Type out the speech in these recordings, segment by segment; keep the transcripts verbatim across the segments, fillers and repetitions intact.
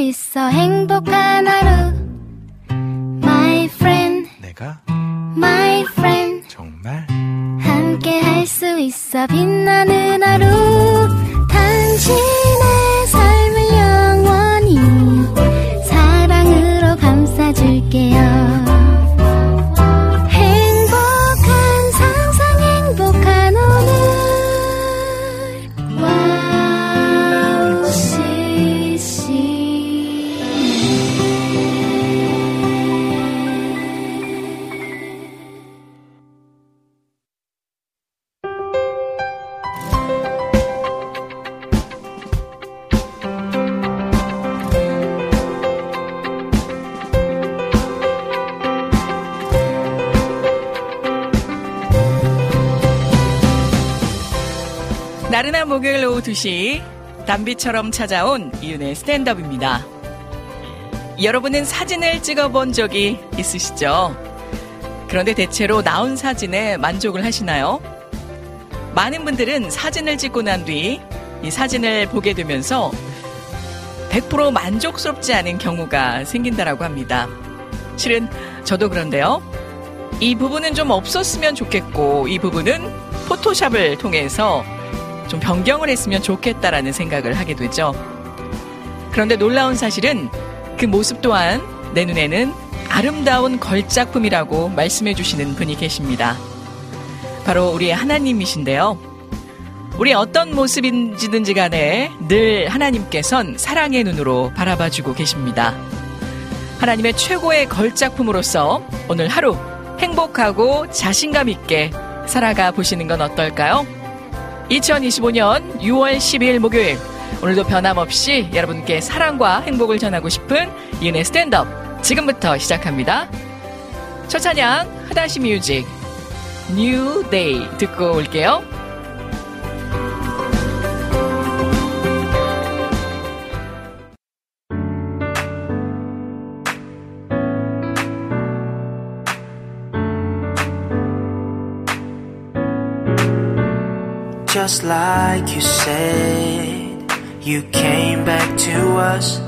있어 행복한 하루 My friend 내가 My friend 정말 함께 할 수 있어 빛나는 하루 당신의 삶을 영원히 사랑으로 감싸줄게요 나른한 목요일 오후 두 시 단비처럼 찾아온 이윤의 스탠드업입니다. 여러분은 사진을 찍어본 적이 있으시죠? 그런데 대체로 나온 사진에 만족을 하시나요? 많은 분들은 사진을 찍고 난 뒤 이 사진을 보게 되면서 백 퍼센트 만족스럽지 않은 경우가 생긴다라고 합니다. 실은 저도 그런데요. 이 부분은 좀 없었으면 좋겠고 이 부분은 포토샵을 통해서 좀 변경을 했으면 좋겠다라는 생각을 하게 되죠. 그런데 놀라운 사실은 그 모습 또한 내 눈에는 아름다운 걸작품이라고 말씀해 주시는 분이 계십니다. 바로 우리 하나님이신데요. 우리 어떤 모습인지든지 간에 늘 하나님께선 사랑의 눈으로 바라봐주고 계십니다. 하나님의 최고의 걸작품으로서 오늘 하루 행복하고 자신감 있게 살아가 보시는 건 어떨까요? 이천이십오 년 유월 십이일 목요일 오늘도 변함없이 여러분께 사랑과 행복을 전하고 싶은 이은의 스탠드업 지금부터 시작합니다. 첫 찬양 하다시 뮤직 New Day 듣고 올게요. Just like you said, you came back to us.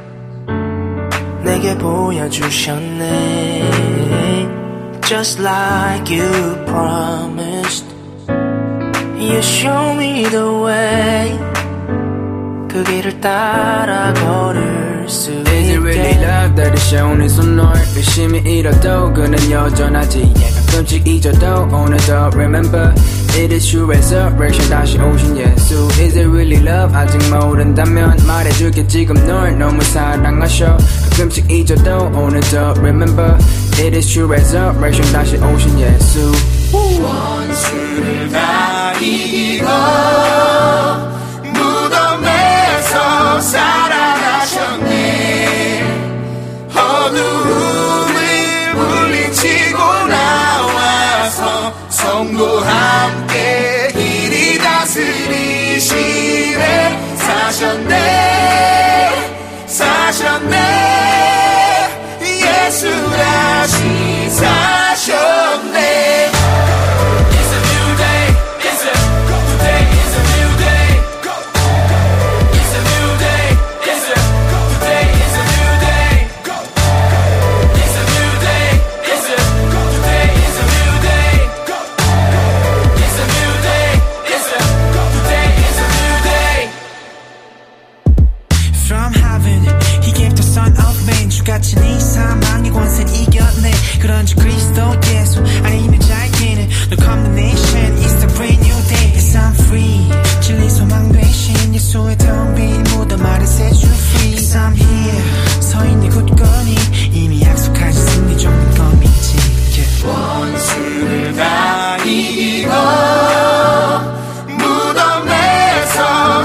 내게 보여주셨네. Just like you promised, you show me the way. 그 길을 따라 걸을 수 있게. Is it really love that is shown in some note? 열심히 잃어도 그는 여전하지. 가끔씩 잊어도 오늘도 remember. It is true resurrection 다시 오신 예수. Is it really love? 아직 모른다면 말해줄게 지금 널 너무 사랑하셔. 가끔씩 잊어도 오늘도 remember. It is true resurrection 다시 오신 예수. 원수를 다 이기고 무덤에서 살아나셨네. 어두움을 물리치고 나와서 성도와 함께 길이 다스리시네. 사셨네 사셨네 예수 다시 사셨네. It's a new day, it's a new day, it's a new day. It's a new day, it's a new day, it's a new day. It's a new day, it's a new day, it's a new day. It's a new day, it's a new day, it's a new day. From heaven, he gave the son of man. 주같이 네 사망의 권세를 이겨내. 그런지 그리스도 예수 안에 있는 자에게는 No condemnation, it's the brand new day. Yes, I'm free. 진리 소망 되신 예수의 텅 빈 무덤 아래 set you free. Yes, I'm here. 서 있는 굳건히 이미 약속하신 승리 좀 믿고 믿지. Yeah. 원수를 다 이기고 무덤에서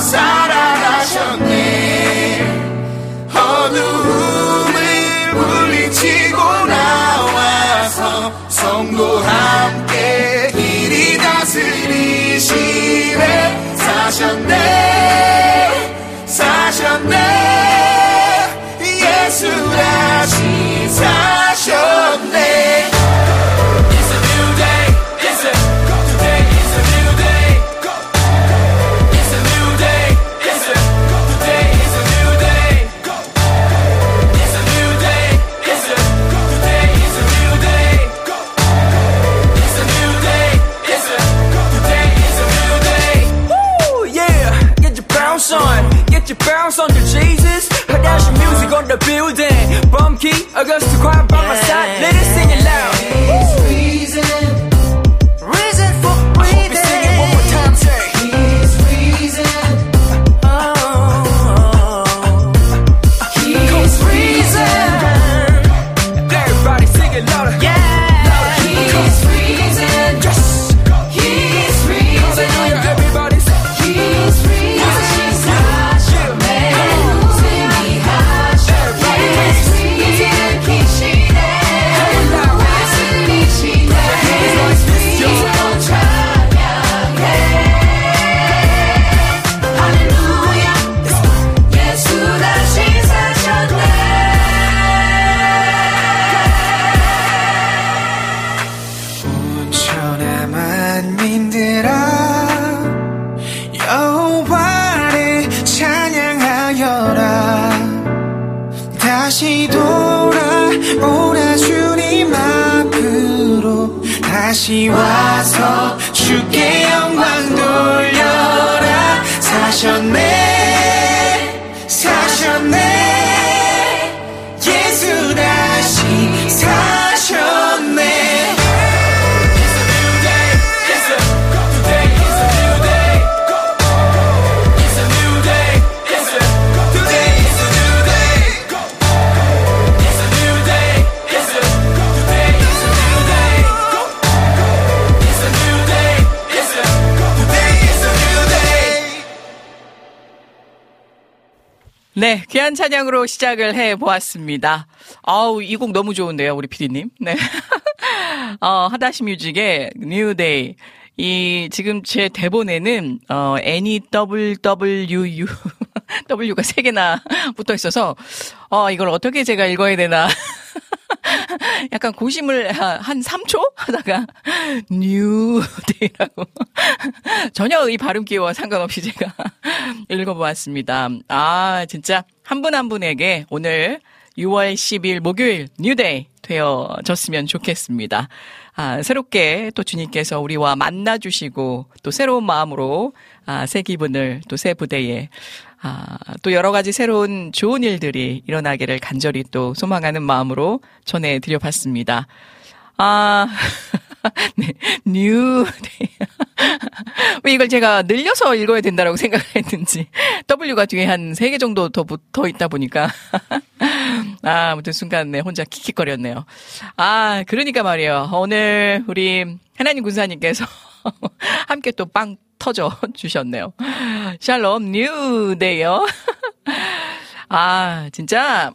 살아나셨네. 어두움을 물리치고 나와서 성도와 함께 길이 다스리시네. 사셨네 사셨네 예수 다시 사셨네. It's a new day, it's a new day, it's a new day. It's a new day, it's a new day, it's a new day. my side, let us sing it loud. He's reason, Reason for I hope you breathing. sing it one more time, say. He's reason. Oh, he's reason. Everybody sing it louder. Yeah. He's reason. Yes. He's reason. Hallelujah, everybody say. He's reason. She's not your man. Losing me high. He's reason. Keep 온천한 만민들아 여호와를 찬양하여라 다시 돌아오라 주님 앞으로 다시 와서 주께 영광 돌려라 사셨네 사셨네 예수 다시 사셨네 네, 귀한 찬양으로 시작을 해보았습니다. 아우, 이 곡 너무 좋은데요, 우리 피디님. 네. 어, 하다시 뮤직의 New Day. 이, 지금 제 대본에는, 어, N이 더블유 더블유 유, W가 세 개나 붙어 있어서, 어, 이걸 어떻게 제가 읽어야 되나. 약간 고심을 한 삼 초 하다가 New Day라고 전혀 이 발음 기호와 상관없이 제가 읽어보았습니다. 아 진짜 한 분 한 분에게 오늘 유월 십일 목요일 New Day 되어졌으면 좋겠습니다. 아, 새롭게 또 주님께서 우리와 만나주시고 또 새로운 마음으로 아, 새 기분을 또 새 부대에 아, 또 여러 가지 새로운 좋은 일들이 일어나기를 간절히 또 소망하는 마음으로 전해드려봤습니다. 아, 네, 뉴 데이. 왜 이걸 제가 늘려서 읽어야 된다라고 생각을 했는지 W가 뒤에 한 세 개 정도 더 붙어 있다 보니까 아, 아무튼 순간에 혼자 킥킥거렸네요. 아, 그러니까 말이에요. 오늘 우리 하나님 군사님께서 함께 또 빵 터져 주셨네요. 샬롬 뉴데이요. 아, 진짜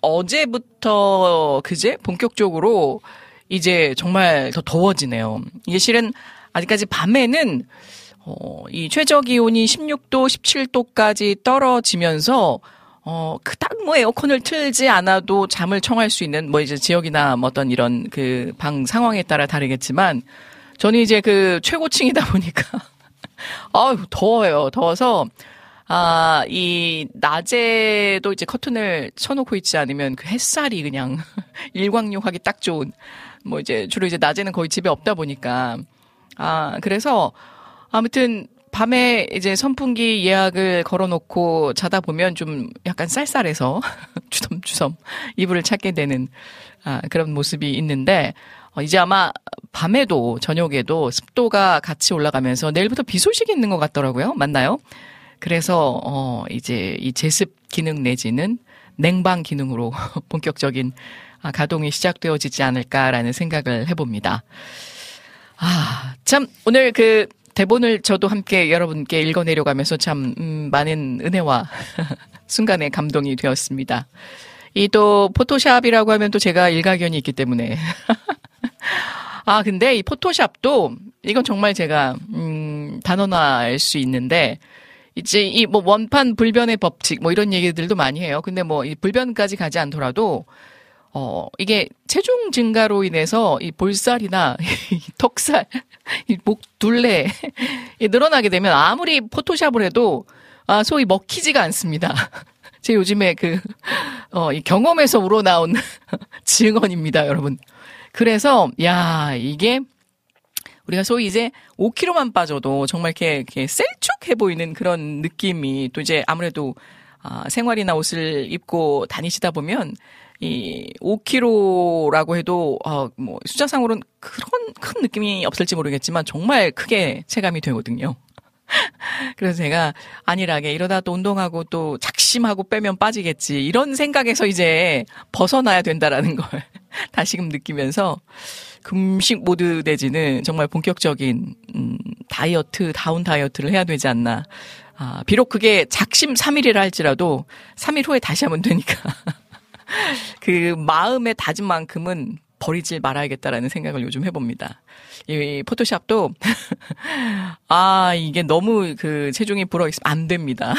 어제부터 그제 본격적으로 이제 정말 더 더워지네요. 이게 실은 아직까지 밤에는 어, 이 최저 기온이 십육 도, 십칠 도까지 떨어지면서 어, 그닥 뭐 에어컨을 틀지 않아도 잠을 청할 수 있는 뭐 이제 지역이나 뭐 어떤 이런 그 방 상황에 따라 다르겠지만 저는 이제 그 최고층이다 보니까 아유, 더워요. 더워서, 아, 이, 낮에도 이제 커튼을 쳐놓고 있지 않으면 그 햇살이 그냥 일광욕하기 딱 좋은, 뭐 이제 주로 이제 낮에는 거의 집에 없다 보니까, 아, 그래서 아무튼 밤에 이제 선풍기 예약을 걸어놓고 자다 보면 좀 약간 쌀쌀해서 주섬주섬 이불을 찾게 되는, 아, 그런 모습이 있는데, 어, 이제 아마 밤에도 저녁에도 습도가 같이 올라가면서 내일부터 비 소식이 있는 것 같더라고요. 맞나요? 그래서 어 이제 이 제습 기능 내지는 냉방 기능으로 본격적인 아, 가동이 시작되어지지 않을까라는 생각을 해봅니다. 아, 참 오늘 그 대본을 저도 함께 여러분께 읽어내려가면서 참 음, 많은 은혜와 순간의 감동이 되었습니다. 이 또 포토샵이라고 하면 또 제가 일가견이 있기 때문에 아, 근데 이 포토샵도 이건 정말 제가 음, 단언할 수 있는데 이제 이 뭐 원판 불변의 법칙 뭐 이런 얘기들도 많이 해요. 근데 뭐 이 불변까지 가지 않더라도 어 이게 체중 증가로 인해서 이 볼살이나 이 턱살, 이 목 둘레 이 늘어나게 되면 아무리 포토샵을 해도 아 소위 먹히지가 않습니다. 제 요즘에 그 어 이 경험에서 우러나온 증언입니다, 여러분. 그래서 야 이게 우리가 소위 이제 오 킬로그램만 빠져도 정말 이렇게, 이렇게 셀쭉해 보이는 그런 느낌이 또 이제 아무래도 아, 생활이나 옷을 입고 다니시다 보면 이 오 킬로그램라고 해도 어, 뭐 숫자상으로는 그런 큰 느낌이 없을지 모르겠지만 정말 크게 체감이 되거든요. 그래서 제가 안일하게 이러다 또 운동하고 또 작심하고 빼면 빠지겠지 이런 생각에서 이제 벗어나야 된다라는 걸 다시금 느끼면서 금식 모드 내지는 정말 본격적인 음, 다이어트, 다운 다이어트를 해야 되지 않나. 아, 비록 그게 작심 삼 일이라 할지라도 삼 일 후에 다시 하면 되니까 그 마음의 다짐 만큼은 버리지 말아야겠다라는 생각을 요즘 해봅니다. 이 포토샵도 아 이게 너무 그 체중이 불어 있으면 안 됩니다.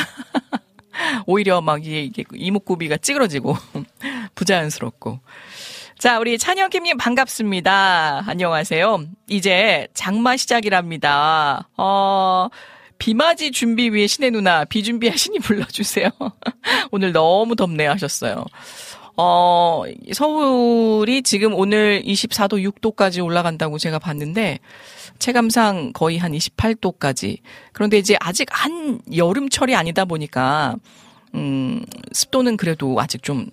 오히려 막 이게, 이게 이목구비가 찌그러지고 부자연스럽고. 자, 우리 찬영킴님 반갑습니다. 안녕하세요. 이제 장마 시작이랍니다. 어, 비맞이 준비 위해 신의 누나 비 준비하시니 불러주세요. 오늘 너무 덥네 하셨어요. 어, 서울이 지금 오늘 이십사 도 육 도까지 올라간다고 제가 봤는데 체감상 거의 한 이십팔 도까지. 그런데 이제 아직 한 여름철이 아니다 보니까 음, 습도는 그래도 아직 좀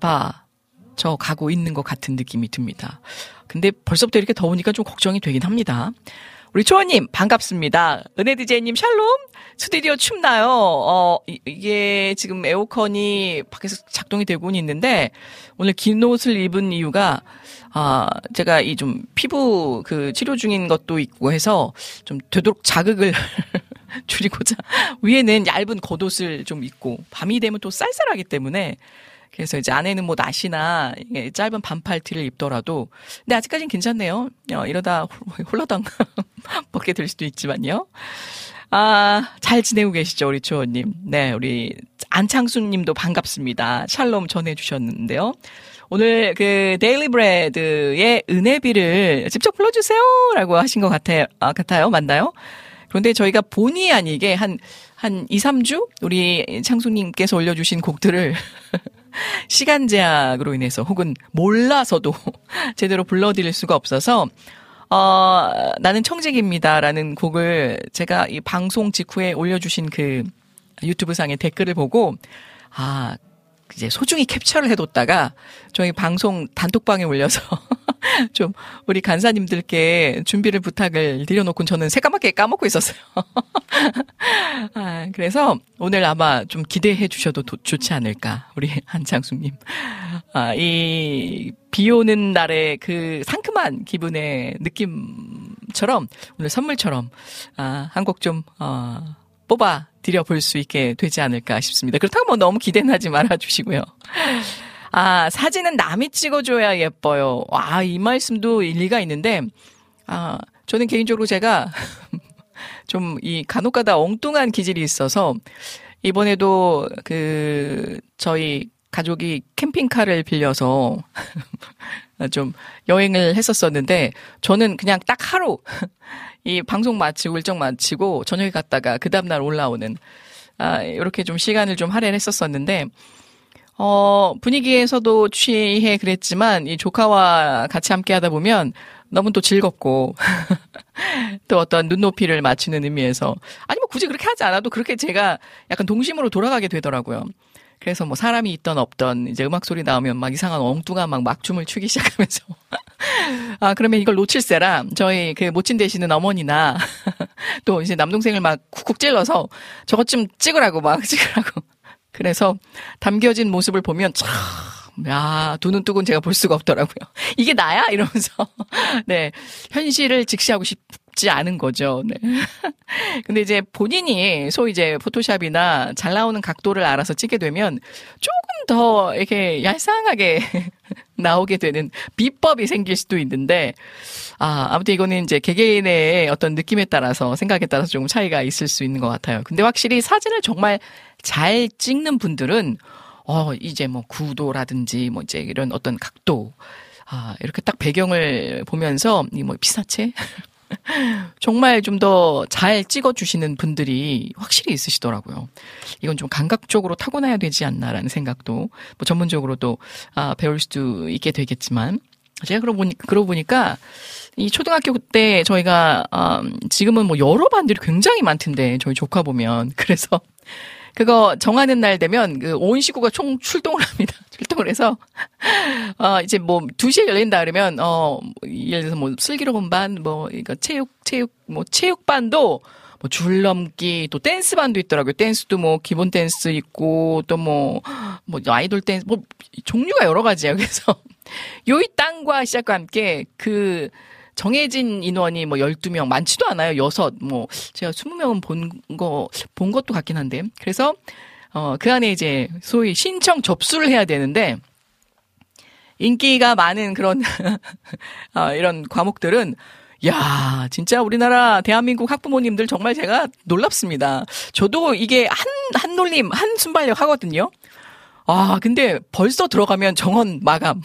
잡아져 가고 있는 것 같은 느낌이 듭니다. 근데 벌써부터 이렇게 더우니까 좀 걱정이 되긴 합니다. 우리 초원님 반갑습니다. 은혜 디제이님 샬롬. 스튜디오 춥나요? 어 이게 지금 에어컨이 밖에서 작동이 되고는 있는데 오늘 긴 옷을 입은 이유가 아 제가 이 좀 피부 그 치료 중인 것도 있고 해서 좀 되도록 자극을 줄이고자 위에는 얇은 겉옷을 좀 입고 밤이 되면 또 쌀쌀하기 때문에 그래서 이제 안에는 뭐 나시나 짧은 반팔티를 입더라도 근데 아직까지는 괜찮네요. 어, 이러다 홀라당 벗게 될 수도 있지만요. 아, 잘 지내고 계시죠, 우리 초원님. 네, 우리 안창수님도 반갑습니다. 샬롬 전해주셨는데요. 오늘 그 데일리 브레드의 은혜비를 직접 불러주세요라고 하신 것 같아요. 아, 같아요, 맞나요? 그런데 저희가 본의 아니게 한 한 이, 삼 주 우리 창수님께서 올려주신 곡들을 시간 제약으로 인해서 혹은 몰라서도 제대로 불러드릴 수가 없어서 어, 나는 청직입니다라는 곡을 제가 이 방송 직후에 올려주신 그 유튜브 상의 댓글을 보고 아 이제 소중히 캡처를 해뒀다가 저희 방송 단톡방에 올려서 좀 우리 간사님들께 준비를 부탁을 드려놓고 저는 새까맣게 까먹고 있었어요. 아, 그래서 오늘 아마 좀 기대해 주셔도 도, 좋지 않을까 우리 한창숙님. 아, 이 비 오는 날의 그 상큼한 기분의 느낌처럼 오늘 선물처럼 아, 한 곡 좀 어, 뽑아 드려볼 수 있게 되지 않을까 싶습니다. 그렇다고 뭐 너무 기대는 하지 말아주시고요. 아, 사진은 남이 찍어줘야 예뻐요. 와, 이 말씀도 일리가 있는데, 아, 저는 개인적으로 제가 좀 이 간혹가다 엉뚱한 기질이 있어서, 이번에도 그, 저희 가족이 캠핑카를 빌려서 좀 여행을 했었었는데, 저는 그냥 딱 하루, 이 방송 마치고 일정 마치고 저녁에 갔다가 그 다음날 올라오는, 아, 이렇게 좀 시간을 좀 할애했었었는데, 어, 분위기에서도 취해 그랬지만, 이 조카와 같이 함께 하다 보면 너무 또 즐겁고, 또 어떤 눈높이를 맞추는 의미에서, 아니 뭐 굳이 그렇게 하지 않아도 그렇게 제가 약간 동심으로 돌아가게 되더라고요. 그래서 뭐 사람이 있던 없던 이제 음악 소리 나오면 막 이상한 엉뚱한 막 막춤을 추기 시작하면서, 아, 그러면 이걸 놓칠세라 저희 그 모친 되시는 어머니나 또 이제 남동생을 막 쿡쿡 찔러서 저것 좀 찍으라고 막 찍으라고. 그래서 담겨진 모습을 보면 참, 야, 두 눈 뜨고는 제가 볼 수가 없더라고요. 이게 나야? 이러면서. 네. 현실을 직시하고 싶지 않은 거죠. 네. 근데 이제 본인이 소위 이제 포토샵이나 잘 나오는 각도를 알아서 찍게 되면 조금 더 이렇게 얄쌍하게 나오게 되는 비법이 생길 수도 있는데, 아, 아무튼 이거는 이제 개개인의 어떤 느낌에 따라서, 생각에 따라서 조금 차이가 있을 수 있는 것 같아요. 근데 확실히 사진을 정말 잘 찍는 분들은, 어, 이제 뭐 구도라든지 뭐 이제 이런 어떤 각도, 아, 이렇게 딱 배경을 보면서, 이 뭐 피사체? 정말 좀 더 잘 찍어주시는 분들이 확실히 있으시더라고요. 이건 좀 감각적으로 타고나야 되지 않나라는 생각도, 뭐 전문적으로도, 아, 배울 수도 있게 되겠지만, 제가 그러고 보니, 그러고 보니까, 이 초등학교 때 저희가, 음, 지금은 뭐 여러 반들이 굉장히 많던데, 저희 조카 보면. 그래서, 그거 정하는 날 되면 그 온 식구가 총 출동을 합니다. 출동을 해서 어 이제 뭐 두 시에 열린다 그러면 어 예를 들어서 뭐 슬기로운 반 뭐 이거 체육 체육 뭐 체육반도 뭐 줄넘기 또 댄스반도 있더라고요. 댄스도 뭐 기본 댄스 있고 또 뭐 뭐 아이돌 댄스 뭐 종류가 여러 가지예요. 그래서 요이 땅과 시작과 함께 그 정해진 인원이 뭐 열두 명, 많지도 않아요. 여섯, 뭐, 제가 스무 명은 본 거, 본 것도 같긴 한데. 그래서, 어, 그 안에 이제 소위 신청 접수를 해야 되는데, 인기가 많은 그런, 어, 이런 과목들은, 야, 진짜 우리나라 대한민국 학부모님들 정말 제가 놀랍습니다. 저도 이게 한, 한 놀림, 한 순발력 하거든요. 아, 근데 벌써 들어가면 정원 마감.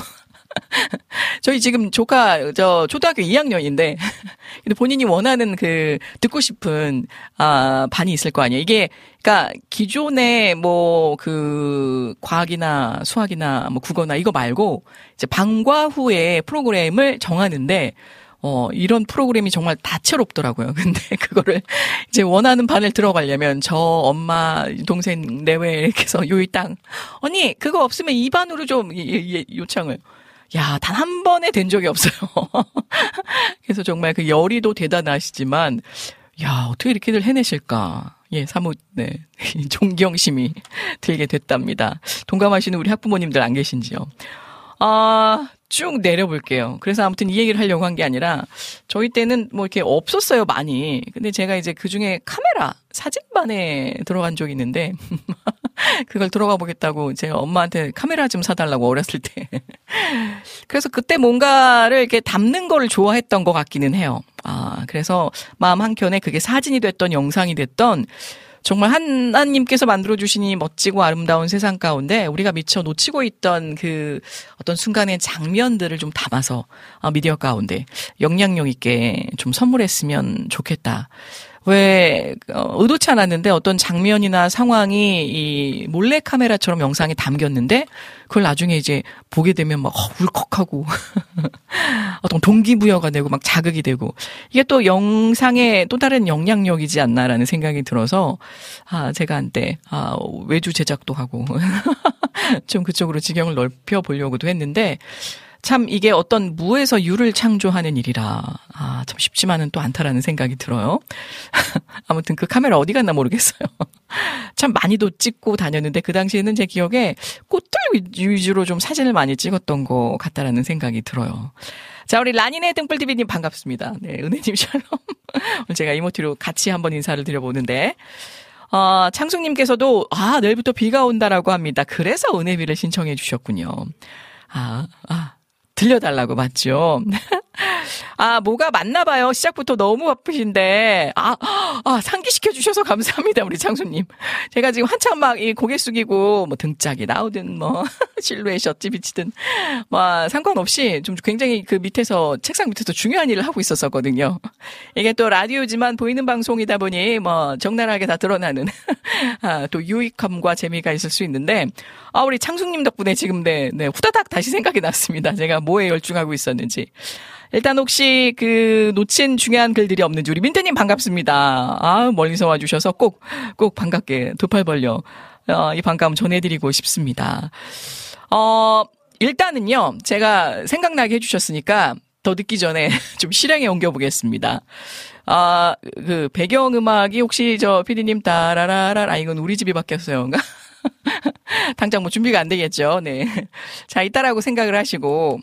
저희 지금 조카 저 초등학교 이 학년인데 근데 본인이 원하는 그 듣고 싶은 아 반이 있을 거 아니에요. 이게 그러니까 기존의 뭐 그 과학이나 수학이나 뭐 국어나 이거 말고 이제 방과 후에 프로그램을 정하는데 어 이런 프로그램이 정말 다채롭더라고요. 근데 그거를 이제 원하는 반을 들어가려면 저 엄마 동생 내외 이렇게 해서 요이 땅 언니 그거 없으면 이 반으로 좀 요청을 야, 단 한 번에 된 적이 없어요. 그래서 정말 그 열의도 대단하시지만, 야, 어떻게 이렇게들 해내실까. 예, 사뭇, 네, 존경심이 들게 됐답니다. 동감하시는 우리 학부모님들 안 계신지요? 아, 쭉 내려볼게요. 그래서 아무튼 이 얘기를 하려고 한 게 아니라, 저희 때는 뭐 이렇게 없었어요, 많이. 근데 제가 이제 그 중에 카메라, 사진반에 들어간 적이 있는데, 그걸 들어가 보겠다고 제가 엄마한테 카메라 좀 사달라고 어렸을 때. 그래서 그때 뭔가를 이렇게 담는 거를 좋아했던 것 같기는 해요. 아, 그래서 마음 한켠에 그게 사진이 됐던 영상이 됐던 정말 하나님께서 만들어주신 이 멋지고 아름다운 세상 가운데 우리가 미처 놓치고 있던 그 어떤 순간의 장면들을 좀 담아서 미디어 가운데 영향력 있게 좀 선물했으면 좋겠다. 왜 어, 의도치 않았는데 어떤 장면이나 상황이 이 몰래 카메라처럼 영상에 담겼는데 그걸 나중에 이제 보게 되면 막 울컥하고 어떤 동기부여가 되고 막 자극이 되고 이게 또 영상의 또 다른 영향력이지 않나라는 생각이 들어서 아 제가 한때 아 외주 제작도 하고 좀 그쪽으로 지경을 넓혀 보려고도 했는데 참 이게 어떤 무에서 유를 창조하는 일이라 아, 참 쉽지만은 또 않다라는 생각이 들어요. 아무튼 그 카메라 어디 갔나 모르겠어요. 참 많이도 찍고 다녔는데 그 당시에는 제 기억에 꽃들 위주로 좀 사진을 많이 찍었던 것 같다라는 생각이 들어요. 자, 우리 라니네 등불티비님 반갑습니다. 네, 은혜님 샬롬. 오늘 제가 이모티로 같이 한번 인사를 드려보는데 어, 창숙님께서도 아 내일부터 비가 온다라고 합니다. 그래서 은혜비를 신청해 주셨군요. 아, 아. 들려달라고 맞죠? 아, 뭐가 맞나 봐요. 시작부터 너무 바쁘신데. 아, 아, 상기시켜 주셔서 감사합니다. 우리 장수님. 제가 지금 한참 막 이 고개 숙이고 뭐 등짝이 나오든 뭐 실루엣이 어찌 비치든 뭐 상관없이 좀 굉장히 그 밑에서 책상 밑에서 중요한 일을 하고 있었었거든요. 이게 또 라디오지만 보이는 방송이다 보니 뭐 적나라하게 다 드러나는 아, 또 유익함과 재미가 있을 수 있는데 아, 우리 창숙님 덕분에 지금 네, 네, 후다닥 다시 생각이 났습니다. 제가 뭐에 열중하고 있었는지. 일단 혹시 그 놓친 중요한 글들이 없는지 우리 민트님 반갑습니다. 아, 멀리서 와주셔서 꼭, 꼭 반갑게 두 팔 벌려 어, 이 반감 전해드리고 싶습니다. 어, 일단은요, 제가 생각나게 해주셨으니까 더 늦기 전에 좀 실행에 옮겨보겠습니다. 아, 그 배경음악이 혹시 저 피디님 따라라라, 아, 이건 우리 집이 바뀌었어요. 당장 뭐 준비가 안 되겠죠. 네. 자, 이따라고 생각을 하시고.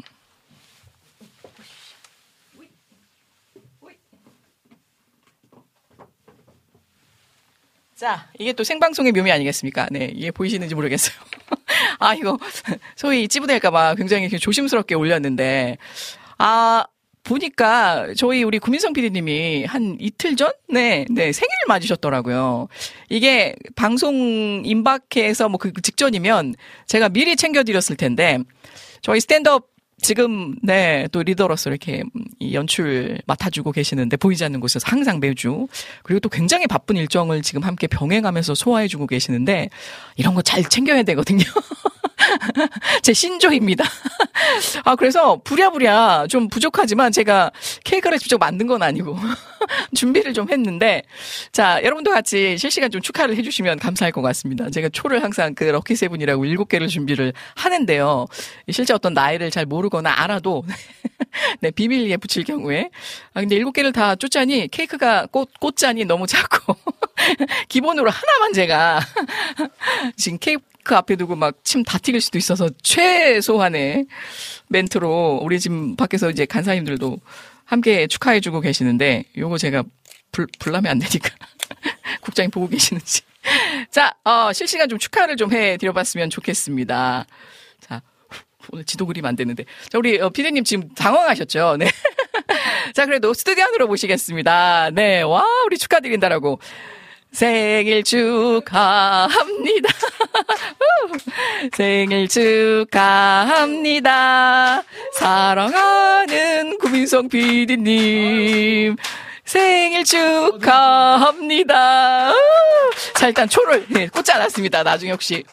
자, 이게 또 생방송의 묘미 아니겠습니까? 네, 이게 보이시는지 모르겠어요. 아, 이거 소위 찌부될까봐 굉장히 조심스럽게 올렸는데, 아, 보니까 저희 우리 구민성 피디님이 한 이틀 전? 네, 네, 생일을 맞으셨더라고요. 이게 방송 임박해서 뭐 그 직전이면 제가 미리 챙겨드렸을 텐데, 저희 스탠드업 지금, 네, 또 리더로서 이렇게 이 연출 맡아주고 계시는데 보이지 않는 곳에서 항상 매주 그리고 또 굉장히 바쁜 일정을 지금 함께 병행하면서 소화해주고 계시는데 이런 거 잘 챙겨야 되거든요. 제 신조입니다. 아, 그래서 부랴부랴 좀 부족하지만 제가 케이크를 직접 만든 건 아니고 준비를 좀 했는데, 자, 여러분도 같이 실시간 좀 축하를 해주시면 감사할 것 같습니다. 제가 초를 항상 그 럭키세븐이라고 일곱 개를 준비를 하는데요. 실제 어떤 나이를 잘 모르거나 알아도 네, 비밀리에 붙일 경우에. 아, 근데 일곱 개를 다 쫓자니 케이크가 꽃, 꽃잔이 너무 작고 기본으로 하나만 제가 지금 케이크 그 앞에 두고 막 침 다 튀길 수도 있어서 최소한의 멘트로 우리 지금 밖에서 이제 간사님들도 함께 축하해주고 계시는데 요거 제가 불, 불나면 안 되니까 국장님 보고 계시는지. 자, 어, 실시간 좀 축하를 좀 해드려봤으면 좋겠습니다. 자, 오늘 지도 그림 안 되는데. 자, 우리 어, 피디님 지금 당황하셨죠? 네. 자, 그래도 스튜디오 안으로 모시겠습니다. 네, 와, 우리 축하드린다라고. 생일 축하합니다. 생일 축하합니다. 사랑하는 구민성 피디님. 생일 축하합니다. 자, 일단 초를 네, 꽂지 않았습니다. 나중에 혹시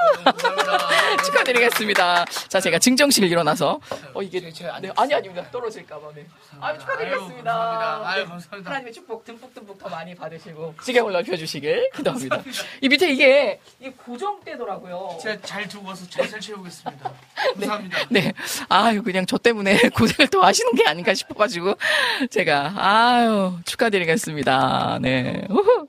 축하드리겠습니다. 자, 제가 증정실 일어나서 어 이게 네, 아니 아닙니다. 떨어질까봐. 네. 아유, 축하드리겠습니다. 아유, 감사합니다. 네. 하나님의 축복 듬뿍듬뿍 더 많이 받으시고 지경을 넓혀주시길 기도합니다. 이 밑에 이게 이 고정되더라고요. 제가 잘 두고 와서 잘 채우겠습니다. 감사합니다. 네. 네. 아유, 그냥 저 때문에 고생을 더 하시는 게 아닌가 싶어가지고 제가 아유 축하드리겠습니다. 네.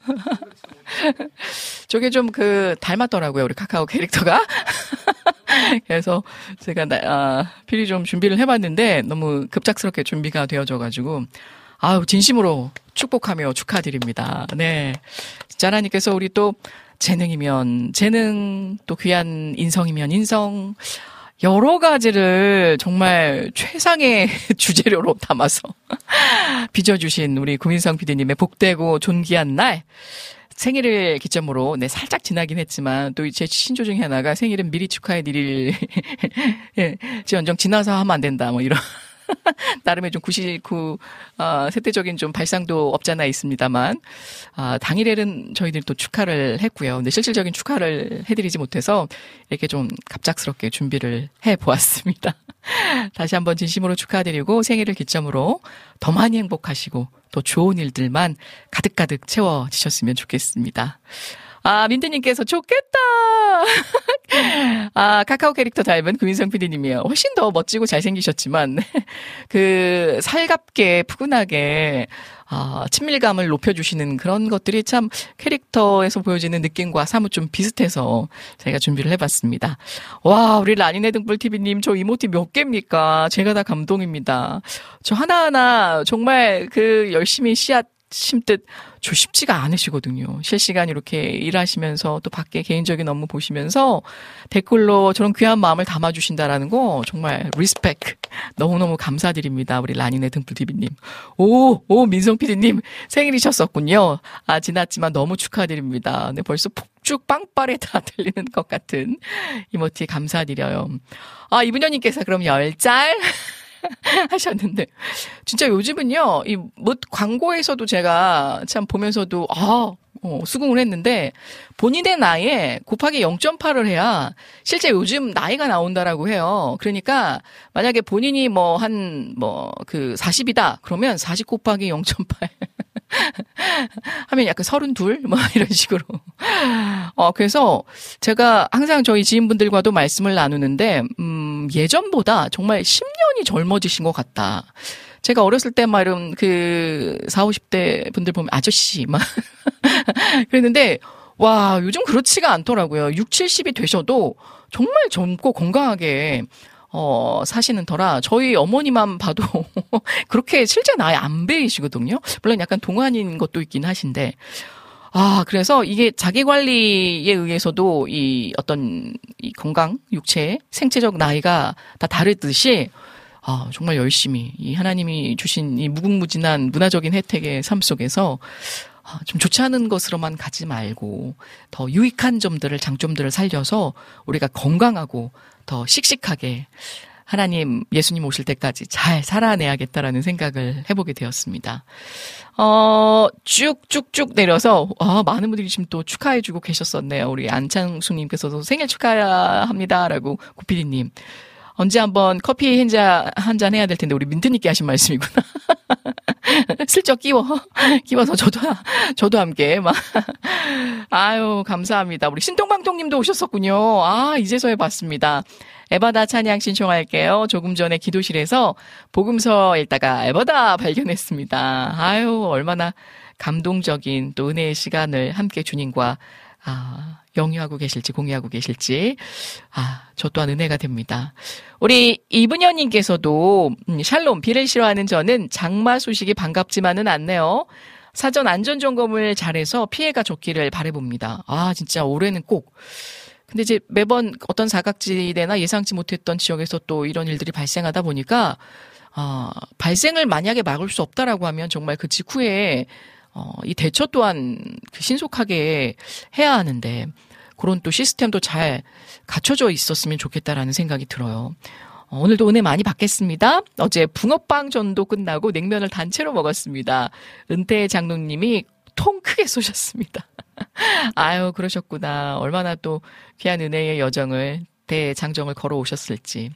저게 좀 그 닮았더라고요, 우리 카카오 캐릭터가. 그래서 제가 나, 아, 필히 좀 준비를 해봤는데 너무 급작스럽게 준비가 되어져가지고 아유 진심으로 축복하며 축하드립니다. 네, 진짜 하나님께서 우리 또 재능이면 재능, 또 귀한 인성이면 인성, 여러 가지를 정말 최상의 주재료로 담아서 빚어주신 우리 구민성 피디님의 복되고 존귀한 날, 생일을 기점으로, 네, 살짝 지나긴 했지만, 또 제 신조 중에 하나가 생일은 미리 축하해 드릴, 예, 지언정 지나서 하면 안 된다, 뭐 이런. 나름의 좀 구십구, 어, 세대적인 좀 발상도 없잖아 있습니다만, 아, 당일에는 저희들이 또 축하를 했고요. 근데 실질적인 축하를 해드리지 못해서 이렇게 좀 갑작스럽게 준비를 해 보았습니다. 다시 한번 진심으로 축하드리고 생일을 기점으로 더 많이 행복하시고 또 좋은 일들만 가득가득 채워지셨으면 좋겠습니다. 아, 민트님께서 좋겠다. 아, 카카오 캐릭터 닮은 구민성 피디님이요. 훨씬 더 멋지고 잘생기셨지만, 그, 살갑게, 푸근하게, 아, 친밀감을 높여주시는 그런 것들이 참 캐릭터에서 보여지는 느낌과 사뭇 좀 비슷해서 저희가 준비를 해봤습니다. 와, 우리 라니네 등불티비님, 저 이모티 몇 개입니까? 제가 다 감동입니다. 저 하나하나 정말 그 열심히 씨앗 심듯 저 쉽지가 않으시거든요. 실시간 이렇게 일하시면서 또 밖에 개인적인 업무 보시면서 댓글로 저런 귀한 마음을 담아주신다라는 거 정말 리스펙 너무너무 감사드립니다. 우리 라니네 등불티비님. 오, 오, 민성 피디님 생일이셨었군요. 아, 지났지만 너무 축하드립니다. 네, 벌써 폭죽 빵빠레 다 들리는 것 같은 이모티 감사드려요. 아, 이분녀님께서 그럼 열 짤 하셨는데, 진짜 요즘은요, 이, 뭐, 광고에서도 제가 참 보면서도, 아, 어, 수긍을 했는데, 본인의 나이에 곱하기 영 점 팔을 해야 실제 요즘 나이가 나온다라고 해요. 그러니까, 만약에 본인이 뭐, 한, 뭐, 그, 사십이다. 그러면 사십 곱하기 영 점 팔. 하면 약간 서른둘? 뭐, 이런 식으로. 어, 그래서 제가 항상 저희 지인분들과도 말씀을 나누는데, 음, 예전보다 정말 십 년이 젊어지신 것 같다. 제가 어렸을 때 말은 그, 사오십 대 분들 보면 아저씨, 막. 그랬는데, 와, 요즘 그렇지가 않더라고요. 육, 칠십이 되셔도 정말 젊고 건강하게, 어, 사시는 터라 저희 어머니만 봐도 그렇게 실제 나이 안 배이시거든요. 물론 약간 동안인 것도 있긴 하신데. 아, 그래서 이게 자기 관리에 의해서도 이 어떤 이 건강, 육체, 생체적 나이가 다 다르듯이 아, 정말 열심히 이 하나님이 주신 이 무궁무진한 문화적인 혜택의 삶 속에서 아, 좀 좋지 않은 것으로만 가지 말고 더 유익한 점들을, 장점들을 살려서 우리가 건강하고 더 씩씩하게 하나님, 예수님 오실 때까지 잘 살아내야겠다라는 생각을 해보게 되었습니다. 어, 쭉쭉쭉 내려서, 아, 많은 분들이 지금 또 축하해주고 계셨었네요. 우리 안창수님께서도 생일 축하합니다라고, 고피디님. 언제 한번 커피 한 잔, 한 잔 해야 될 텐데, 우리 민트님께 하신 말씀이구나. 슬쩍 끼워, 끼워서 저도, 저도 함께, 막. 아유, 감사합니다. 우리 신동방통님도 오셨었군요. 아, 이제서야 봤습니다. 에바다 찬양 신청할게요. 조금 전에 기도실에서 복음서 읽다가 에바다 발견했습니다. 아유, 얼마나 감동적인 또 은혜의 시간을 함께 주님과, 아, 영유하고 계실지 공유하고 계실지 아, 저 또한 은혜가 됩니다. 우리 이분현님께서도 음, 샬롬 비를 싫어하는 저는 장마 소식이 반갑지만은 않네요. 사전 안전점검을 잘해서 피해가 적기를 바라봅니다. 아 진짜 올해는 꼭. 근데 이제 매번 어떤 사각지대나 예상치 못했던 지역에서 또 이런 일들이 발생하다 보니까 어, 발생을 만약에 막을 수 없다라고 하면 정말 그 직후에 어, 이 대처 또한 신속하게 해야 하는데 그런 또 시스템도 잘 갖춰져 있었으면 좋겠다라는 생각이 들어요. 어, 오늘도 은혜 많이 받겠습니다. 어제 붕어빵 전도 끝나고 냉면을 단체로 먹었습니다. 은퇴 장로님이 통 크게 쏘셨습니다. 아유 그러셨구나. 얼마나 또 귀한 은혜의 여정을 대장정을 걸어오셨을지.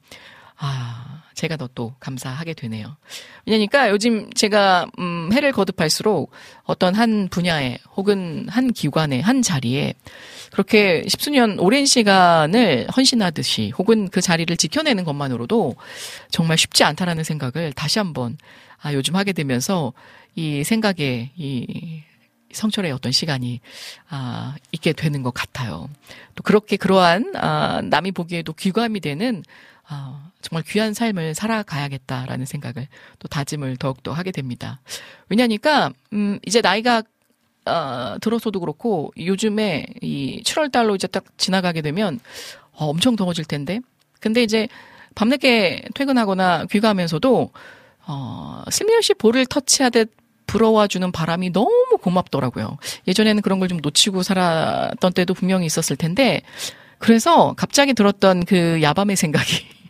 아, 제가 더 또 감사하게 되네요. 왜냐니까 요즘 제가, 음, 해를 거듭할수록 어떤 한 분야에 혹은 한 기관에, 한 자리에 그렇게 십수년 오랜 시간을 헌신하듯이 혹은 그 자리를 지켜내는 것만으로도 정말 쉽지 않다라는 생각을 다시 한번, 아, 요즘 하게 되면서 이 생각에 이 성철의 어떤 시간이, 아, 있게 되는 것 같아요. 또 그렇게 그러한, 아, 남이 보기에도 귀감이 되는 아, 정말 귀한 삶을 살아가야겠다라는 생각을 또 다짐을 더욱더 하게 됩니다. 왜냐니까, 음, 이제 나이가, 어, 들어서도 그렇고, 요즘에 이 칠월 달로 이제 딱 지나가게 되면, 어, 엄청 더워질 텐데. 근데 이제 밤늦게 퇴근하거나 귀가하면서도, 어, 슬며시 볼을 터치하듯 불어와주는 바람이 너무 고맙더라고요. 예전에는 그런 걸 좀 놓치고 살았던 때도 분명히 있었을 텐데, 그래서 갑자기 들었던 그 야밤의 생각이,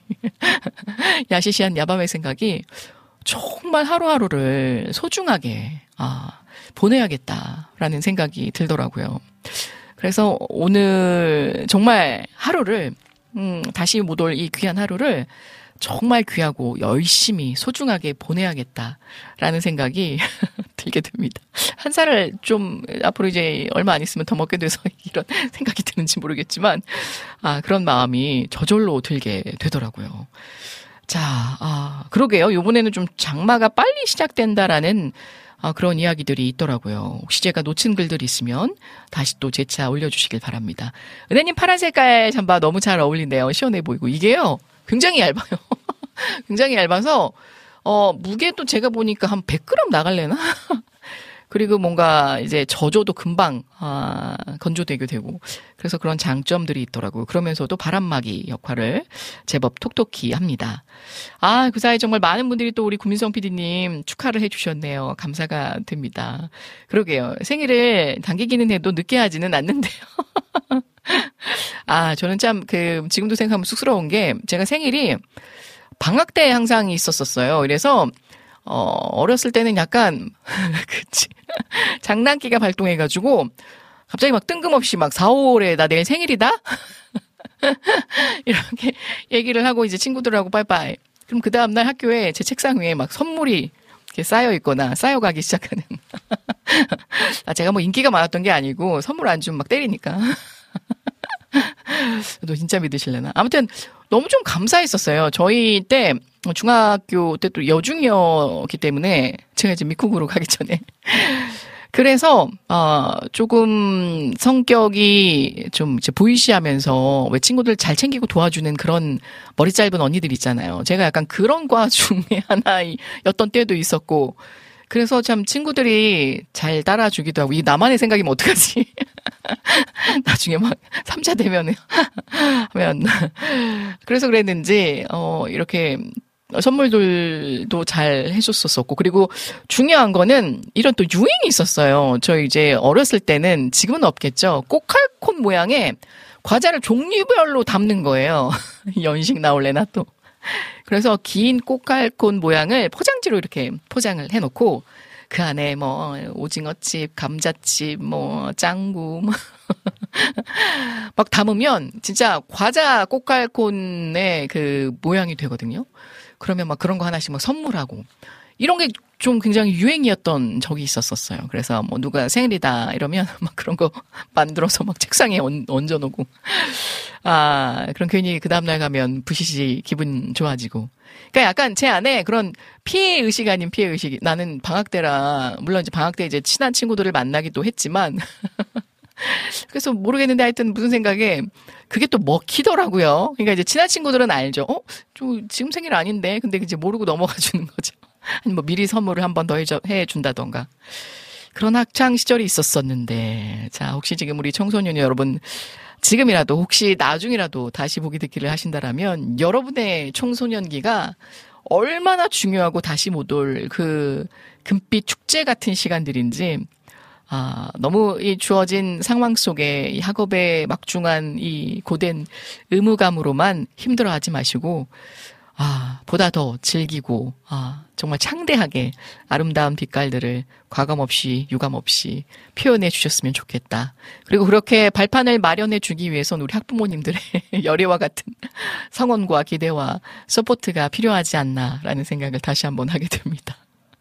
야시시한 야밤의 생각이 정말 하루하루를 소중하게 아, 보내야겠다라는 생각이 들더라고요. 그래서 오늘 정말 하루를 음, 다시 못 올 이 귀한 하루를 정말 귀하고 열심히 소중하게 보내야겠다라는 생각이 들게 됩니다. 한 살을 좀 앞으로 이제 얼마 안 있으면 더 먹게 돼서 이런 생각이 드는지 모르겠지만 아 그런 마음이 저절로 들게 되더라고요. 자, 아 그러게요. 이번에는 좀 장마가 빨리 시작된다라는 아, 그런 이야기들이 있더라고요. 혹시 제가 놓친 글들이 있으면 다시 또 재차 올려주시길 바랍니다. 은혜님 파란 색깔 잠바 너무 잘 어울린대요. 시원해 보이고 이게요. 굉장히 얇아요. 굉장히 얇아서 어 무게도 제가 보니까 한 백 그램 나갈래나? 그리고 뭔가 이제 젖어도 금방 아, 건조되게 되고 그래서 그런 장점들이 있더라고요. 그러면서도 바람막이 역할을 제법 톡톡히 합니다. 아, 그 사이에 정말 많은 분들이 또 우리 구민성 피디님 축하를 해주셨네요. 감사가 됩니다. 그러게요. 생일을 당기기는 해도 늦게 하지는 않는데요. 아, 저는 참, 그, 지금도 생각하면 쑥스러운 게, 제가 생일이 방학 때 항상 있었었어요. 그래서, 어, 어렸을 때는 약간, 그치. 장난기가 발동해가지고, 갑자기 막 뜬금없이 막 사월에 나 내일 생일이다? 이렇게 얘기를 하고 이제 친구들하고 빠이빠이. 그럼 그 다음날 학교에 제 책상 위에 막 선물이 이렇게 쌓여 있거나 쌓여가기 시작하는. 아, 제가 뭐 인기가 많았던 게 아니고, 선물 안 주면 막 때리니까. 너 진짜 믿으실래나? 아무튼 너무 좀 감사했었어요. 저희 때 중학교 때 또 여중이었기 때문에 제가 이제 미국으로 가기 전에 그래서 어 조금 성격이 좀 이제 보이시하면서 왜 친구들 잘 챙기고 도와주는 그런 머리 짧은 언니들 있잖아요. 제가 약간 그런 과 중에 하나였던 때도 있었고 그래서 참 친구들이 잘 따라주기도 하고, 이 나만의 생각이면 어떡하지? 나중에 막 삼자 되면은, 하면. 그래서 그랬는지, 어, 이렇게 선물들도 잘 해줬었었고, 그리고 중요한 거는 이런 또 유행이 있었어요. 저 이제 어렸을 때는, 지금은 없겠죠. 꼬칼콘 모양의 과자를 종류별로 담는 거예요. 연식 나올래나 또. 그래서 긴 꽃갈콘 모양을 포장지로 이렇게 포장을 해놓고 그 안에 뭐 오징어칩, 감자칩, 뭐 짱구 막 담으면 진짜 과자 꽃갈콘의 그 모양이 되거든요. 그러면 막 그런 거 하나씩 막 선물하고 이런 게 좀 굉장히 유행이었던 적이 있었었어요. 그래서 뭐 누가 생일이다 이러면 막 그런 거 만들어서 막 책상에 얹, 얹어놓고 아 그럼 괜히 그 다음날 가면 부시시 기분 좋아지고. 그러니까 약간 제 안에 그런 피해 의식 아닌 피해 의식이 나는 방학 때라 물론 이제 방학 때 이제 친한 친구들을 만나기도 했지만 그래서 모르겠는데 하여튼 무슨 생각에 그게 또 먹히더라고요. 그러니까 이제 친한 친구들은 알죠. 어? 좀 지금 생일 아닌데 근데 이제 모르고 넘어가 주는 거죠. 아니 뭐 미리 선물을 한 번 더 해준다던가 그런 학창 시절이 있었었는데 자 혹시 지금 우리 청소년 여러분 지금이라도 혹시 나중이라도 다시 보기 듣기를 하신다라면 여러분의 청소년기가 얼마나 중요하고 다시 못 올 그 금빛 축제 같은 시간들인지 아 너무 이 주어진 상황 속에 이 학업에 막중한 이 고된 의무감으로만 힘들어하지 마시고 아, 보다 더 즐기고, 아, 정말 창대하게 아름다운 빛깔들을 과감 없이, 유감 없이 표현해 주셨으면 좋겠다. 그리고 그렇게 발판을 마련해 주기 위해선 우리 학부모님들의 열애와 같은 성원과 기대와 서포트가 필요하지 않나라는 생각을 다시 한번 하게 됩니다.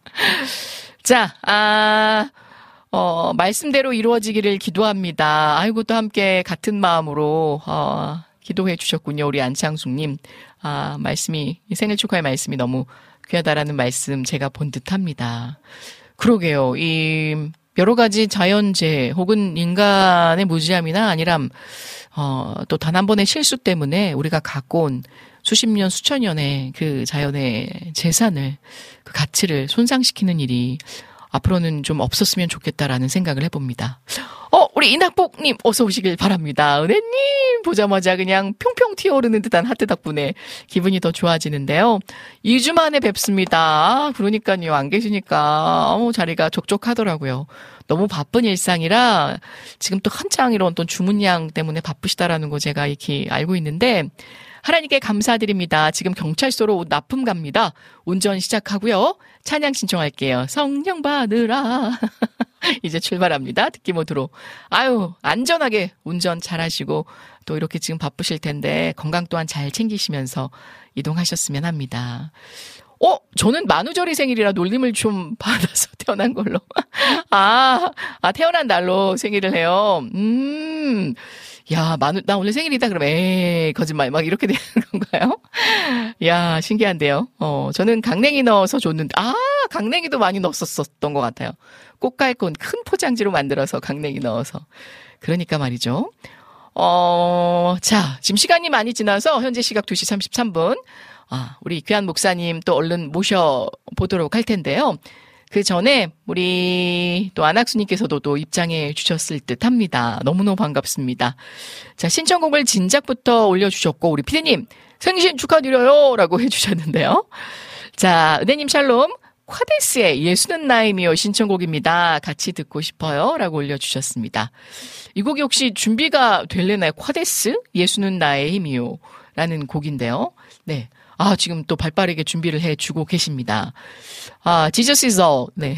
자, 아, 어, 말씀대로 이루어지기를 기도합니다. 아이고, 또 함께 같은 마음으로, 어, 기도해 주셨군요. 우리 안창숙님. 아, 말씀이, 생일 축하의 말씀이 너무 귀하다라는 말씀 제가 본 듯 합니다. 그러게요. 이, 여러 가지 자연재해 혹은 인간의 무지함이나 아니람, 어, 또 단 한 번의 실수 때문에 우리가 갖고 온 수십 년, 수천 년의 그 자연의 재산을, 그 가치를 손상시키는 일이 앞으로는 좀 없었으면 좋겠다라는 생각을 해봅니다. 어, 우리 이낙복님 어서 오시길 바랍니다. 은혜님 보자마자 그냥 평평 튀어오르는 듯한 하트 덕분에 기분이 더 좋아지는데요. 이 주 만에 뵙습니다. 아, 그러니까요. 안 계시니까 어, 자리가 촉촉하더라고요. 너무 바쁜 일상이라 지금 또 한창 이런 또 주문량 때문에 바쁘시다라는 거 제가 이렇게 알고 있는데 하나님께 감사드립니다. 지금 경찰서로 납품 갑니다. 운전 시작하고요. 찬양 신청할게요. 성령 받으라. 이제 출발합니다. 듣기 모드로. 아유, 안전하게 운전 잘하시고 또 이렇게 지금 바쁘실 텐데 건강 또한 잘 챙기시면서 이동하셨으면 합니다. 어, 저는 만우절이 생일이라 놀림을 좀 받아서 태어난 걸로. 아, 아, 태어난 날로 생일을 해요. 음. 야, 만우, 나 오늘 생일이다. 그러면, 에이, 거짓말. 막 이렇게 되는 건가요? 야, 신기한데요. 어, 저는 강냉이 넣어서 줬는데, 아, 강냉이도 많이 넣었었던 것 같아요. 꽃갈콘 큰 포장지로 만들어서 강냉이 넣어서. 그러니까 말이죠. 어, 자, 지금 시간이 많이 지나서 현재 시각 두 시 삼십삼 분. 아, 우리 귀한 목사님 또 얼른 모셔보도록 할 텐데요. 그 전에 우리 또 안학수님께서도 또 입장해 주셨을 듯 합니다. 너무너무 반갑습니다. 자, 신청곡을 진작부터 올려주셨고 우리 피디님 생신 축하드려요 라고 해주셨는데요. 자, 은혜님 샬롬 콰데스의 예수는 나이미요 신청곡입니다. 같이 듣고 싶어요 라고 올려주셨습니다. 이 곡이 혹시 준비가 될래나요? 콰데스 예수는 나의 힘이요 라는 곡인데요. 네. 아, 지금 또 발빠르게 준비를 해 주고 계십니다. 아, Jesus is all. 네.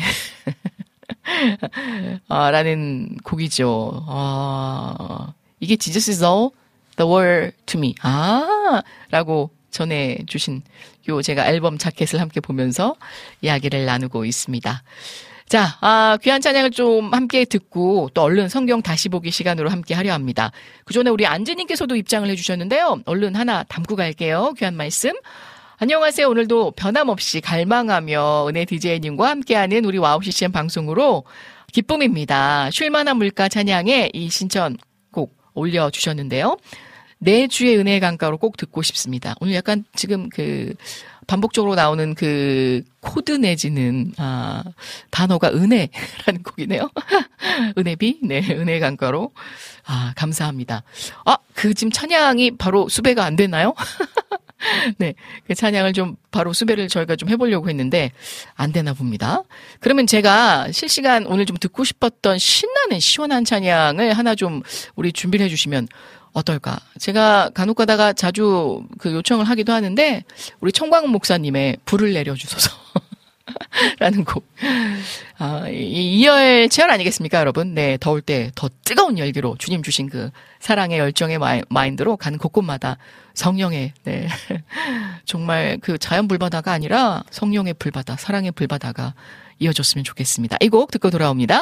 아, 라는 곡이죠. 아, 이게 Jesus is all the world to me. 아, 라고 전해주신 요 제가 앨범 자켓을 함께 보면서 이야기를 나누고 있습니다. 자, 아, 귀한 찬양을 좀 함께 듣고 또 얼른 성경 다시 보기 시간으로 함께 하려 합니다. 그 전에 우리 안지님께서도 입장을 해주셨는데요. 얼른 하나 담고 갈게요. 귀한 말씀. 안녕하세요. 오늘도 변함없이 갈망하며 은혜 디제이님과 함께하는 우리 와우 씨씨엠 방송으로 기쁨입니다. 쉴만한 물가 찬양에 이 신청곡 올려주셨는데요. 내 주의 은혜의 강가로 꼭 듣고 싶습니다. 오늘 약간 지금 그 반복적으로 나오는 그 코드 내지는 아 단어가 은혜라는 곡이네요. 은혜비? 네, 은혜의 강가로. 아, 감사합니다. 아, 그 지금 찬양이 바로 수배가 안 되나요? 네, 그 찬양을 좀 바로 수배를 저희가 좀 해보려고 했는데 안 되나 봅니다. 그러면 제가 실시간 오늘 좀 듣고 싶었던 신나는 시원한 찬양을 하나 좀 우리 준비를 해주시면 어떨까? 제가 간혹 가다가 자주 그 요청을 하기도 하는데 우리 청광 목사님의 불을 내려주소서 라는 곡. 아, 이 이열치열 아니겠습니까, 여러분? 네, 더울 때 더 뜨거운 열기로 주님 주신 그 사랑의 열정의 마이, 마인드로 가는 곳곳마다 성령의, 네. 정말 그 자연 불바다가 아니라 성령의 불바다, 사랑의 불바다가 이어졌으면 좋겠습니다. 이 곡 듣고 돌아옵니다.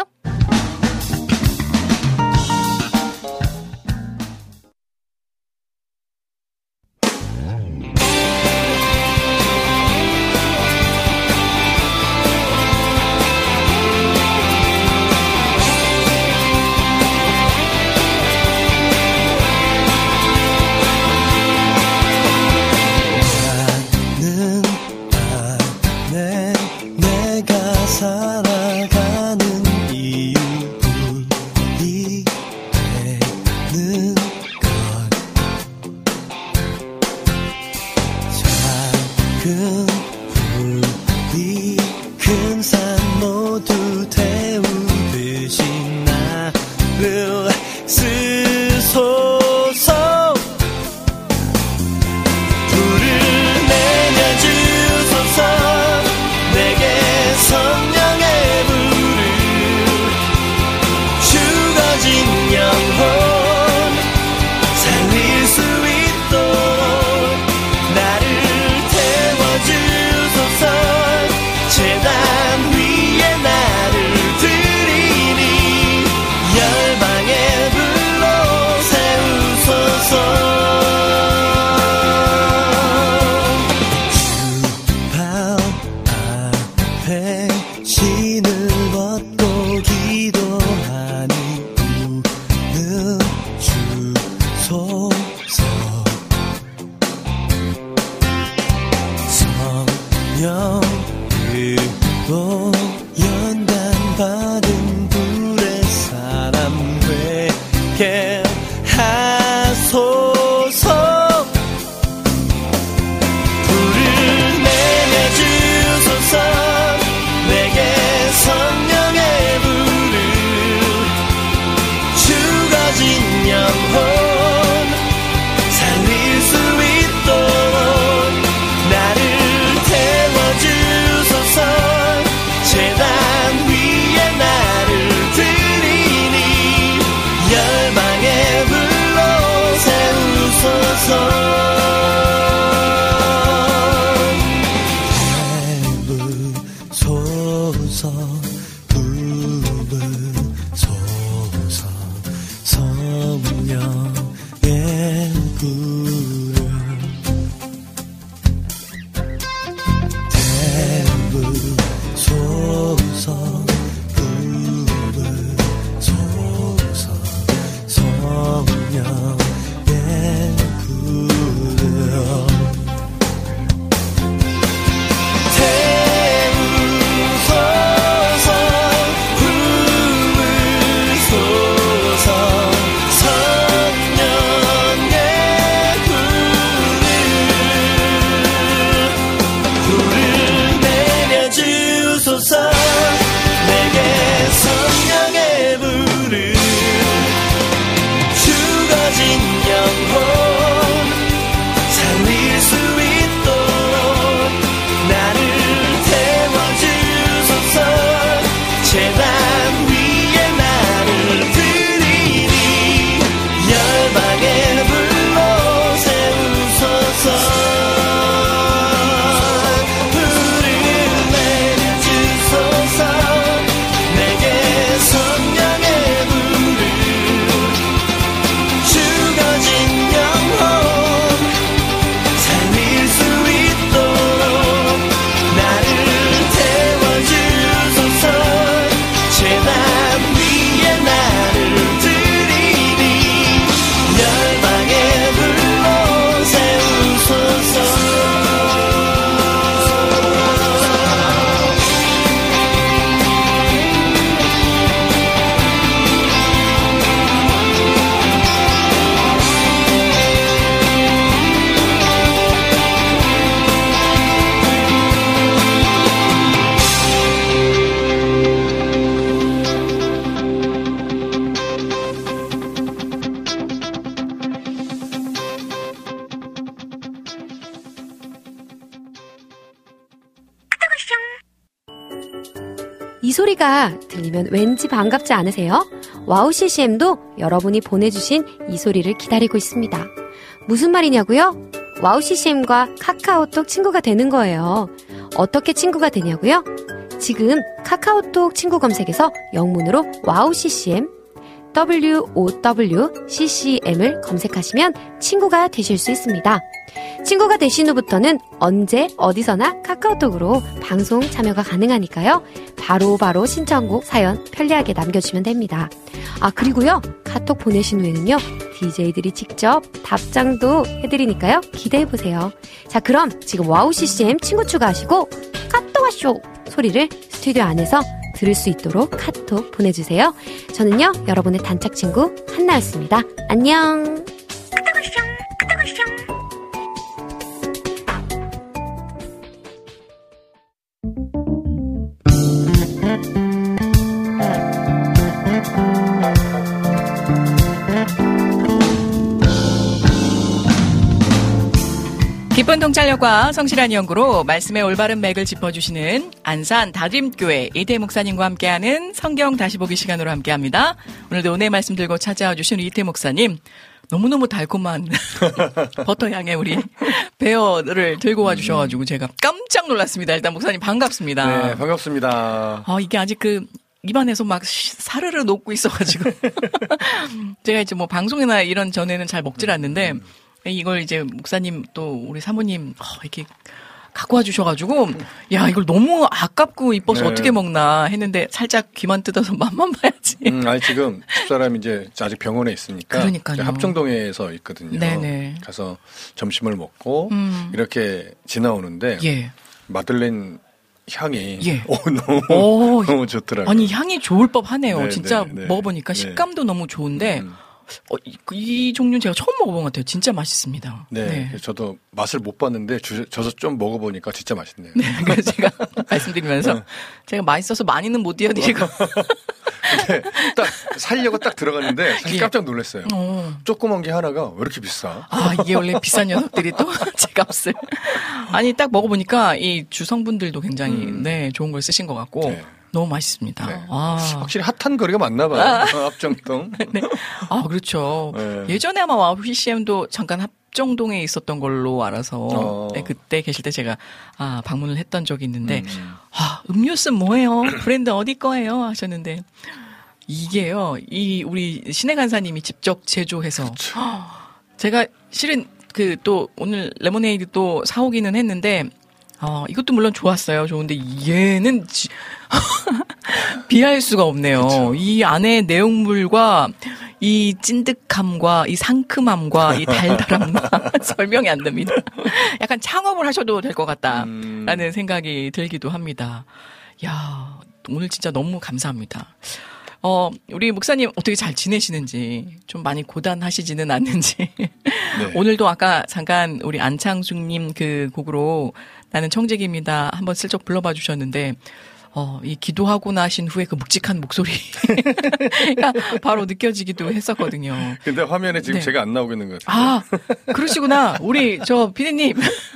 태우소서 이 소리가 들리면 왠지 반갑지 않으세요? 와우 씨씨엠도 여러분이 보내주신 이 소리를 기다리고 있습니다. 무슨 말이냐고요? 와우 씨씨엠과 카카오톡 친구가 되는 거예요. 어떻게 친구가 되냐고요? 지금 카카오톡 친구 검색에서 영문으로 와우 씨씨엠 워우씨씨엠을 검색하시면 친구가 되실 수 있습니다. 친구가 되신 후부터는 언제 어디서나 카카오톡으로 방송 참여가 가능하니까요. 바로바로 바로 신청곡 사연 편리하게 남겨주시면 됩니다. 아 그리고요 카톡 보내신 후에는요 디제이들이 직접 답장도 해드리니까요 기대해보세요. 자 그럼 지금 와우 씨씨엠 친구 추가하시고 카톡 와쇼 소리를 스튜디오 안에서 들을 수 있도록 카톡 보내주세요. 저는요 여러분의 단짝 친구 한나였습니다. 안녕. 깊은 통찰력과 성실한 연구로 말씀의 올바른 맥을 짚어주시는 안산 다림교회 이태 목사님과 함께하는 성경 다시 보기 시간으로 함께합니다. 오늘도 은혜의 말씀 들고 찾아와 주신 이태 목사님 너무너무 달콤한 버터향의 우리 베어를 들고 와주셔가지고 제가 깜짝 놀랐습니다. 일단 목사님 반갑습니다. 네, 반갑습니다. 아, 이게 아직 그 입안에서 막 사르르 녹고 있어가지고 제가 이제 뭐 방송이나 이런 전에는 잘 먹질 않는데 이걸 이제 목사님 또 우리 사모님 어, 이렇게 갖고 와주셔가지고 야 이걸 너무 아깝고 이뻐서 네. 어떻게 먹나 했는데 살짝 귀만 뜯어서 맛만 봐야지. 음, 아니 지금 집사람이 이제 아직 병원에 있으니까 그러니까요. 합정동에서 있거든요. 네네. 가서 점심을 먹고 음. 이렇게 지나오는데 예. 마들렌 향이 예. 오, 너무 오, 너무 좋더라고요. 아니 향이 좋을 법하네요. 네, 진짜 네, 네. 먹어보니까 네. 식감도 너무 좋은데. 음. 어, 이, 이 종류는 제가 처음 먹어본 것 같아요. 진짜 맛있습니다. 네, 네. 저도 맛을 못 봤는데 주, 저서 좀 먹어보니까 진짜 맛있네요. 네, 그래서 제가 말씀드리면서 제가 맛있어서 많이는 못 띄워드리고. 근데 딱 살려고 딱 들어갔는데 사실 예. 깜짝 놀랐어요. 어. 조그만 게 하나가 왜 이렇게 비싸? 아, 이게 원래 비싼 녀석들이 또 제 값을. 아니, 딱 먹어보니까 이 주성분들도 굉장히 음. 네, 좋은 걸 쓰신 것 같고. 네. 너무 맛있습니다. 네. 아. 확실히 핫한 거리가 맞나 봐요. 아. 합정동. 네. 아, 그렇죠. 네. 예전에 아마 와우 씨씨엠도 잠깐 합정동에 있었던 걸로 알아서 어. 네, 그때 계실 때 제가 아, 방문을 했던 적이 있는데 음. 아, 음료수 뭐예요? 브랜드 어디 거예요? 하셨는데 이게요. 이 우리 신의 간사님이 직접 제조해서 그쵸. 제가 실은 그 또 오늘 레모네이드 또 사오기는 했는데 어, 이것도 물론 좋았어요. 좋은데 얘는 지, 비할 수가 없네요. 그쵸. 이 안에 내용물과 이 찐득함과 이 상큼함과 이 달달함과 설명이 안 됩니다. 약간 창업을 하셔도 될 것 같다라는 음. 생각이 들기도 합니다. 야, 오늘 진짜 너무 감사합니다. 어, 우리 목사님 어떻게 잘 지내시는지, 좀 많이 고단하시지는 않는지. 네. 오늘도 아까 잠깐 우리 안창숙님 그 곡으로 나는 청직입니다. 한번 슬쩍 불러봐 주셨는데, 어, 이 기도하고 나신 후에 그 묵직한 목소리가 바로 느껴지기도 했었거든요. 근데 화면에 지금 네. 제가 안 나오고 있는 것 같아요. 아, 그러시구나. 우리 저 피디님.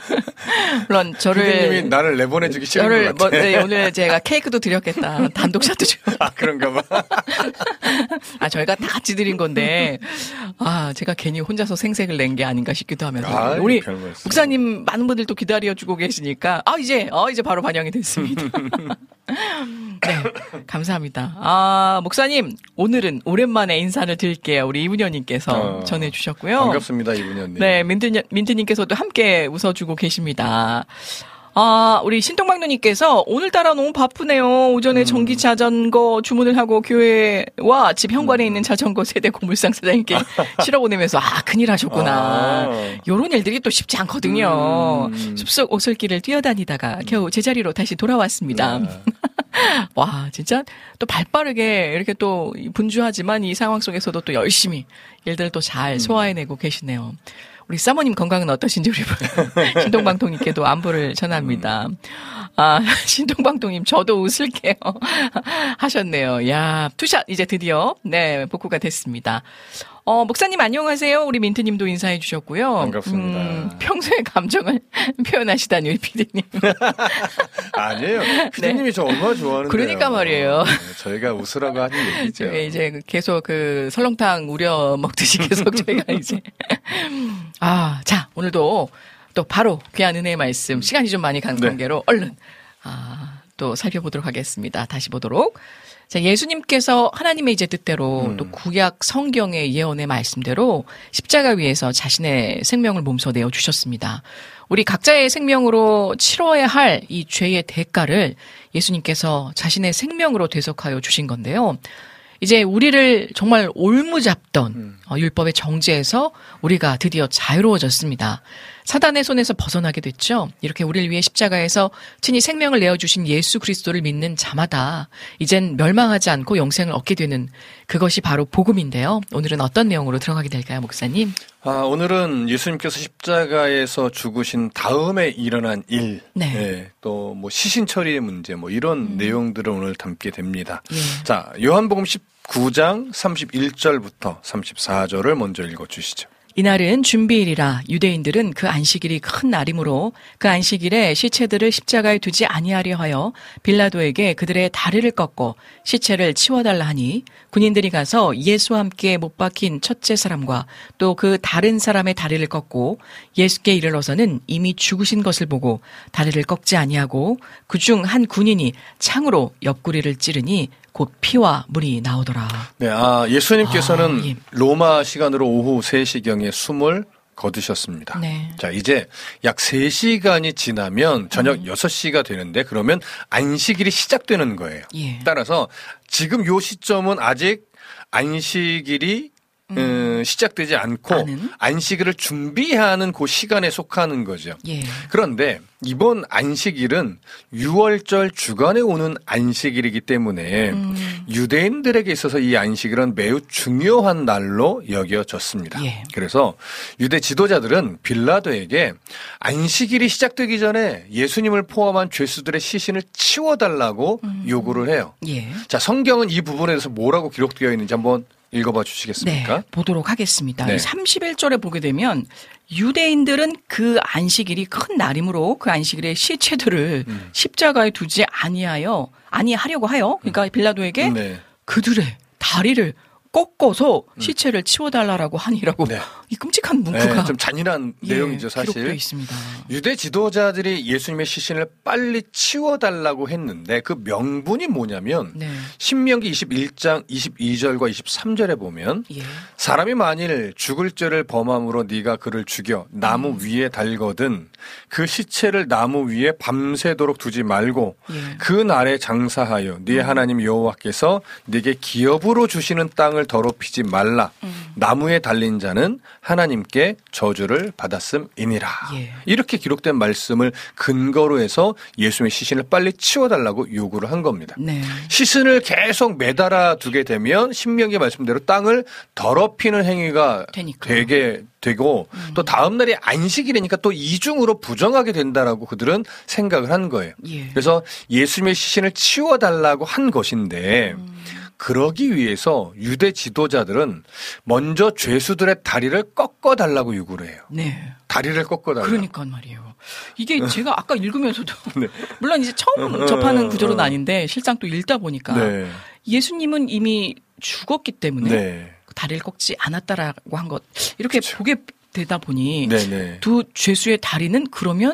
물론 저를. 피디님이 나를 내보내주기 싫은 저를 것 같아. 뭐, 네, 오늘 제가 케이크도 드렸겠다. 단독샷도 줘. 아, 그런가 봐. 아, 저희가 다 같이 드린 건데, 아, 제가 괜히 혼자서 생색을 낸 게 아닌가 싶기도 하면서. 아이, 우리 별 말씀. 목사님 많은 분들 또 기다려주고 계시니까, 아, 이제, 어, 이제 바로 반영이 됐습니다. 네, 감사합니다. 아, 목사님, 오늘은 오랜만에 인사를 드릴게요. 우리 이분현님께서 어, 전해주셨고요. 반갑습니다, 이분현님. 네, 민트, 민트님께서도 함께 웃어주고 계십니다. 아, 우리 신동방누님께서 오늘따라 너무 바쁘네요. 오전에 음. 전기 자전거 주문을 하고 교회와 집 현관에 있는 자전거 세대 고물상 사장님께 실어보내면서 아, 큰일 하셨구나. 아. 요런 일들이 또 쉽지 않거든요. 음. 숲속 오솔길을 뛰어다니다가 겨우 제자리로 다시 돌아왔습니다. 네. 와, 진짜 또 발빠르게 이렇게 또 분주하지만 이 상황 속에서도 또 열심히 일들을 또 잘 소화해내고 계시네요. 우리 사모님 건강은 어떠신지 우리 신동방통님께도 안부를 전합니다. 아, 신동방통님, 저도 웃을게요. 하셨네요. 야, 투샷, 이제 드디어, 네, 복구가 됐습니다. 어, 목사님 안녕하세요. 우리 민트님도 인사해 주셨고요. 반갑습니다. 음, 평소에 감정을 표현하시다니, 우리 피디님. 아니에요. 피디님이 네. 저 얼마나 좋아하는데요. 그러니까 말이에요. 네, 저희가 웃으라고 하는 얘기죠. 네, 이제 계속 그 설렁탕 우려 먹듯이 계속 저희가 이제. 아, 자, 오늘도 또 바로 귀한 은혜의 말씀, 시간이 좀 많이 간 네. 관계로 얼른, 아, 또 살펴보도록 하겠습니다. 다시 보도록. 자, 예수님께서 하나님의 이제 뜻대로 음. 또 구약 성경의 예언의 말씀대로 십자가 위에서 자신의 생명을 몸소 내어 주셨습니다. 우리 각자의 생명으로 치러야 할 이 죄의 대가를 예수님께서 자신의 생명으로 대속하여 주신 건데요. 이제 우리를 정말 올무잡던 음. 어, 율법의 정죄에서 우리가 드디어 자유로워졌습니다. 사단의 손에서 벗어나게 됐죠. 이렇게 우리를 위해 십자가에서 친히 생명을 내어주신 예수 그리스도를 믿는 자마다 이젠 멸망하지 않고 영생을 얻게 되는 그것이 바로 복음인데요. 오늘은 어떤 내용으로 들어가게 될까요, 목사님? 아, 오늘은 예수님께서 십자가에서 죽으신 다음에 일어난 일, 네. 예, 또 뭐 시신 처리의 문제, 뭐 이런 음. 내용들을 오늘 담게 됩니다. 예. 자, 요한복음 십구 장 삼십일 절부터 삼십사 절을 먼저 읽어주시죠. 이날은 준비일이라 유대인들은 그 안식일이 큰 날이므로 그 안식일에 시체들을 십자가에 두지 아니하려 하여 빌라도에게 그들의 다리를 꺾고 시체를 치워달라 하니 군인들이 가서 예수와 함께 못 박힌 첫째 사람과 또 그 다른 사람의 다리를 꺾고 예수께 이르러서는 이미 죽으신 것을 보고 다리를 꺾지 아니하고 그중 한 군인이 창으로 옆구리를 찌르니 곧 피와 물이 나오더라. 네, 아, 예수님께서는 아, 예. 로마 시간으로 오후 세 시경에 숨을 거두셨습니다. 네. 자, 이제 약 세 시간이 지나면 저녁 음. 여섯 시가 되는데 그러면 안식일이 시작되는 거예요. 예. 따라서 지금 요 시점은 아직 안식일이 음. 음, 시작되지 않고 않은? 안식일을 준비하는 그 시간에 속하는 거죠. 예. 그런데 이번 안식일은 유월절 주간에 오는 안식일이기 때문에 음. 유대인들에게 있어서 이 안식일은 매우 중요한 날로 여겨졌습니다. 예. 그래서 유대 지도자들은 빌라도에게 안식일이 시작되기 전에 예수님을 포함한 죄수들의 시신을 치워달라고 음. 요구를 해요. 예. 자, 성경은 이 부분에 대해서 뭐라고 기록되어 있는지 한번 읽어봐 주시겠습니까? 네, 보도록 하겠습니다. 네. 삼십일 절에 보게 되면 유대인들은 그 안식일이 큰 날이므로 그 안식일에 시체들을 음. 십자가에 두지 아니하여 아니하려고 하여 그러니까 빌라도에게 네. 그들의 다리를 꺾어서 시체를 치워달라고 하니라고 네. 이 끔찍한 문구가 네, 좀 잔인한 예, 내용이죠, 사실. 기록되어 있습니다. 유대 지도자들이 예수님의 시신을 빨리 치워달라고 했는데 그 명분이 뭐냐면 네. 신명기 이십일 장 이십이 절과 이십삼 절에 보면 예. 사람이 만일 죽을 죄를 범함으로 네가 그를 죽여 나무 음. 위에 달거든 그 시체를 나무 위에 밤새도록 두지 말고 예. 그 날에 장사하여 네 하나님 여호와께서 네게 기업으로 주시는 땅을 더럽히지 말라. 음. 나무에 달린 자는 하나님께 저주를 받았음이니라. 예. 이렇게 기록된 말씀을 근거로 해서 예수님의 시신을 빨리 치워달라고 요구를 한 겁니다. 네. 시신을 계속 매달아 두게 되면 신명기 말씀대로 땅을 더럽히는 행위가 되니까요. 되게 되고 음. 또 다음 날이 안식일이니까 또 이중으로 부정하게 된다라고 그들은 생각을 한 거예요. 예. 그래서 예수님의 시신을 치워달라고 한 것인데 음. 그러기 위해서 유대 지도자들은 먼저 죄수들의 다리를 꺾어달라고 요구를 해요. 네. 다리를 꺾어달라. 그러니까 말이에요. 이게 제가 아까 읽으면서도 네. 물론 이제 처음 접하는 구조는 아닌데 실상 또 읽다 보니까 네. 예수님은 이미 죽었기 때문에 네. 다리를 꺾지 않았다라고 한 것 이렇게 그쵸. 보게 되다 보니 네네. 두 죄수의 다리는 그러면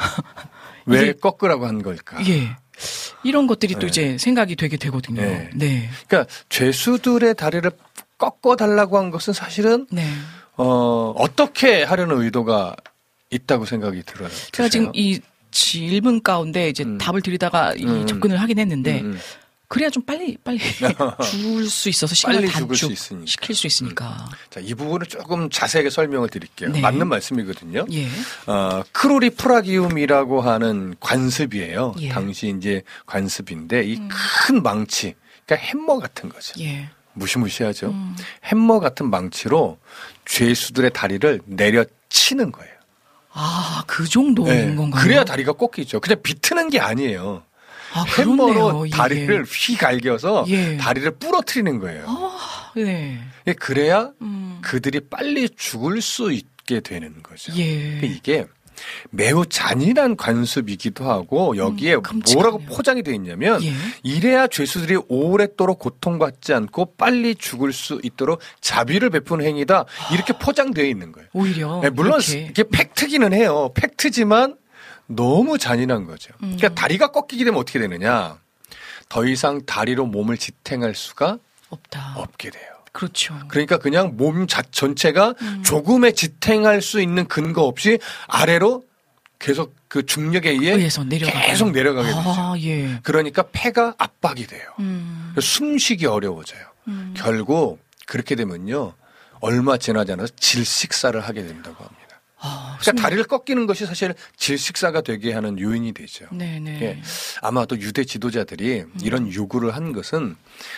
왜 이게- 꺾으라고 한 걸까? 예 이런 것들이 또 네. 이제 생각이 되게 되거든요. 네. 네. 그러니까 죄수들의 다리를 꺾어달라고 한 것은 사실은 네. 어, 어떻게 하려는 의도가 있다고 생각이 들어요. 제가 드세요? 지금 이 질문 가운데 이제 음. 답을 드리다가 이 음. 접근을 하긴 했는데 음, 음. 그래야 좀 빨리 빨리 줄 수 있어서 시간을 빨리 죽을 수 단축 있으니까. 시킬 수 있으니까. 자, 이 부분을 조금 자세하게 설명을 드릴게요. 네. 맞는 말씀이거든요. 예. 어, 크로리 프라기움이라고 하는 관습이에요. 예. 당시 이제 관습인데 이 큰 망치, 그러니까 햄머 같은 거죠. 예. 무시무시하죠. 음. 햄머 같은 망치로 죄수들의 다리를 내려치는 거예요. 아, 그 정도인 네, 건가요? 그래야 다리가 꺾이죠. 그냥 비트는 게 아니에요. 아, 햄머로 그렇네요. 다리를 휘 갈겨서 예. 다리를 부러뜨리는 거예요. 아, 네. 그래야 음. 그들이 빨리 죽을 수 있게 되는 거죠. 예. 이게 매우 잔인한 관습이기도 하고 여기에 음, 끔찍하네요. 뭐라고 포장이 되어 있냐면 예. 이래야 죄수들이 오랫도록 고통받지 않고 빨리 죽을 수 있도록 자비를 베푸는 행위다. 이렇게 포장되어 있는 거예요. 오히려. 네, 물론 그렇게. 이게 팩트기는 해요. 팩트지만 너무 잔인한 거죠. 음. 그러니까 다리가 꺾이게 되면 어떻게 되느냐. 더 이상 다리로 몸을 지탱할 수가 없다. 없게 돼요. 그렇죠. 그러니까 그냥 몸 자, 전체가 음. 조금의 지탱할 수 있는 근거 없이 아래로 계속 그 중력에 의해 의해서 내려가게. 계속 내려가게 되죠. 아, 예. 그러니까 폐가 압박이 돼요. 음. 숨쉬기 어려워져요. 음. 결국 그렇게 되면요. 얼마 지나지 않아서 질식사를 하게 된다고 합니다. 아, 그러니까 다리를 꺾이는 것이 사실 질식사가 되게 하는 요인이 되죠. 네네. 예. 아마도 유대 지도자들이 이런 요구를 한 것은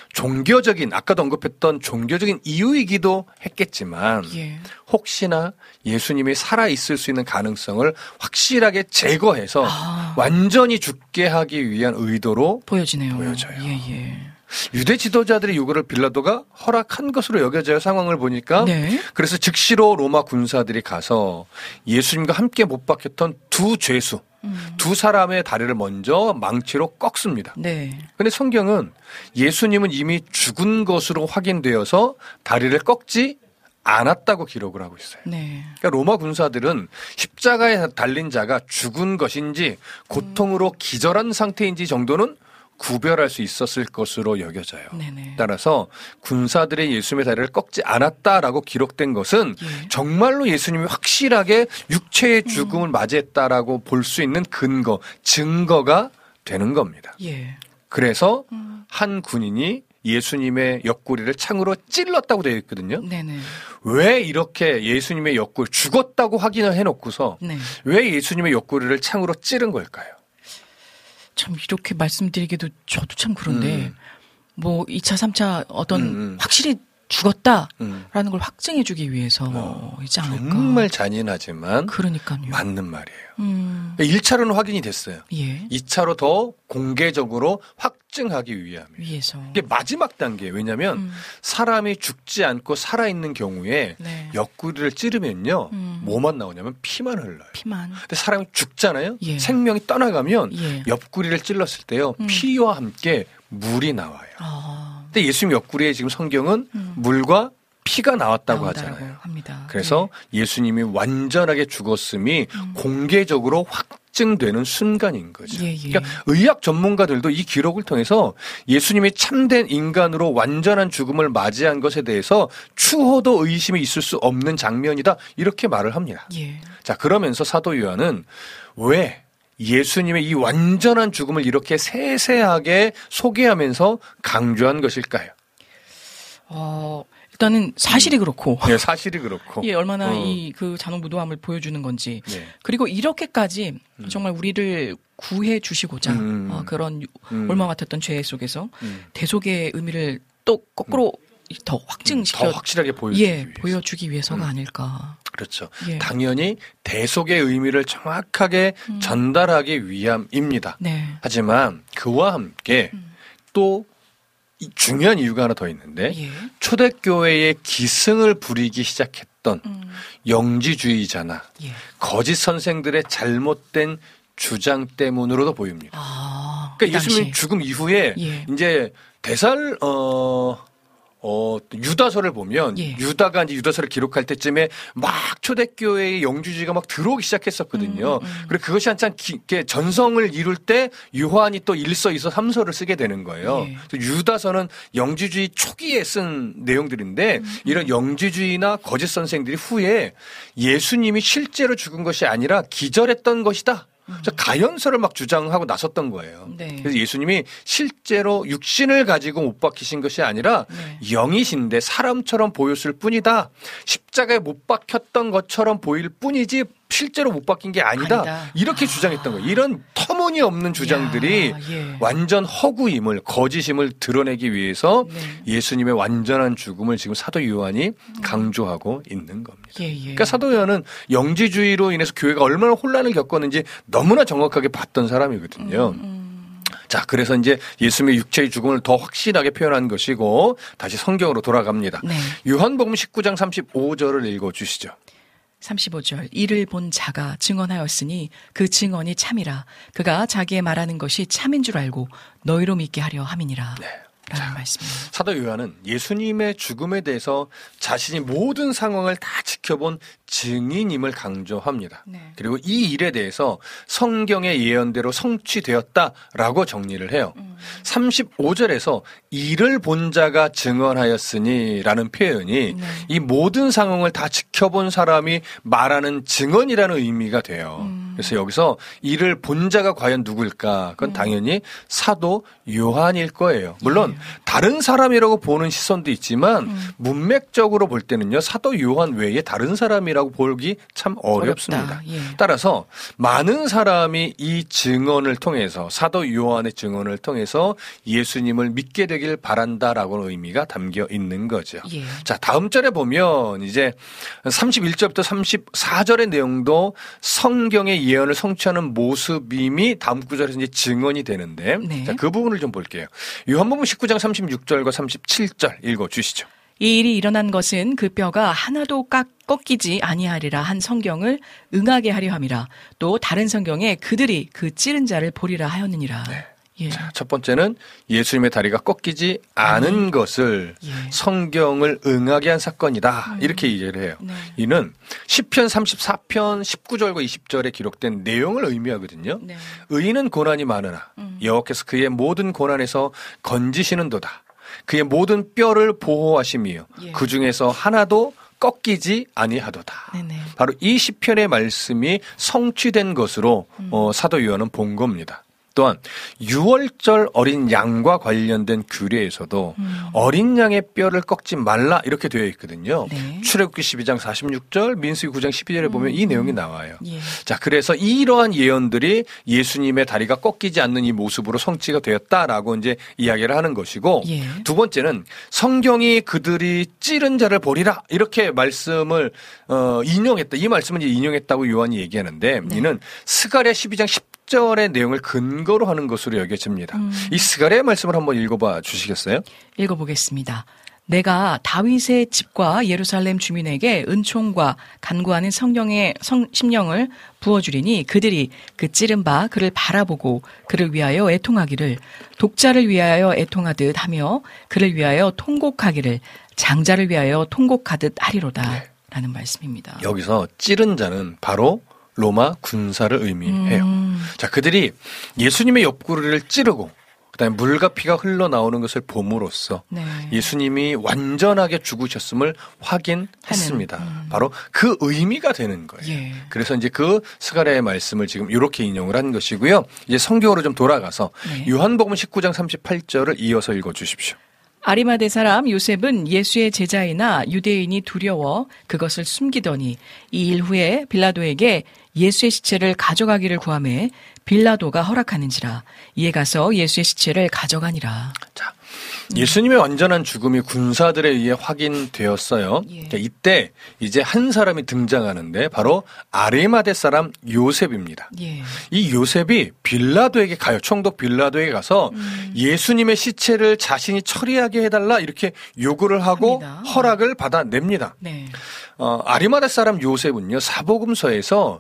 종교적인 아까도 언급했던 종교적인 이유이기도 했겠지만 예. 혹시나 예수님이 살아 있을 수 있는 가능성을 확실하게 제거해서 아. 완전히 죽게 하기 위한 의도로 보여지네요. 보여져요. 예, 예. 유대 지도자들의 요구를 빌라도가 허락한 것으로 여겨져요. 상황을 보니까. 네. 그래서 즉시로 로마 군사들이 가서 예수님과 함께 못 박혔던 두 죄수, 음. 두 사람의 다리를 먼저 망치로 꺾습니다. 네. 근데 성경은 예수님은 이미 죽은 것으로 확인되어서 다리를 꺾지 않았다고 기록을 하고 있어요. 네. 그러니까 로마 군사들은 십자가에 달린 자가 죽은 것인지 고통으로 기절한 상태인지 정도는 구별할 수 있었을 것으로 여겨져요. 네네. 따라서 군사들의 예수님의 다리를 꺾지 않았다라고 기록된 것은 예. 정말로 예수님이 확실하게 육체의 죽음을 맞이했다라고 볼 수 있는 근거, 증거가 되는 겁니다. 예. 그래서 음. 한 군인이 예수님의 옆구리를 창으로 찔렀다고 되어 있거든요. 네네. 왜 이렇게 예수님의 옆구리 죽었다고 확인을 해놓고서 네. 왜 예수님의 옆구리를 창으로 찌른 걸까요? 참 이렇게 말씀드리기도 저도 참 그런데 음. 뭐 이 차, 삼 차 어떤 음, 음. 확실히 죽었다라는 음. 걸 확증해 주기 위해서 어, 이지 않을까. 정말 잔인하지만 그러니까요. 맞는 말이에요. 음. 일 차로는 확인이 됐어요. 예. 이 차로 더 공개적으로 확증하기 위함이에요. 위해서. 이게 마지막 단계예요. 왜냐하면 음. 사람이 죽지 않고 살아있는 경우에 네. 옆구리를 찌르면요. 음. 뭐만 나오냐면 피만 흘러요. 피만. 근데 사람이 죽잖아요. 예. 생명이 떠나가면 예. 옆구리를 찔렀을 때요. 음. 피와 함께 물이 나와요. 아. 근데 예수님 옆구리에 지금 성경은 음. 물과 피가 나왔다고 나온다고 하잖아요. 합니다. 그래서 예수님이 완전하게 죽었음이 음. 공개적으로 확증되는 순간인 거죠. 예, 예. 그러니까 의학 전문가들도 이 기록을 통해서 예수님이 참된 인간으로 완전한 죽음을 맞이한 것에 대해서 추호도 의심이 있을 수 없는 장면이다 이렇게 말을 합니다. 예. 자, 그러면서 사도 요한은 왜 예수님의 이 완전한 죽음을 이렇게 세세하게 소개하면서 강조한 것일까요? 어, 일단은 사실이 그렇고. 네, 사실이 그렇고. 예, 얼마나 어. 이 그 잔혹무도함을 보여주는 건지. 네. 그리고 이렇게까지 정말 우리를 구해 주시고자 음. 어, 그런 음. 올마 같았던 죄 속에서 음. 대속의 의미를 또 거꾸로 더 확증시켜 더 확실하게 보여주기 예, 위해서. 보여주기 위해서가 음. 아닐까. 그렇죠. 예. 당연히 대속의 의미를 정확하게 음. 전달하기 위함입니다. 네. 하지만 그와 함께 음. 또 이 중요한 이유가 하나 더 있는데 예. 초대교회의 기승을 부리기 시작했던 음. 영지주의자나 예. 거짓 선생들의 잘못된 주장 때문으로도 보입니다. 아. 그러니까 이 당시. 예수님 죽음 이후에 예. 이제 대살 어 어, 유다서를 보면 예. 유다가 이제 유다서를 기록할 때쯤에 막 초대교회의 영주주의가 막 들어오기 시작했었거든요. 음, 음. 그리고 그것이 한참 기, 이렇게 전성을 이룰 때 요한이 또 일서, 이서, 삼서를 쓰게 되는 거예요. 예. 그래서 유다서는 영주주의 초기에 쓴 내용들인데 음, 이런 영주주의나 거짓 선생들이 후에 예수님이 실제로 죽은 것이 아니라 기절했던 것이다. 그래서 가연서를 막 주장하고 나섰던 거예요. 네. 그래서 예수님이 실제로 육신을 가지고 못 박히신 것이 아니라 네. 영이신데 사람처럼 보였을 뿐이다. 십자가에 못 박혔던 것처럼 보일 뿐이지 실제로 못 바뀐 게 아니다. 아니다. 이렇게 아. 주장했던 거예요. 이런 터무니없는 주장들이 야, 예. 완전 허구임을 거짓임을 드러내기 위해서 네. 예수님의 완전한 죽음을 지금 사도 요한이 강조하고 있는 겁니다. 예, 예. 그러니까 사도 요한은 영지주의로 인해서 교회가 얼마나 혼란을 겪었는지 너무나 정확하게 봤던 사람이거든요. 음, 음. 자, 그래서 이제 예수님의 육체의 죽음을 더 확실하게 표현한 것이고 다시 성경으로 돌아갑니다. 네. 요한복음 십구 장 삼십오 절을 읽어주시죠. 삼십오 절 이를 본 자가 증언하였으니 그 증언이 참이라 그가 자기의 말하는 것이 참인 줄 알고 너희로 믿게 하려 함이니라. 네. 라는 말씀입니다. 사도 요한은 예수님의 죽음에 대해서 자신이 모든 상황을 다 지켜본 증인임을 강조합니다. 네. 그리고 이 일에 대해서 성경의 예언대로 성취되었다라고 정리를 해요. 음. 삼십오 절에서 이를 본 자가 증언하였으니라는 표현이 네. 이 모든 상황을 다 지켜본 사람이 말하는 증언이라는 의미가 돼요. 음. 그래서 여기서 이를 본 자가 과연 누굴까? 그건 음. 당연히 사도 요한일 거예요. 물론 예. 다른 사람이라고 보는 시선도 있지만 음. 문맥적으로 볼 때는요. 사도 요한 외에 다른 사람이라고 보기 참 어렵습니다. 어렵다. 예. 따라서 많은 사람이 이 증언을 통해서 사도 요한의 증언을 통해서 예수님을 믿게 되길 바란다라고는 의미가 담겨 있는 거죠. 예. 자, 다음 절에 보면 이제 삼십일 절부터 삼십사 절의 내용도 성경의 예언을 성취하는 모습임이 다음 구절에서 이제 증언이 되는데 네. 자, 그 부분을 좀 볼게요. 요한복음 십구 장 삼십육 절과 삼십칠 절 읽어 주시죠. 이 일이 일어난 것은 그 뼈가 하나도 깎, 꺾이지 아니하리라 한 성경을 응하게 하려 함이라. 또 다른 성경에 그들이 그 찌른 자를 보리라 하였느니라. 네. 예. 자, 첫 번째는 예수님의 다리가 꺾이지 않은 것을 예. 성경을 응하게 한 사건이다. 이렇게 이해를 해요. 네. 이는 시편 삼십사 편 십구 절과 이십 절에 기록된 내용을 의미하거든요. 네. 의인은 고난이 많으나 음. 여호와께서 그의 모든 고난에서 건지시는도다. 그의 모든 뼈를 보호하시며 예. 그 중에서 하나도 꺾이지 아니하도다. 네네. 바로 이 시편의 말씀이 성취된 것으로 음. 어, 사도 요한은 본 겁니다. 또한 유월절 어린 양과 관련된 규례에서도 음. 어린 양의 뼈를 꺾지 말라 이렇게 되어 있거든요. 네. 출애굽기 십이 장 사십육 절, 민수기 구 장 십이 절에 보면 이 내용이 나와요. 예. 자, 그래서 이러한 예언들이 예수님의 다리가 꺾이지 않는 이 모습으로 성취가 되었다라고 이제 이야기를 하는 것이고 예. 두 번째는 성경이 그들이 찌른 자를 보리라 이렇게 말씀을 어, 인용했다. 이 말씀은 이제 인용했다고 요한이 얘기하는데 네. 이는 스가랴 십이 장 십 절의 내용을 근거로 하는 것으로 여겨집니다. 음. 이 스가랴의 말씀을 한번 읽어봐 주시겠어요? 읽어보겠습니다. 내가 다윗의 집과 예루살렘 주민에게 은총과 간구하는 성령의 성, 심령을 부어주리니 그들이 그 찌른 바 그를 바라보고 그를 위하여 애통하기를 독자를 위하여 애통하듯 하며 그를 위하여 통곡하기를 장자를 위하여 통곡하듯 하리로다. 네. 라는 말씀입니다. 여기서 찌른 자는 바로 로마 군사를 의미해요. 음. 자, 그들이 예수님의 옆구리를 찌르고 그다음에 물과 피가 흘러나오는 것을 봄으로써 네. 예수님이 완전하게 죽으셨음을 확인했습니다. 하는, 음. 바로 그 의미가 되는 거예요. 예. 그래서 이제 그 스가랴의 말씀을 지금 이렇게 인용을 한 것이고요. 이제 성경으로 좀 돌아가서 네. 요한복음 십구 장 삼십팔 절을 이어서 읽어 주십시오. 아리마대 사람 요셉은 예수의 제자이나 유대인이 두려워 그것을 숨기더니 이 일 후에 빌라도에게 예수의 시체를 가져가기를 구하매 빌라도가 허락하는지라 이에 가서 예수의 시체를 가져가니라. 자, 예수님의 완전한 죽음이 군사들에 의해 확인되었어요. 예. 그러니까 이때 이제 한 사람이 등장하는데 바로 아리마대 사람 요셉입니다. 예. 이 요셉이 빌라도에게 가요. 총독 빌라도에게 가서 음. 예수님의 시체를 자신이 처리하게 해달라 이렇게 요구를 하고 합니다. 허락을 받아냅니다. 네. 어, 아리마대 사람 요셉은요, 사복음서에서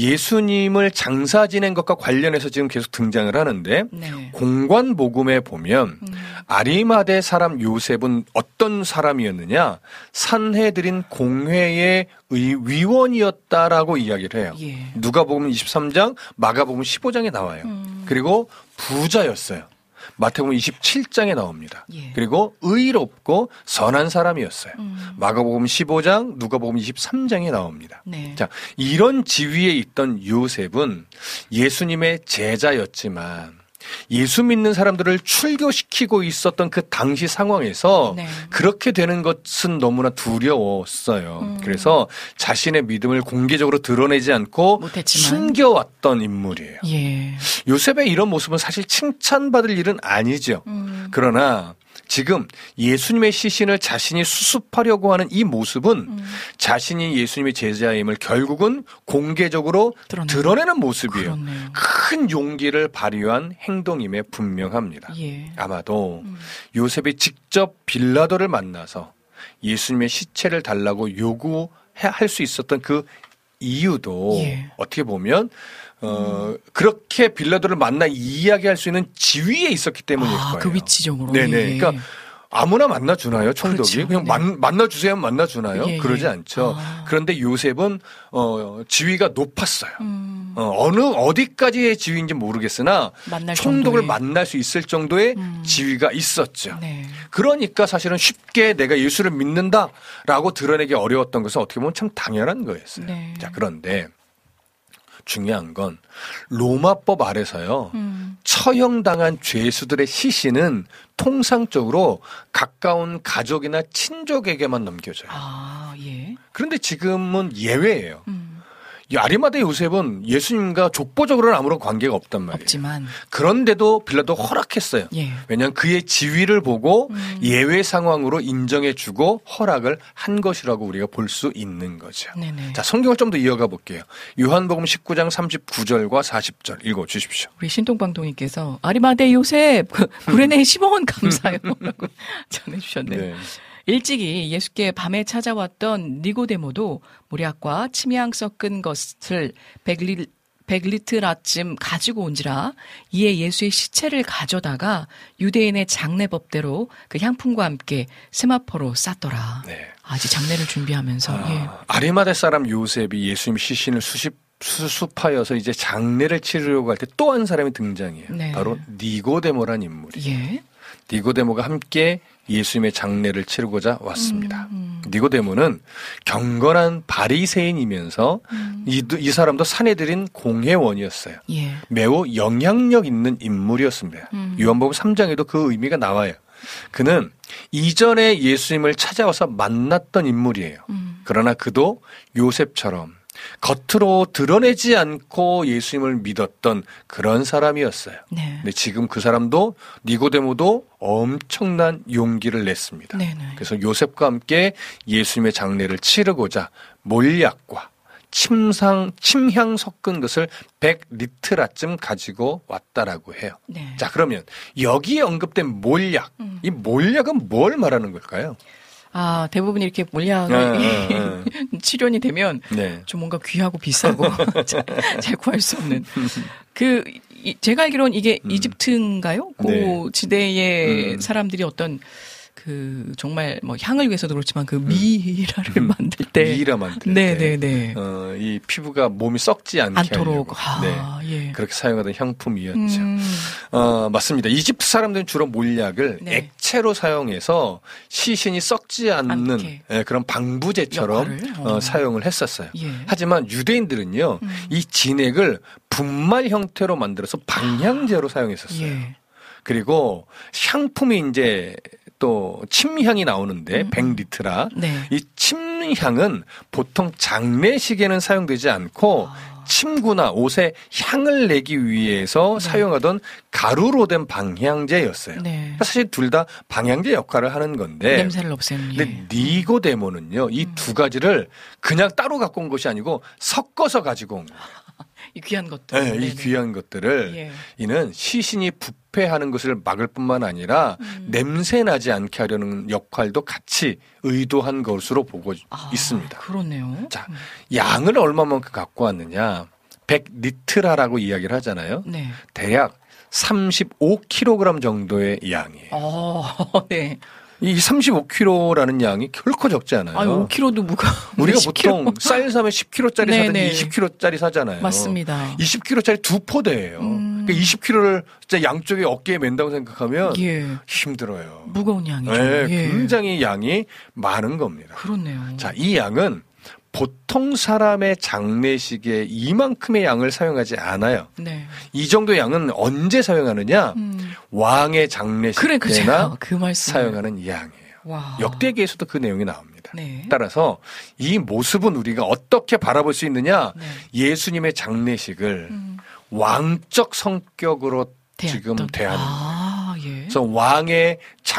예수님을 장사 지낸 것과 관련해서 지금 계속 등장을 하는데, 네. 공관복음에 보면, 음. 아리마대 사람 요셉은 어떤 사람이었느냐, 산헤드린 공회의 의 위원이었다라고 이야기를 해요. 예. 누가복음 이십삼 장, 마가복음 십오 장에 나와요. 음. 그리고 부자였어요. 마태복음 이십칠 장에 나옵니다. 예. 그리고 의롭고 선한 사람이었어요. 음. 마가복음 십오 장, 누가복음 이십삼 장에 나옵니다. 네. 자, 이런 지위에 있던 요셉은 예수님의 제자였지만 예수 믿는 사람들을 출교시키고 있었던 그 당시 상황에서 네. 그렇게 되는 것은 너무나 두려웠어요. 음. 그래서 자신의 믿음을 공개적으로 드러내지 않고 못했지만. 숨겨왔던 인물이에요. 예. 요셉의 이런 모습은 사실 칭찬받을 일은 아니죠. 음. 그러나 지금 예수님의 시신을 자신이 수습하려고 하는 이 모습은 음. 자신이 예수님의 제자임을 결국은 공개적으로 드러내는, 드러내는 모습이에요. 그렇네요. 큰 용기를 발휘한 행동임에 분명합니다. 예. 아마도 음. 요셉이 직접 빌라도를 만나서 예수님의 시체를 달라고 요구할 수 있었던 그 이유도 예. 어떻게 보면 어, 그렇게 빌라도를 만나 이야기할 수 있는 지위에 있었기 때문일 아, 거예요. 그 위치적으로. 네네. 예. 그러니까 아무나 만나주나요, 총독이? 그렇죠. 그냥 네. 만, 만나주세요 하면 만나주나요? 예, 그러지 예. 않죠. 아. 그런데 요셉은, 어, 지위가 높았어요. 음. 어, 어느, 어디까지의 지위인지 모르겠으나 만날 총독을 정도의. 만날 수 있을 정도의 음. 지위가 있었죠. 네. 그러니까 사실은 쉽게 내가 예수를 믿는다라고 드러내기 어려웠던 것은 어떻게 보면 참 당연한 거였어요. 네. 자, 그런데 중요한 건 로마법 아래서요. 음. 처형당한 죄수들의 시신은 통상적으로 가까운 가족이나 친족에게만 넘겨져요. 아, 예. 그런데 지금은 예외예요. 음. 이 아리마대 요셉은 예수님과 족보적으로는 아무런 관계가 없단 말이에요. 없지만. 그런데도 빌라도 허락했어요. 예. 왜냐하면 그의 지위를 보고 음. 예외 상황으로 인정해주고 허락을 한 것이라고 우리가 볼 수 있는 거죠. 네네. 자, 성경을 좀 더 이어가 볼게요. 요한복음 십구 장 삼십구 절과 사십 절 읽어주십시오. 우리 신동방통님께서 아리마대 요셉 구레네 십억 원 감사요 라고 전해주셨네요. 네. 일찍이 예수께 밤에 찾아왔던 니고데모도 모략과 침향 섞은 것을 백리, 백리트라쯤 가지고 온지라 이에 예수의 시체를 가져다가 유대인의 장례법대로 그 향품과 함께 세마포로 쌌더라. 네. 아직 장례를 준비하면서 아, 예. 아리마대 사람 요셉이 예수님 시신을 수십 수습하여서 이제 장례를 치르려고 할 때 또 한 사람이 등장해요. 네. 바로 니고데모란 인물이. 예. 니고데모가 함께 예수님의 장례를 치르고자 왔습니다. 음, 음. 니고데모는 경건한 바리새인이면서 음. 이, 이 사람도 산헤드린 공회원이었어요. 예. 매우 영향력 있는 인물이었습니다. 음. 요한복음 삼 장에도 그 의미가 나와요. 그는 이전에 예수님을 찾아와서 만났던 인물이에요. 음. 그러나 그도 요셉처럼 겉으로 드러내지 않고 예수님을 믿었던 그런 사람이었어요. 네. 근데 지금 그 사람도 니고데모도 엄청난 용기를 냈습니다. 네네. 그래서 요셉과 함께 예수님의 장례를 치르고자 몰약과 침상, 침향 섞은 것을 백 리트라쯤 가지고 왔다라고 해요. 네. 자, 그러면 여기에 언급된 몰약, 음. 이 몰약은 뭘 말하는 걸까요? 아, 대부분 이렇게 몰약이 네, 네, 치료이 되면 네. 좀 뭔가 귀하고 비싸고 잘, 잘 구할 수 없는 그 이, 제가 알기로는 이게 음. 이집트인가요? 그 네. 지대의 음. 사람들이 어떤 그 정말 뭐 향을 위해서도 그렇지만 그 미이라를 만들 때 미이라 만들 네, 때, 네, 네. 어, 이 피부가 몸이 썩지 않게 않도록 하려고. 아, 네. 예. 그렇게 사용하던 향품이었죠. 음. 어, 맞습니다. 이집트 사람들은 주로 몰약을 네. 액체로 사용해서 시신이 썩지 않는 않게. 예, 그런 방부제처럼 역할을? 어, 어. 사용을 했었어요. 예. 하지만 유대인들은요, 음. 이 진액을 분말 형태로 만들어서 방향제로 사용했었어요. 예. 그리고 향품이 이제 또 침향이 나오는데 음. 백 리트라. 네. 이 침향은 보통 장례식에는 사용되지 않고 아. 침구나 옷에 향을 내기 위해서 네. 사용하던 가루로 된 방향제였어요. 네. 사실 둘 다 방향제 역할을 하는 건데. 냄새를 없애는 근데 예. 니고데모는요, 이 두 가지를 그냥 따로 갖고 온 것이 아니고 섞어서 가지고 온 거예요. 이 귀한 것들. 네, 이 네네. 귀한 것들을 예. 이는 시신이 부패하는 것을 막을 뿐만 아니라 음. 냄새 나지 않게 하려는 역할도 같이 의도한 것으로 보고 아, 있습니다. 그렇네요. 자, 음. 양을 얼마만큼 갖고 왔느냐? 백 리트라라고 이야기를 하잖아요. 네. 대략 삼십오 킬로그램 정도의 양이에요. 어, 네. 이 삼십오 킬로그램라는 양이 결코 적지 않아요. 아, 오 킬로그램도 무거. 우리가 십 킬로그램. 보통 쌀 사면 십 킬로그램짜리 사든 네네. 이십 킬로그램짜리 사잖아요. 맞습니다. 이십 킬로그램짜리 두 포대예요. 음. 그러니까 이십 킬로그램를 진짜 양쪽에 어깨에 맨다고 생각하면 예. 힘들어요. 무거운 양이죠. 네, 예. 굉장히 양이 많은 겁니다. 그렇네요. 자, 이 양은 보통 사람의 장례식에 이만큼의 양을 사용하지 않아요. 네. 이 정도 양은 언제 사용하느냐? 음. 왕의 장례식 그래, 때나 그 말씀. 사용하는 양이에요. 와. 역대기에서도 그 내용이 나옵니다. 네. 따라서 이 모습은 우리가 어떻게 바라볼 수 있느냐? 네. 예수님의 장례식을 음. 왕적 성격으로 지금 대했던. 대하는 거예요. 아, 예. 그래서 왕의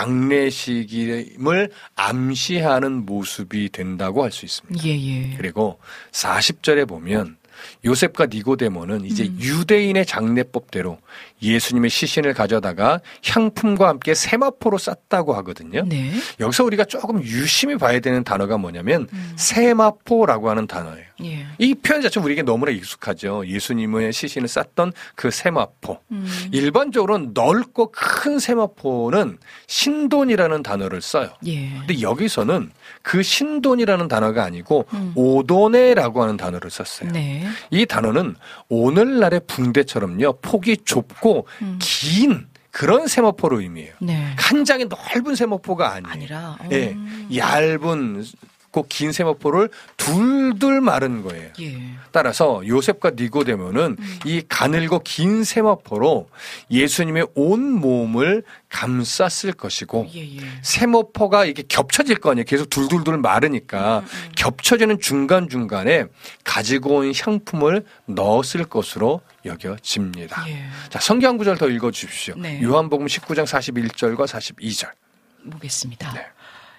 장례식임을 암시하는 모습이 된다고 할 수 있습니다. 예, 예. 그리고 사십 절에 보면 요셉과 니고데모는 이제 음. 유대인의 장례법대로 예수님의 시신을 가져다가 향품과 함께 세마포로 쌌다고 하거든요. 네. 여기서 우리가 조금 유심히 봐야 되는 단어가 뭐냐면 음. 세마포라고 하는 단어예요. 예. 이 표현 자체는 우리에게 너무나 익숙하죠. 예수님의 시신을 쌌던 그 세마포. 음. 일반적으로 넓고 큰 세마포는 신돈이라는 단어를 써요. 예. 근데 여기서는 그 신돈이라는 단어가 아니고 음. 오도네라고 하는 단어를 썼어요. 네. 이 단어는 오늘날의 붕대처럼요. 폭이 좁고 음. 긴 그런 세마포를 의미해요. 네. 한 장의 넓은 세마포가 아니에요. 아니라. 예, 음. 얇은 꼭 긴 세마포를 둘둘 마른 거예요. 예. 따라서 요셉과 니고데모는 음. 이 가늘고 긴 세마포로 예수님의 온 몸을 감쌌을 것이고 예, 예. 세마포가 이게 겹쳐질 거 아니에요. 계속 둘둘둘 마르니까 음, 음. 겹쳐지는 중간중간에 가지고 온 향품을 넣었을 것으로 여겨집니다. 예. 자, 성경 구절 더 읽어 주십시오. 네. 요한복음 십구 장 사십일 절과 사십이 절. 보겠습니다. 네.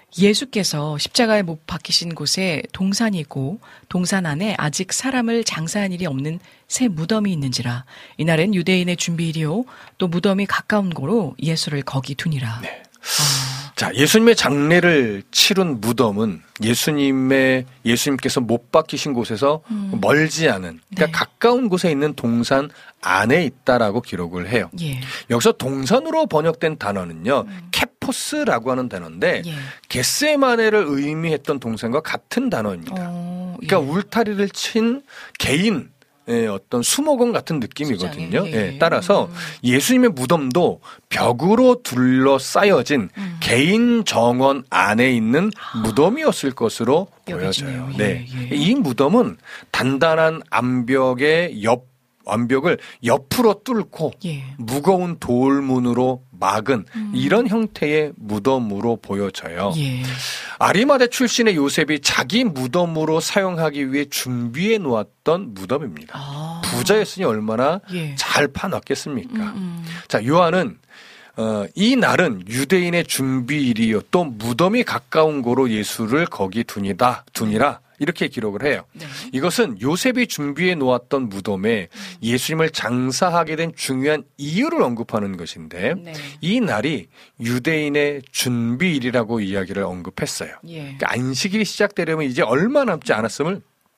예수께서 십자가에 못 박히신 곳에 동산이 있고 동산 안에 아직 사람을 장사한 일이 없는 새 무덤이 있는지라. 이날은 유대인의 준비일이요 또 무덤이 가까운 고로 예수를 거기 두니라. 네. 아, 자, 예수님의 장례를 치른 무덤은 예수님의 예수님께서 못 박히신 곳에서 음. 멀지 않은 그러니까 네. 가까운 곳에 있는 동산 안에 있다라고 기록을 해요. 예. 여기서 동산으로 번역된 단어는요. 음. 케포스라고 하는 단어인데 예. 겟세마네를 의미했던 동산과 같은 단어입니다. 어, 예. 그러니까 울타리를 친 개인 의 어떤 수목원 같은 느낌이거든요. 수장에, 예, 예, 예. 따라서 음. 예수님의 무덤도 벽으로 둘러싸여진 음. 개인 정원 안에 있는 무덤이었을 것으로 여겨지네요. 보여져요. 예, 네. 예. 이 무덤은 단단한 암벽의 옆 완벽을 옆으로 뚫고 예. 무거운 돌문으로 막은 음. 이런 형태의 무덤으로 보여져요. 예. 아리마대 출신의 요셉이 자기 무덤으로 사용하기 위해 준비해 놓았던 무덤입니다. 아. 부자였으니 얼마나 예. 잘 파놨겠습니까? 음, 음. 자, 요한은 어, 이 날은 유대인의 준비일이요 또 무덤이 가까운 고로 예수를 거기 두니다 두니라 이렇게 기록을 해요. 네. 이것은 요셉이 준비해 놓았던 무덤에 예수님을 장사하게 된 중요한 이유를 언급하는 것인데 네. 이 날이 유대인의 준비일이라고 이야기를 언급했어요. 예. 그러니까 안식일이 시작되려면 이제 얼마 남지 않았음을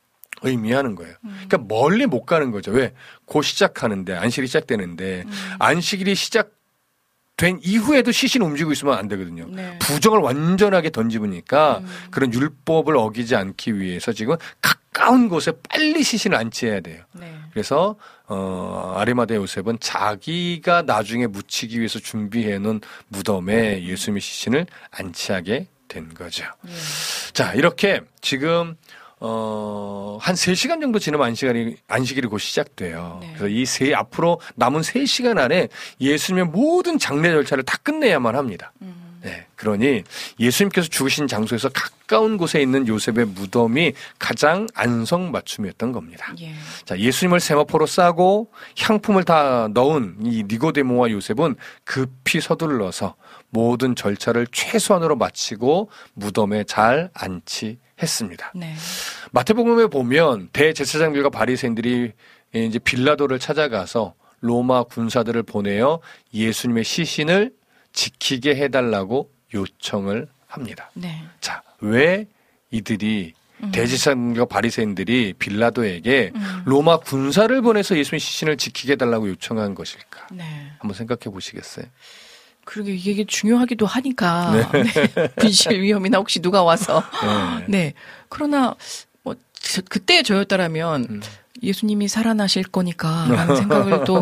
의미하는 거예요. 그러니까 멀리 못 가는 거죠. 왜? 곧 시작하는데 안식일이 시작되는데 음. 안식일이 시작 된 이후에도 시신 움직이고 있으면 안 되거든요. 네. 부정을 완전하게 던지니까 음. 그런 율법을 어기지 않기 위해서 지금 가까운 곳에 빨리 시신을 안치해야 돼요. 네. 그래서 어, 아리마대 요셉은 자기가 나중에 묻히기 위해서 준비해 놓은 무덤에 예수님의 시신을 안치하게 된 거죠. 예. 자, 이렇게 지금 어, 한 세 시간 정도 지나면 안식일이, 안식일이 곧 시작돼요. 네. 그래서 이 세, 앞으로 남은 세 시간 안에 예수님의 모든 장례 절차를 다 끝내야만 합니다. 음. 네. 그러니 예수님께서 죽으신 장소에서 가까운 곳에 있는 요셉의 무덤이 가장 안성맞춤이었던 겁니다. 예. 자, 예수님을 세마포로 싸고 향품을 다 넣은 이 니고데모와 요셉은 급히 서둘러서 모든 절차를 최소한으로 마치고 무덤에 잘 안치했습니다. 네. 마태복음에 보면 대제사장들과 바리새인들이 이제 빌라도를 찾아가서 로마 군사들을 보내어 예수님의 시신을 지키게 해달라고 요청을 합니다. 네. 자, 왜 이들이 음. 대제사장과 바리새인들이 빌라도에게 음. 로마 군사를 보내서 예수님의 시신을 지키게 해달라고 요청한 것일까? 네. 한번 생각해 보시겠어요? 그러게 이게 중요하기도 하니까 네. 분실 위험이나 혹시 누가 와서 네. 네. 그러나 뭐 저, 그때 저였다라면 음. 예수님이 살아나실 거니까라는 생각을 또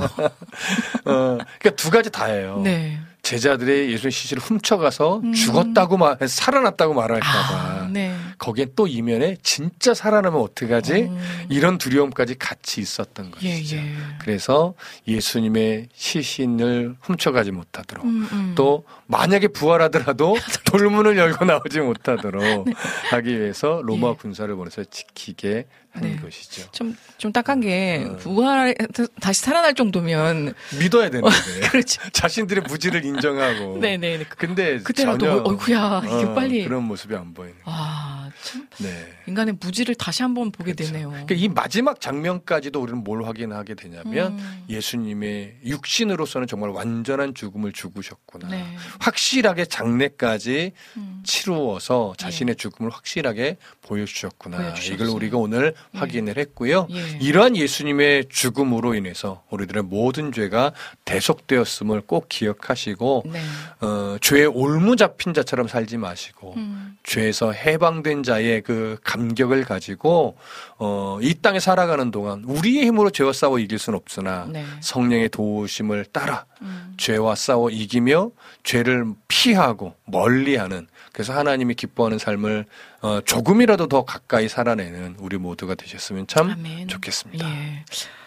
어, 그러니까 두 가지 다예요. 네. 제자들의 예수의 시신을 훔쳐가서 음. 죽었다고 말, 살아났다고 말할까봐. 아, 네. 거기에 또 이면에 진짜 살아나면 어떡하지? 음. 이런 두려움까지 같이 있었던 것이죠. 예, 예. 그래서 예수님의 시신을 훔쳐가지 못하도록 음, 음. 또 만약에 부활하더라도 돌문을 열고 나오지 못하도록 네. 하기 위해서 로마 예. 군사를 보내서 지키게 한 네. 것이죠. 좀, 좀 딱한 게, 어. 부활, 다시 살아날 정도면. 믿어야 되는데. 그렇죠. 자신들의 무지를 인정하고. 네네. 근데 그때라도, 전혀 어이구야, 이게 어, 빨리. 그런 모습이 안 보이는. 아, 참. 네. 인간의 무지를 다시 한번 보게 그렇죠. 되네요. 그러니까 이 마지막 장면까지도 우리는 뭘 확인하게 되냐면 음. 예수님의 육신으로서는 정말 완전한 죽음을 죽으셨구나. 네. 확실하게 장례까지 음. 치루어서 자신의 죽음을 확실하게 보여주셨구나. 보여주셨어요. 이걸 우리가 오늘 예. 확인을 했고요. 예. 이러한 예수님의 죽음으로 인해서 우리들의 모든 죄가 대속되었음을 꼭 기억하시고 네. 어, 죄에 올무 잡힌 자처럼 살지 마시고 음. 죄에서 해방된 자의 그 감격을 가지고 어, 이 땅에 살아가는 동안 우리의 힘으로 죄와 싸워 이길 수는 없으나 네. 성령의 도우심을 따라 음. 죄와 싸워 이기며 죄를 피하고 멀리하는 그래서 하나님이 기뻐하는 삶을 어, 조금이라도 더 가까이 살아내는 우리 모두가 되셨으면 참 아멘. 좋겠습니다. 예.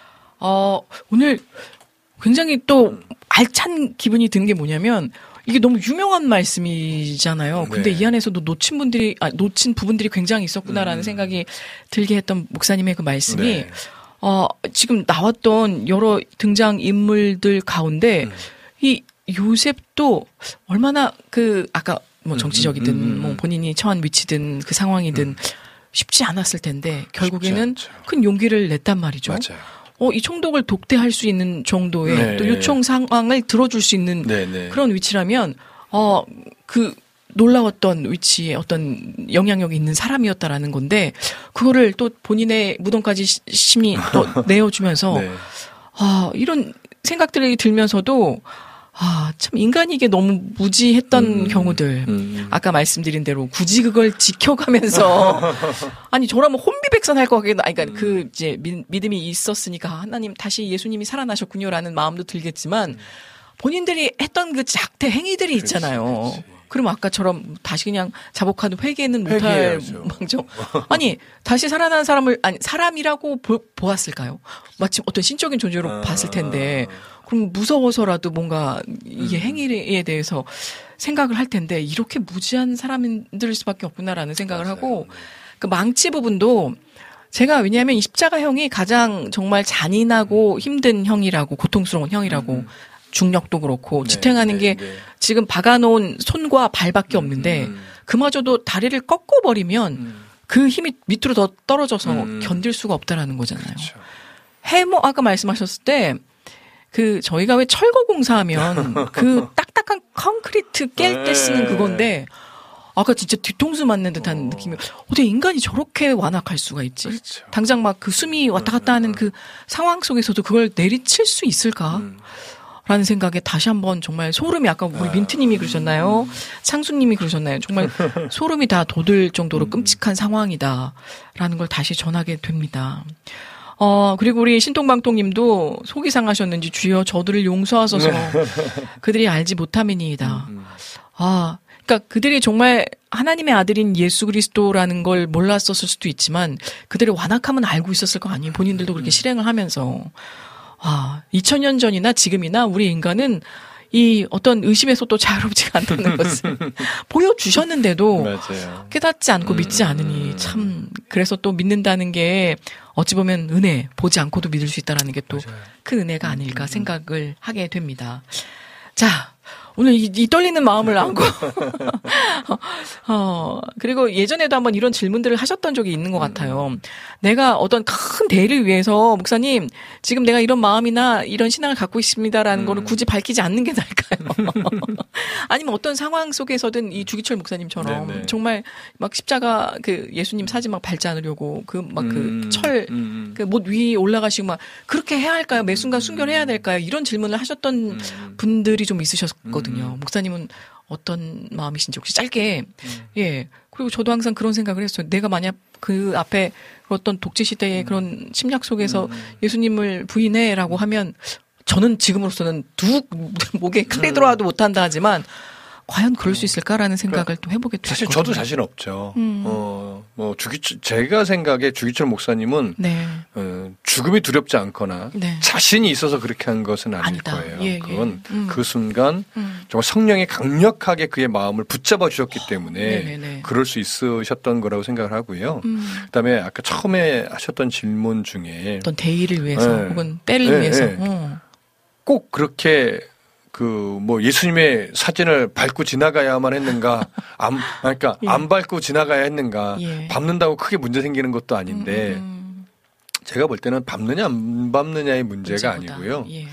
어, 오늘 굉장히 또 알찬 기분이 든 게 뭐냐면 이게 너무 유명한 말씀이잖아요. 근데 네. 이 안에서도 놓친 분들이, 아, 놓친 부분들이 굉장히 있었구나라는 음. 생각이 들게 했던 목사님의 그 말씀이 네. 어, 지금 나왔던 여러 등장 인물들 가운데 음. 이 요셉도 얼마나 그 아까 뭐 정치적이든 음, 음, 음. 뭐 본인이 처한 위치든 그 상황이든 음. 쉽지 않았을 텐데 결국에는 쉽지 않죠. 큰 용기를 냈단 말이죠. 맞아요. 어, 이 총독을 독대할 수 있는 정도의 네. 또 요청 상황을 들어줄 수 있는 네네. 그런 위치라면 어, 그 놀라웠던 위치에 어떤 영향력이 있는 사람이었다라는 건데 그거를 또 본인의 무덤까지 시- 심히 또 내어주면서 네. 아, 이런 생각들이 들면서도 아, 참 인간이게 너무 무지했던 음, 경우들. 음. 아까 말씀드린 대로 굳이 그걸 지켜가면서 아니 저라면 혼비백산 것 같긴. 아니 그러니까 그 이제 믿, 믿음이 있었으니까 하나님 다시 예수님이 살아나셨군요라는 마음도 들겠지만 본인들이 했던 그 작대 행위들이 있잖아요. 그렇지. 그럼 아까처럼 다시 그냥 자복하는 회개는 못할 회개해야죠. 망정. 아니 다시 살아난 사람을 아니 사람이라고 보, 보았을까요? 마침 어떤 신적인 존재로 아. 봤을 텐데 그럼 무서워서라도 뭔가 이게 행위에 대해서 생각을 할 텐데 이렇게 무지한 사람들 수밖에 없구나라는 생각을 맞아요. 하고 그 망치 부분도 제가 왜냐하면 이 십자가형이 가장 정말 잔인하고 힘든 형이라고 고통스러운 형이라고 음. 중력도 그렇고 네, 지탱하는 네, 게 네. 지금 박아놓은 손과 발밖에 없는데 음. 그마저도 다리를 꺾어버리면 음. 그 힘이 밑으로 더 떨어져서 음. 견딜 수가 없다라는 거잖아요. 그렇죠. 해모 아까 말씀하셨을 때 그 저희가 왜 철거 공사하면 그 딱딱한 콘크리트 깰 때 쓰는 네. 그건데 아까 진짜 뒤통수 맞는 듯한 어. 느낌이 어떻게 인간이 저렇게 완악할 수가 있지? 그렇죠. 당장 막 그 숨이 왔다 갔다 하는 그 상황 속에서도 그걸 내리칠 수 있을까? 음. 라는 생각에 다시 한번 정말 소름이 아까 우리 민트님이 그러셨나요? 창수님이 그러셨나요? 정말 소름이 다 돋을 정도로 끔찍한 상황이다라는 걸 다시 전하게 됩니다. 어, 그리고 우리 신통방통님도 속이 상하셨는지 주여 저들을 용서하소서 그들이 알지 못함이니이다. 아, 그러니까 그들이 정말 하나님의 아들인 예수 그리스도라는 걸 몰랐었을 수도 있지만 그들의 완악함은 알고 있었을 거 아니에요. 본인들도 그렇게 실행을 하면서. 아, 이천 년 전이나 지금이나 우리 인간은 이 어떤 의심에서 또 자유롭지가 않다는 것을 보여주셨는데도 맞아요. 깨닫지 않고 음. 믿지 않으니 참 그래서 또 믿는다는 게 어찌 보면 은혜 보지 않고도 믿을 수 있다는 게 또 큰 은혜가 아닐까 생각을 하게 됩니다. 자, 오늘 이, 이 떨리는 마음을 안고 어, 그리고 예전에도 한번 이런 질문들을 하셨던 적이 있는 것 같아요. 내가 어떤 큰 대를 위해서 목사님 지금 내가 이런 마음이나 이런 신앙을 갖고 있습니다라는 음. 거를 굳이 밝히지 않는 게 나을까요? 아니면 어떤 상황 속에서든 이 주기철 목사님처럼 네네. 정말 막 십자가 그 예수님 사진 막 밟지 않으려고 그 막 그 음. 철 음. 그 못 위에 올라가시고 막 그렇게 해야 할까요? 매 순간 순결해야 될까요? 이런 질문을 하셨던 음. 분들이 좀 있으셨거든요. 음. 목사님은 어떤 마음이신지 혹시 짧게 예 그리고 저도 항상 그런 생각을 했어요. 내가 만약 그 앞에 어떤 독재 시대의 그런 침략 속에서 예수님을 부인해라고 하면 저는 지금으로서는 두 목에 칼이 들어와도 못한다 하지만 과연 그럴 수 있을까라는 생각을 또 해보게 됐거든요. 사실 저도 자신 없죠. 음. 어, 뭐 주기철 제가 생각에 주기철 목사님은 네. 어, 죽음이 두렵지 않거나 네. 자신이 있어서 그렇게 한 것은 아닐 아니다. 거예요. 예, 예. 그건 음. 그 순간 음. 정말 성령이 강력하게 그의 마음을 붙잡아 주셨기 때문에 네네네. 그럴 수 있으셨던 거라고 생각을 하고요. 음. 그다음에 아까 처음에 하셨던 질문 중에 어떤 대의를 위해서 네. 혹은 때를 네, 위해서 네. 어. 꼭 그렇게 그 뭐 예수님의 사진을 밟고 지나가야만 했는가? 안 그러니까 예. 안 밟고 지나가야 했는가? 예. 밟는다고 크게 문제 생기는 것도 아닌데 음, 음. 제가 볼 때는 밟느냐 안 밟느냐의 문제가 문제보다. 아니고요. 예.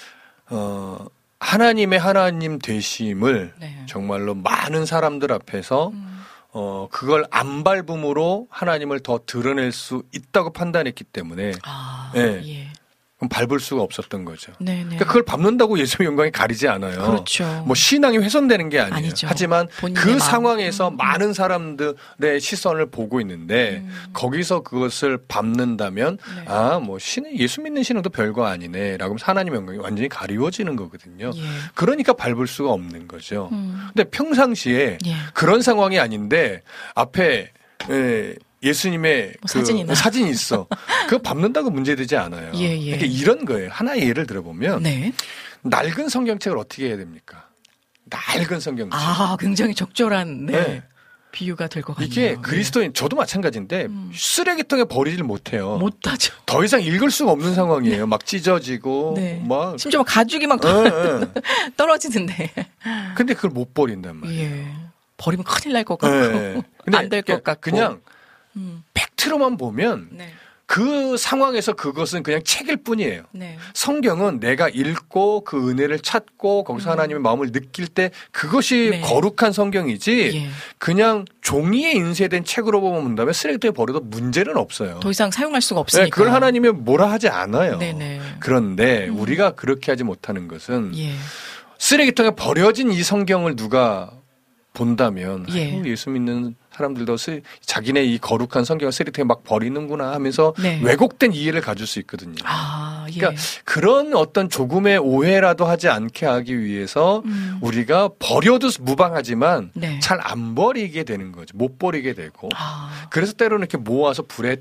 어 하나님의 하나님 되심을 네. 정말로 많은 사람들 앞에서 음. 어 그걸 안 밟음으로 하나님을 더 드러낼 수 있다고 판단했기 때문에 아, 예. 예. 그럼 밟을 수가 없었던 거죠. 네네. 그러니까 그걸 밟는다고 예수의 영광이 가리지 않아요. 그렇죠. 뭐 신앙이 훼손되는 게 아니에요. 아니죠. 하지만 본인의 그 마음. 상황에서 음. 많은 사람들의 시선을 보고 있는데 음. 거기서 그것을 밟는다면 네. 아, 뭐 신은 예수 믿는 신앙도 별거 아니네라고 하면 하나님의 영광이 완전히 가리워지는 거거든요. 예. 그러니까 밟을 수가 없는 거죠. 음. 근데 평상시에 예. 그런 상황이 아닌데 앞에 예, 예수님의 뭐 그 사진이나. 사진이 있어. 그거 밟는다고 문제되지 않아요. 예, 예. 그러니까 이런 거예요. 하나의 예를 들어보면 네. 낡은 성경책을 어떻게 해야 됩니까? 낡은 성경책. 아, 굉장히 적절한 네. 네. 비유가 될 것 같네요. 이게 그리스도인 저도 마찬가지인데 음. 쓰레기통에 버리질 못해요. 네. 못하죠. 더 이상 읽을 수가 없는 상황이에요. 막 찢어지고 네. 막. 심지어 막 가죽이 막 예, 예. 떨어지는데. 근데 그걸 못 버린단 말이에요. 예. 버리면 큰일 날 것 같고 예. 근데 안 될 것 같고. 그냥 음. 팩트로만 보면 네. 그 상황에서 그것은 그냥 책일 뿐이에요. 네. 성경은 내가 읽고 그 은혜를 찾고 거기서 하나님의 마음을 느낄 때 그것이 네. 거룩한 성경이지 예. 그냥 종이에 인쇄된 책으로 본다면 쓰레기통에 버려도 문제는 없어요. 더 이상 사용할 수가 없으니까. 네, 그걸 하나님이 뭐라 하지 않아요. 네네. 그런데 음. 우리가 그렇게 하지 못하는 것은 예. 쓰레기통에 버려진 이 성경을 누가 본다면 예. 아유, 예수 믿는 사람들도 쓰, 자기네 이 거룩한 성경을 쓰레기통에 막 버리는구나 하면서 네. 왜곡된 이해를 가질 수 있거든요. 아, 예. 그러니까 그런 어떤 조금의 오해라도 하지 않게 하기 위해서 음. 우리가 버려도 무방하지만 네. 잘 안 버리게 되는 거죠. 못 버리게 되고. 아. 그래서 때로는 이렇게 모아서 불에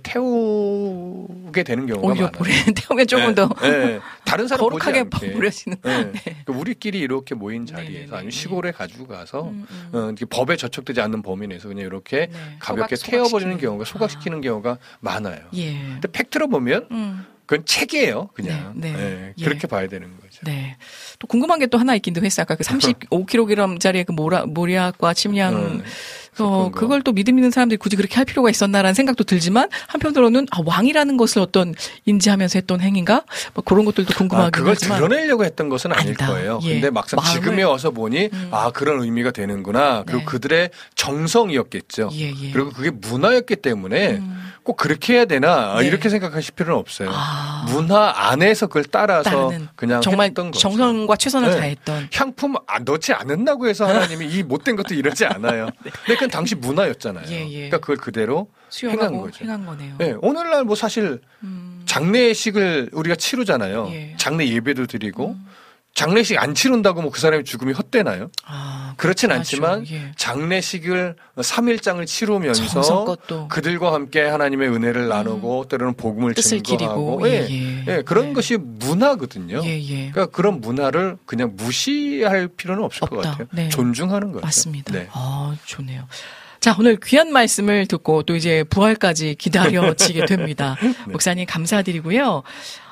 태우게 되는 경우가 오히려 많아요. 불에 태우면 조금 네, 더 네. 다른 사람 거룩하게 보지 않게. 버려지는. 네. 네. 그러니까 우리끼리 이렇게 모인 자리에서 네네네. 아니면 시골에 가지고 가서 음, 음. 어, 이렇게 법에 저촉되지 않는 범위 내에서 그냥 이렇게 네. 가볍게 소각- 태워버리는 소각시키는. 경우가 소각시키는 경우가 많아요. 예. 근데 팩트로 보면 음. 그건 책이에요, 그냥. 네, 네. 네, 예. 그렇게 봐야 되는 거죠. 네. 또 궁금한 게 또 하나 있긴도 했어요. 아까 그 삼십오 킬로그램짜리 그 모라, 모리아과 침량. 음, 어, 섞은 거. 그걸 또 믿음 있는 사람들이 굳이 그렇게 할 필요가 있었나라는 생각도 들지만 한편으로는 아, 왕이라는 것을 어떤 인지하면서 했던 행위인가? 뭐 그런 것들도 아, 궁금하긴 그걸 하지만. 드러내려고 했던 것은 아닐 아니다. 거예요. 예. 근데 막상 마음을- 지금에 와서 보니 음. 아 그런 의미가 되는구나. 그리고 네. 그들의 정성이었겠죠. 예, 예. 그리고 그게 문화였기 때문에 음. 꼭 그렇게 해야 되나 네. 이렇게 생각하실 필요는 없어요. 아. 문화 안에서 그걸 따라서 따르는 그냥 정말 했던 거죠. 정성과 최선을 네. 다했던. 향품 아, 넣지 않았다고 해서 하나님이 이 못된 것도 이러지 않아요. 근데 그건 당시 문화였잖아요. 예, 예. 그러니까 그걸 그대로 행한 수용하고 거죠. 행한 거네요. 네, 오늘날 뭐 사실 음. 장례식을 우리가 치르잖아요. 예. 장례 예배도 드리고 음. 장례식 안 치른다고 뭐 그 사람의 죽음이 헛되나요? 아, 그렇진 그렇죠. 않지만 예. 장례식을 삼 일장을 치르면서 정성껏 또. 그들과 함께 하나님의 은혜를 나누고 때로는 복음을 뜻을 증거하고 기리고. 예, 예, 예. 예, 그런 네. 것이 문화거든요. 예, 예. 그러니까 그런 문화를 그냥 무시할 필요는 없을 것 없다. 같아요. 네. 존중하는 거죠. 맞습니다. 네. 아, 좋네요. 자, 오늘 귀한 말씀을 듣고 또 이제 부활까지 기다려지게 됩니다. 네. 목사님 감사드리고요.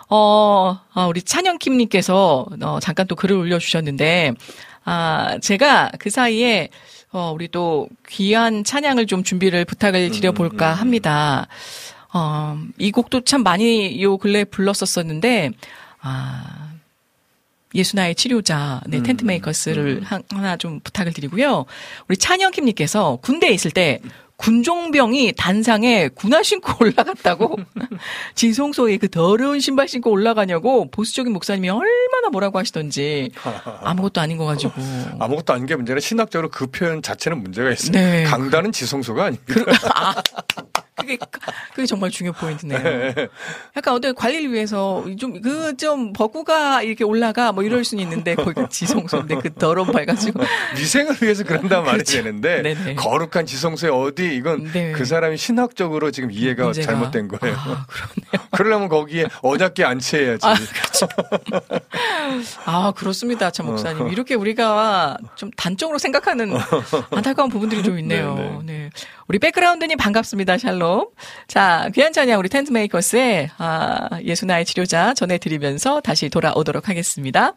어, 아, 우리 찬영킴님께서 어, 잠깐 또 글을 올려주셨는데, 아, 제가 그 사이에 어, 우리 또 귀한 찬양을 좀 준비를 부탁을 드려볼까 합니다. 어, 이 곡도 참 많이 요 근래에 불렀었었는데, 아, 예수나의 치료자, 네, 음, 텐트메이커스를 한- 하나 좀 부탁을 드리고요. 우리 찬영킴님께서 군대에 있을 때 군종병이 단상에 군화 신고 올라갔다고 지성소에 그 더러운 신발 신고 올라가냐고 보수적인 목사님이 얼마나 뭐라고 하시던지 아무것도 아닌 거 가지고. 아무것도 아닌 게 문제라 신학적으로 그 표현 자체는 문제가 있어요. 네. 강단은 지성소가 아닙니다. 아, 그게 그게, 그게 정말 중요 포인트네요. 약간 어떤 관리를 위해서 좀, 그, 좀, 버구가 이렇게 올라가 뭐 이럴 수는 있는데, 거기가 지성소인데 그 더러운 발 가지고. 위생을 위해서 그런다는 말이 그렇죠. 되는데, 네네. 거룩한 지성소에 어디, 이건 네. 그 사람이 신학적으로 지금 이해가 문제가. 잘못된 거예요. 아, 그러네요. 그러려면 거기에 언약계 안치해야지. 아, 그렇죠. 아, 그렇습니다. 참, 목사님. 이렇게 우리가 좀 단적으로 생각하는 안타까운 부분들이 좀 있네요. 네네. 네. 우리 백그라운드님 반갑습니다. 샬롬. 자, 귀한 찬양 우리 텐트메이커스의 아, 예수 나의 치료자 전해드리면서 다시 돌아오도록 하겠습니다.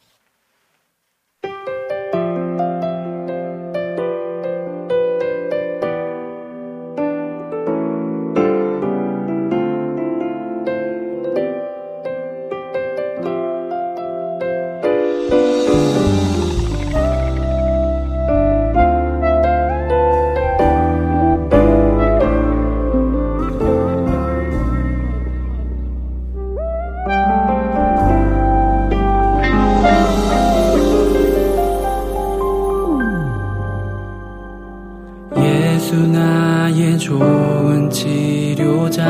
예수 나의 좋은 치료자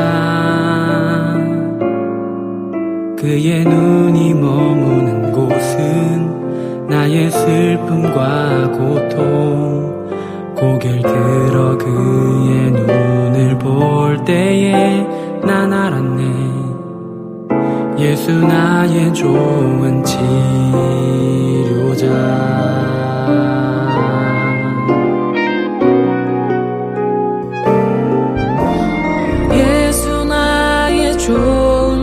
그의 눈이 머무는 곳은 나의 슬픔과 고통 고개를 들어 그의 눈을 볼 때에 난 알았네 예수 나의 좋은 치료자 좋은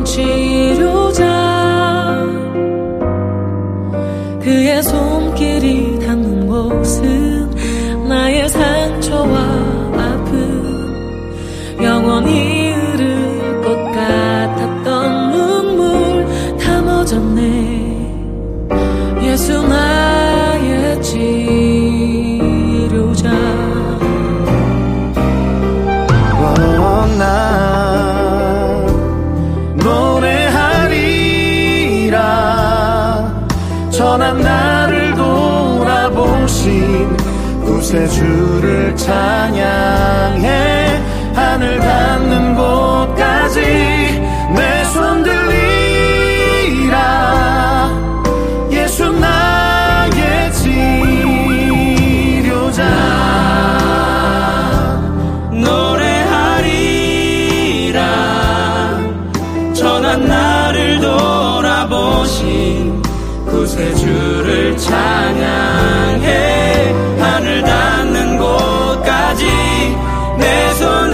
치료자 그의 손길이 닿는 곳은 나의 상처와 아픔 영원히 흐를 것 같았던 눈물 다 멎었네 예수 나의 치료자 나 노래하리라 전한 나를 돌아보신 구세주를 찬양해 하늘 닿는 곳까지 내 손 들리라 예수 나의 치료자 나를 돌아보신 구세주를 찬양해 하늘 닿는 곳까지 내 손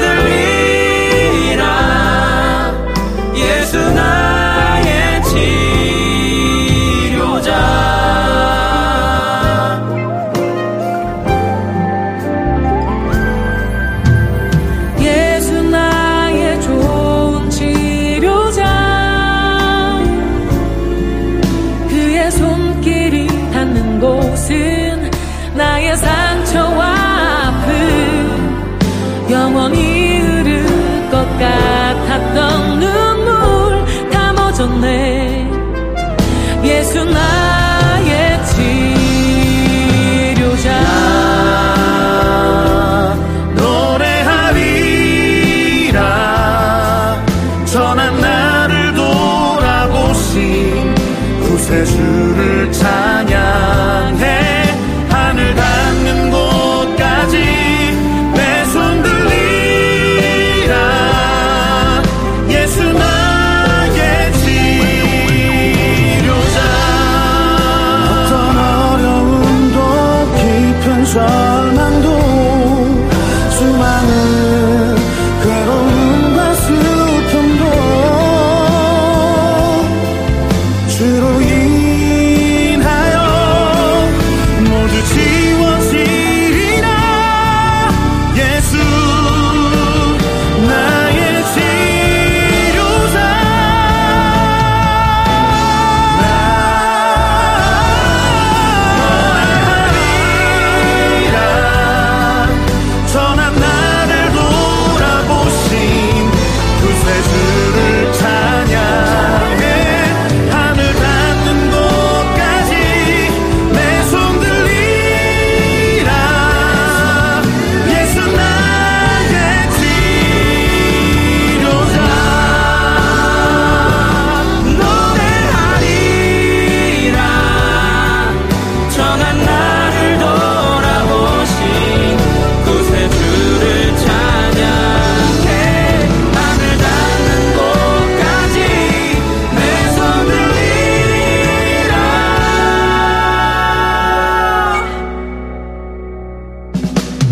들리라 예수 나의 치료자 예수 나의 좋은 치료자 손길이 닿는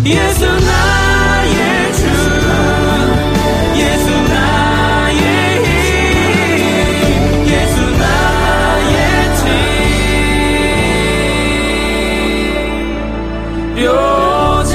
예수 나의 주 예수 나의 힘 예수 나의 집 묘자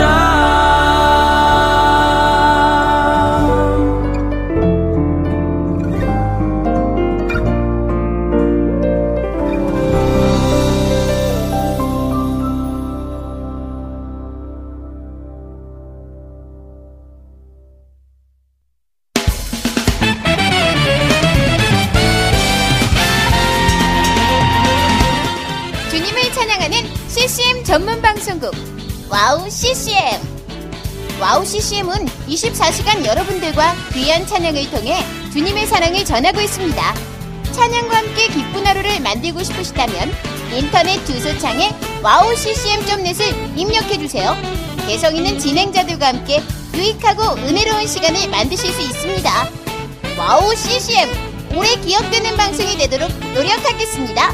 씨씨엠 전문 방송국 와우 씨씨엠. 와우 씨씨엠은 이십사 시간 여러분들과 귀한 찬양을 통해 주님의 사랑을 전하고 있습니다. 찬양과 함께 기쁜 하루를 만들고 싶으시다면 인터넷 주소창에 와우 씨씨엠 닷 넷을 입력해주세요. 개성 있는 진행자들과 함께 유익하고 은혜로운 시간을 만드실 수 있습니다. 와우 씨씨엠, 오래 기억되는 방송이 되도록 노력하겠습니다.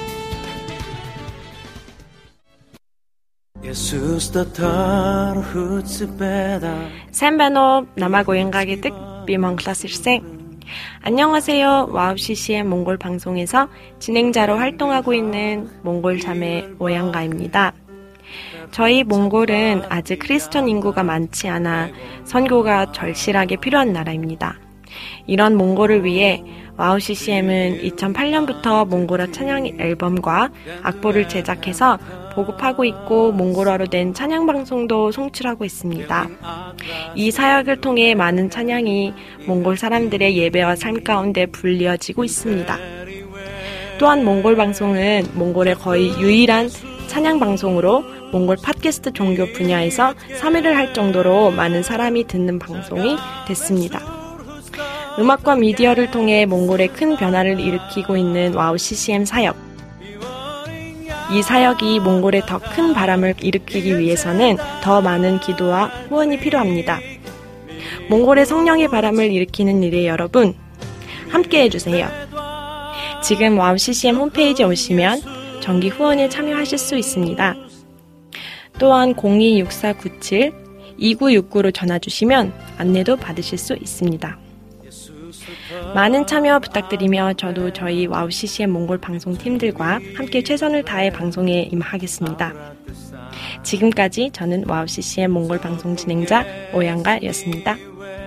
Сайн байна уу? Намайг Уянга гэдэг. Би Монголоос ирсэн. 안녕하세요. 와우 씨씨엠 몽골 방송에서 진행자로 활동하고 있는 몽골 자매 오양가입니다. 저희 몽골은 아직 크리스천 인구가 많지 않아 선교가 절실하게 필요한 나라입니다. 이런 몽골을 위해 와우 씨씨엠은 이천팔 년부터 몽골어 찬양 앨범과 악보를 제작해서 보급하고 있고 몽골어로 된 찬양 방송도 송출하고 있습니다. 이 사역을 통해 많은 찬양이 몽골 사람들의 예배와 삶 가운데 불리어지고 있습니다. 또한 몽골 방송은 몽골의 거의 유일한 찬양 방송으로 몽골 팟캐스트 종교 분야에서 삼 위를 할 정도로 많은 사람이 듣는 방송이 됐습니다. 음악과 미디어를 통해 몽골에 큰 변화를 일으키고 있는 와우 씨씨엠 사역. 이 사역이 몽골에 더 큰 바람을 일으키기 위해서는 더 많은 기도와 후원이 필요합니다. 몽골의 성령의 바람을 일으키는 일에 여러분, 함께 해주세요. 지금 와우 씨씨엠 홈페이지에 오시면 정기 후원에 참여하실 수 있습니다. 또한 공이 육사 구칠 이구육구로 전화주시면 안내도 받으실 수 있습니다. 많은 참여 부탁드리며 저도 저희 와우 씨씨엠 몽골 방송팀들과 함께 최선을 다해 방송에 임하겠습니다. 지금까지 저는 와우 씨씨엠 몽골 방송 진행자 오양가였습니다.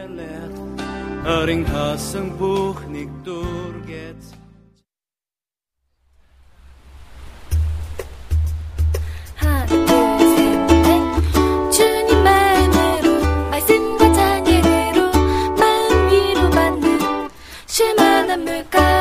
하나 둘 셋 넷 주님 말대로 말씀과 찬양으로 마음 위로받는 쉴만한 물가.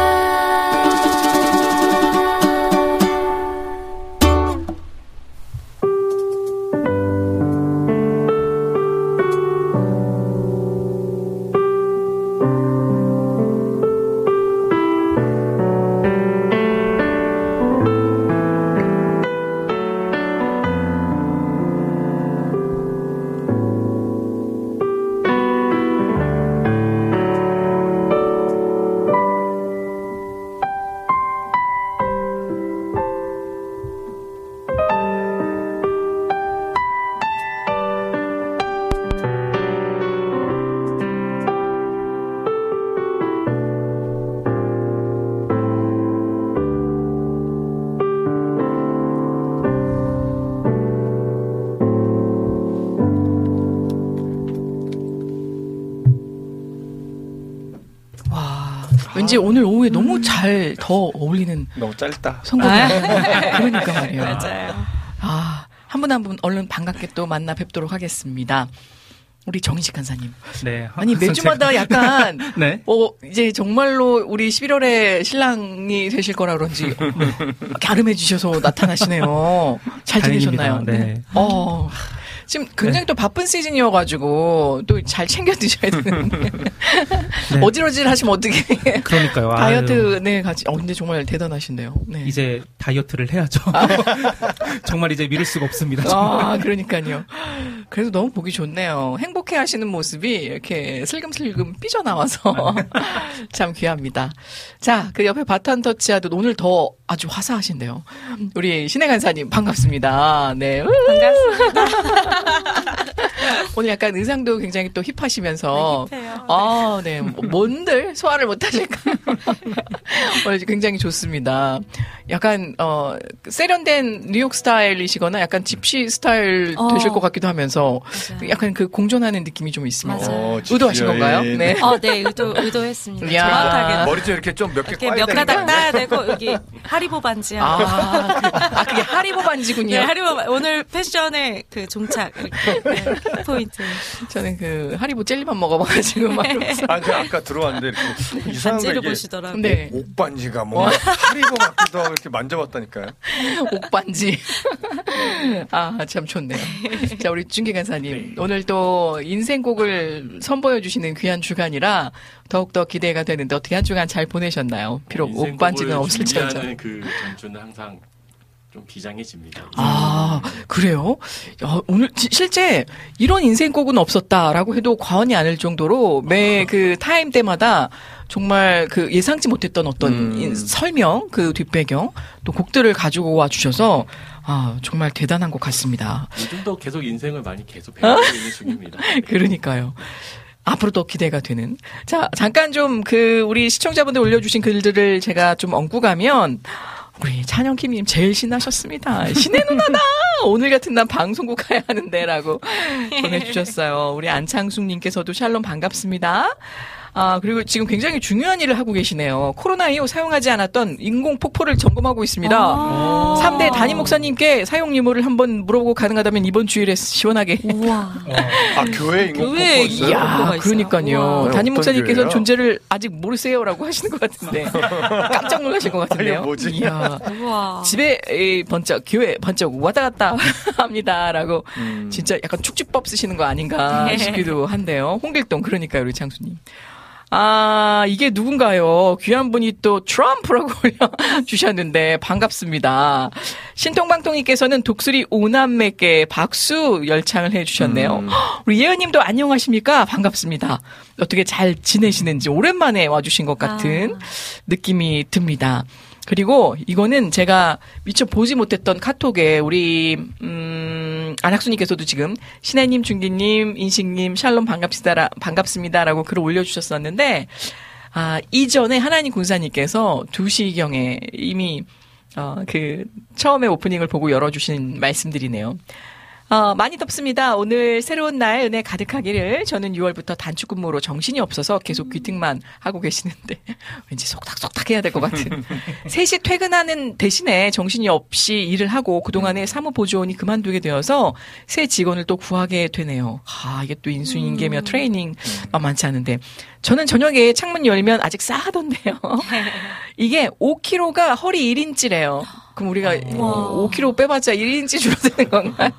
왠지 오늘 오후에 너무 잘 더 어울리는 너무 짧다. 선곡이 아. 그러니까 말이에요. 맞아요. 아, 한 분 한 분 얼른 반갑게 또 만나 뵙도록 하겠습니다. 우리 정인식 간사님. 네. 아니 매주마다 약간 네. 어 이제 정말로 우리 십일월에 신랑이 되실 거라 그런지 이렇게 아름해 주셔서 나타나시네요. 잘 지내셨나요? 네. 네. 어. 지금 굉장히 네. 또 바쁜 시즌이어가지고 또 잘 챙겨 드셔야 되는데 네. 어질어질 하시면 어떻게? 그러니까요. 다이어트 아유. 네 같이. 어 근데 정말 대단하신데요. 네. 이제 다이어트를 해야죠. 정말 이제 미룰 수가 없습니다. 정말. 아 그러니까요. 그래서 너무 보기 좋네요. 행복해하시는 모습이 이렇게 슬금슬금 삐져 나와서 참 귀합니다. 자, 그 옆에 바탄 터치아도 오늘 더 아주 화사하신데요. 우리 신혜 간사님 반갑습니다. 네, 반갑습니다. 오늘 약간 의상도 굉장히 또 힙하시면서. 네, 힙해요. 아, 네. 뭔들 소화를 못 하실까? 오늘 굉장히 좋습니다. 약간, 어, 세련된 뉴욕 스타일이시거나 약간 집시 스타일 어. 되실 것 같기도 하면서 맞아요. 약간 그 공존하는 느낌이 좀 있습니다. 맞아요. 의도하신 건가요? 예, 네. 어, 네, 의도, 의도했습니다. 야. 정확하게. 머리 좀 이렇게 좀 몇 개 이렇게 꽈야 몇 가닥 되는 거 따야 되고, 여기 하리보 반지하고. 아, 그, 아, 그게 하리보 반지군요. 네, 하리보, 반- 오늘 패션의 그 종착, 이렇게. 네, 포인트. 저는 그 하리보 젤리만 먹어봐가지고 막. 아, 제가 아까 들어왔는데 이렇게 이상한 거 반지를 이게 보시더라고요. 네. 옥반지가 뭐 하리보 같기도 하고 이렇게 만져봤다니까요. 옥반지. 아, 참 좋네요. 자, 우리 준기 간사님. 오늘 또 인생곡을 선보여주시는 귀한 주간이라 더욱더 기대가 되는데 어떻게 한 주간 잘 보내셨나요? 비록 옥반지는 없을지언정. 준비하는 그 전주는 항상 좀 비장해집니다. 아, 그래요? 야, 오늘 지- 실제 이런 인생곡은 없었다라고 해도 과언이 아닐 정도로 매 그 타임 때마다 정말 그 예상치 못했던 어떤 음. 인- 설명, 그 뒷배경, 또 곡들을 가지고 와 주셔서 아, 정말 대단한 것 같습니다. 요즘도 계속 인생을 많이 계속 배우고 있는 중입니다. 그러니까요. 앞으로 더 기대가 되는. 자, 잠깐 좀 그 우리 시청자분들 올려주신 글들을 제가 좀 얹고 가면 우리 찬영킴님 제일 신나셨습니다. 신의 누나다! 오늘 같은 날 방송국 가야 하는데라고 보내주셨어요. 우리 안창숙님께서도 샬롬 반갑습니다. 아, 그리고 지금 굉장히 중요한 일을 하고 계시네요. 코로나 이후 사용하지 않았던 인공 폭포를 점검하고 있습니다. 아. 삼 대 담임 목사님께 사용 유무를 한번 물어보고 가능하다면 이번 주일에 시원하게. 우와. 아, 교회 인공 교회에 폭포 있어요? 이야, 그러니까요. 우와. 담임 어떤 목사님께서는 교회예요? 존재를 아직 모르세요라고 하시는 것 같은데 깜짝 놀라실 것 같은데요. 아니, 뭐지? 이야, 우와. 집에 이 번쩍 교회 번쩍 왔다 갔다 합니다라고 음. 진짜 약간 축지법 쓰시는 거 아닌가 네. 싶기도 한데요. 홍길동 그러니까요, 우리 장수님. 아, 이게 누군가요? 귀한 분이 또 트럼프라고 올려주셨는데 반갑습니다. 신통방통님께서는 독수리 오남매께 박수 열창을 해주셨네요. 음. 우리 예은님도 안녕하십니까? 반갑습니다. 어떻게 잘 지내시는지 오랜만에 와주신 것 같은 아. 느낌이 듭니다. 그리고 이거는 제가 미처 보지 못했던 카톡에 우리 음 안학수님께서도 지금 신혜님, 준기님, 인식님, 샬롬 반갑습니다, 반갑습니다라고 글을 올려주셨었는데 아 이전에 하나님 군사님께서 두 시경에 이미 어 그 처음에 오프닝을 보고 열어주신 말씀들이네요. 어, 많이 덥습니다. 오늘 새로운 날 은혜 가득하기를. 저는 유월부터 단축 근무로 정신이 없어서 계속 귀팅만 하고 계시는데 왠지 속닥속닥 해야 될 것 같은. 세 시 퇴근하는 대신에 정신이 없이 일을 하고 그동안에 사무보조원이 그만두게 되어서 새 직원을 또 구하게 되네요. 아, 이게 또 인수인계며 트레이닝 만만치 않은데 저는 저녁에 창문 열면 아직 싸하던데요. 이게 오 킬로그램가 허리 일 인치래요. 그럼 우리가 오 킬로그램 빼봤자 일 인치 줄어드는 건가요?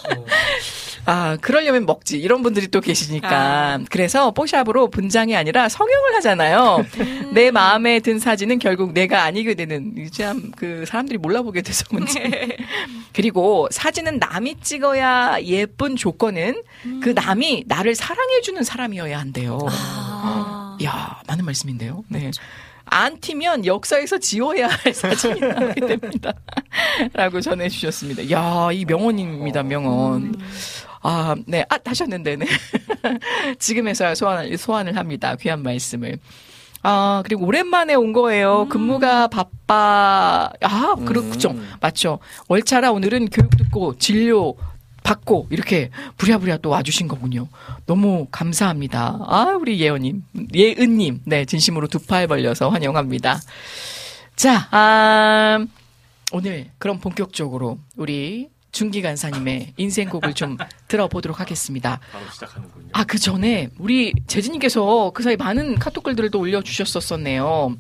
아, 그러려면 먹지. 이런 분들이 또 계시니까. 아. 그래서 뽀샵으로 분장이 아니라 성형을 하잖아요. 음. 내 마음에 든 사진은 결국 내가 아니게 되는, 참, 그, 사람들이 몰라보게 돼서 문제. 그리고 사진은 남이 찍어야 예쁜 조건은 음. 그 남이 나를 사랑해주는 사람이어야 한대요. 아. 이야, 많은 말씀인데요. 네. 그렇죠. 안 튀면 역사에서 지워야 할 사진이 나오게 됩니다. 라고 전해주셨습니다. 이야, 이 명언입니다, 명언. 음. 아, 네. 아, 하셨는데, 네. 지금에서야 소환을, 소환을 합니다. 귀한 말씀을. 아, 그리고 오랜만에 온 거예요. 음. 근무가 바빠. 아, 그렇죠. 음. 맞죠. 월차라 오늘은 교육 듣고 진료 받고 이렇게 부랴부랴 또 와주신 거군요. 너무 감사합니다. 아, 우리 예언님, 예은님, 네, 진심으로 두 팔 벌려서 환영합니다. 자, 아, 오늘 그럼 본격적으로 우리 준기 간사님의 인생곡을 좀 들어보도록 하겠습니다. 바로 시작하는군요. 아, 그 전에 우리 재진님께서 그 사이 많은 카톡글들을 또 올려주셨었네요.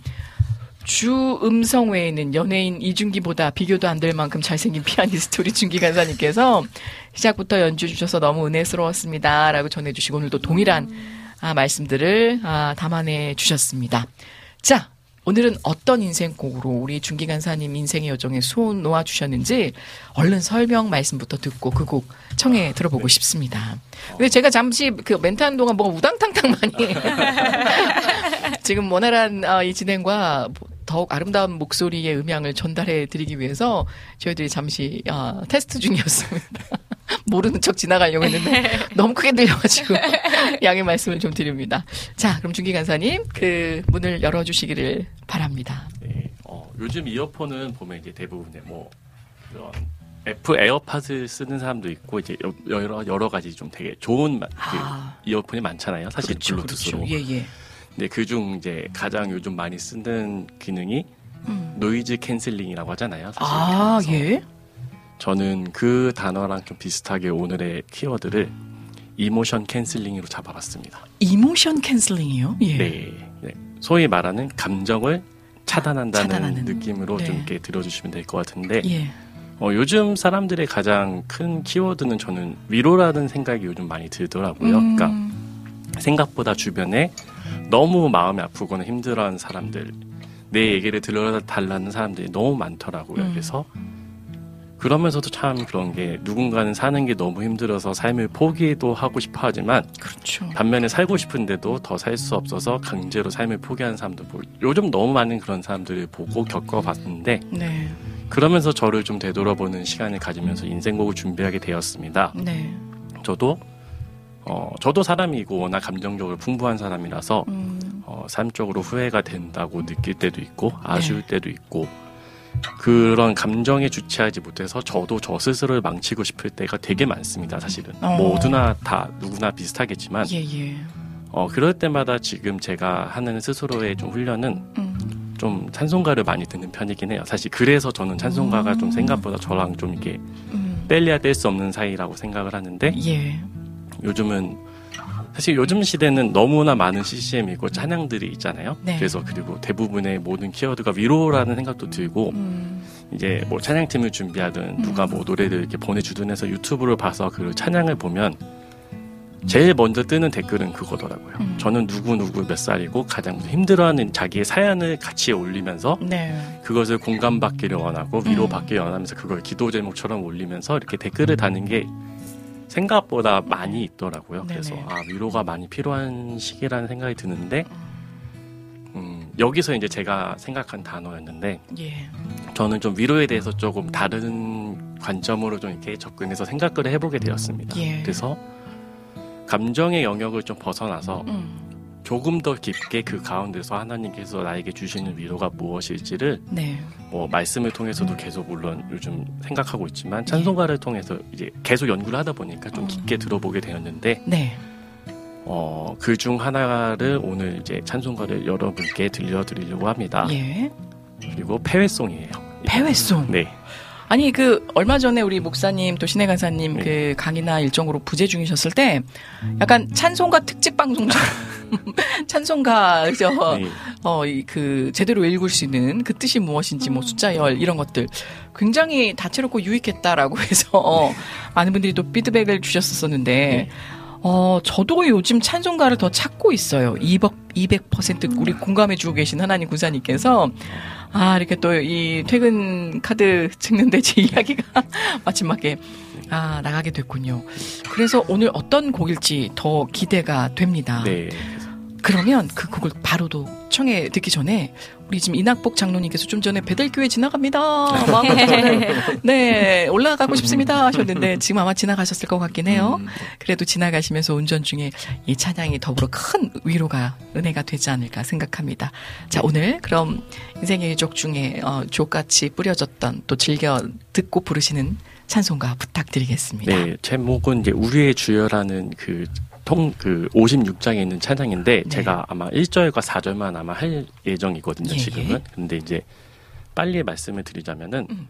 주 음성 외에는 연예인 이준기보다 비교도 안 될 만큼 잘생긴 피아니스트 우리 준기 간사님께서 시작부터 연주 주셔서 너무 은혜스러웠습니다. 라고 전해주시고 오늘도 동일한 아, 말씀들을 아, 담아내 주셨습니다. 자, 오늘은 어떤 인생곡으로 우리 준기 간사님 인생의 여정에 수온 놓아 주셨는지 얼른 설명 말씀부터 듣고 그 곡 청해 들어보고 네. 싶습니다. 근데 제가 잠시 그 멘트하는 동안 뭐가 우당탕탕 많이 지금 원활한 어, 이 진행과 더욱 아름다운 목소리의 음향을 전달해 드리기 위해서 저희들이 잠시 어, 테스트 중이었습니다. 모르는 척 지나가려고 했는데 너무 크게 들려가지고 양해 말씀을 좀 드립니다. 자, 그럼 준기 간사님 그 문을 열어주시기를 바랍니다. 네, 어, 요즘 이어폰은 보면 이제 대부분의 뭐 그런 애플 에어팟을 쓰는 사람도 있고 이제 여러 여러 가지 좀 되게 좋은 그 아. 이어폰이 많잖아요. 사실 그렇죠, 블루투스로. 그렇죠. 예, 예. 근데 그중 이제 가장 요즘 많이 쓰는 기능이 음. 노이즈 캔슬링이라고 하잖아요. 사실. 아, 예. 저는 그 단어랑 좀 비슷하게 오늘의 키워드를 이모션 캔슬링으로 잡아봤습니다. 이모션 캔슬링이요? 예. 네, 네. 소위 말하는 감정을 차단한다는 차단하는. 그러니까 좀 네. 이렇게 들어주시면 될 것 같은데 예. 어, 요즘 사람들의 가장 큰 키워드는 저는 위로라는 생각이 요즘 많이 들더라고요. 음. 그러니까 생각보다 주변에 너무 마음이 아프거나 힘들어하는 사람들, 내 얘기를 들어달라는 사람들이 너무 많더라고요. 음. 그래서 그러면서도 참 그런 게 누군가는 사는 게 너무 힘들어서 삶을 포기도 하고 싶어 하지만 그렇죠. 반면에 살고 싶은데도 더 살 수 없어서 강제로 삶을 포기하는 사람도 보고 요즘 너무 많은 그런 사람들을 보고 겪어봤는데 네. 그러면서 저를 좀 되돌아보는 시간을 가지면서 인생곡을 준비하게 되었습니다. 네. 저도 어, 저도 사람이고 워낙 감정적으로 풍부한 사람이라서 음. 어, 삶적으로 후회가 된다고 느낄 때도 있고 아쉬울 네. 때도 있고 그런 감정에 주체하지 못해서 저도 저 스스로를 망치고 싶을 때가 되게 많습니다. 사실은 어. 모두나 다 누구나 비슷하겠지만 예, 예. 어, 그럴 때마다 지금 제가 하는 스스로의 좀 훈련은 음. 좀 찬송가를 많이 듣는 편이긴 해요. 사실 그래서 저는 찬송가가 음. 좀 생각보다 저랑 좀 이게 음. 뗄래야 뗄 수 없는 사이라고 생각을 하는데 예. 요즘은 사실 요즘 시대는 너무나 많은 씨씨엠이고 찬양들이 있잖아요. 네. 그래서 그리고 대부분의 모든 키워드가 위로라는 생각도 들고 음. 이제 뭐 찬양팀을 준비하든 누가 뭐 노래를 이렇게 보내주든 해서 유튜브를 봐서 그 찬양을 보면 제일 먼저 뜨는 댓글은 그거더라고요. 음. 저는 누구누구 몇 살이고 가장 힘들어하는 자기의 사연을 같이 올리면서 네. 그것을 공감받기를 원하고 위로받기를 원하면서 그걸 기도 제목처럼 올리면서 이렇게 댓글을 다는 게 생각보다 많이 있더라고요. 네네. 그래서 아 위로가 많이 필요한 시기라는 생각이 드는데 음, 여기서 이제 제가 생각한 단어였는데 예. 저는 좀 위로에 대해서 조금 다른 관점으로 좀 이렇게 접근해서 생각을 해보게 되었습니다. 예. 그래서 감정의 영역을 좀 벗어나서 음. 조금 더 깊게 그 가운데서 하나님께서 나에게 주시는 위로가 무엇일지를 네. 뭐 말씀을 통해서도 계속 물론 요즘 생각하고 있지만 찬송가를 통해서 이제 계속 연구를 하다 보니까 좀 깊게 들어보게 되었는데 네. 어, 그 중 하나를 오늘 이제 찬송가를 여러분께 들려드리려고 합니다. 예. 그리고 폐회송이에요. 폐회송. 네. 아니 그 얼마 전에 우리 목사님 또 신혜 간사님 네. 그 강의나 일정으로 부재 중이셨을 때 약간 찬송가 특집 방송처럼 찬송가 저 네. 어 이 그 제대로 읽을 수 있는 그 뜻이 무엇인지 뭐 숫자 열 이런 것들 굉장히 다채롭고 유익했다라고 해서 많은 분들이 또 피드백을 주셨었는데 네. 어 저도 요즘 찬송가를 더 찾고 있어요. 이백 퍼센트 우리 공감해주고 계신 하나님 군사님께서 아 이렇게 또 이 퇴근 카드 찍는데 제 이야기가 마지막에 아 나가게 됐군요. 그래서 오늘 어떤 곡일지 더 기대가 됩니다. 네. 그러면 그 곡을 바로도 청해 듣기 전에 우리 지금 이낙복 장로님께서 좀 전에 배달교회 지나갑니다. 마음으로는 네 올라가고 싶습니다 하셨는데 지금 아마 지나가셨을 것 같긴 해요. 그래도 지나가시면서 운전 중에 이 찬양이 더불어 큰 위로가 은혜가 되지 않을까 생각합니다. 자 오늘 그럼 인생의 족 중에 어, 족같이 뿌려졌던 또 즐겨 듣고 부르시는 찬송가 부탁드리겠습니다. 네, 제목은 이제 우리의 주여라는 그 통, 그 오십육 장에 있는 찬양인데, 네. 제가 아마 일 절과 사 절만 아마 할 예정이거든요, 예, 지금은. 예. 근데 이제 빨리 말씀을 드리자면은, 음.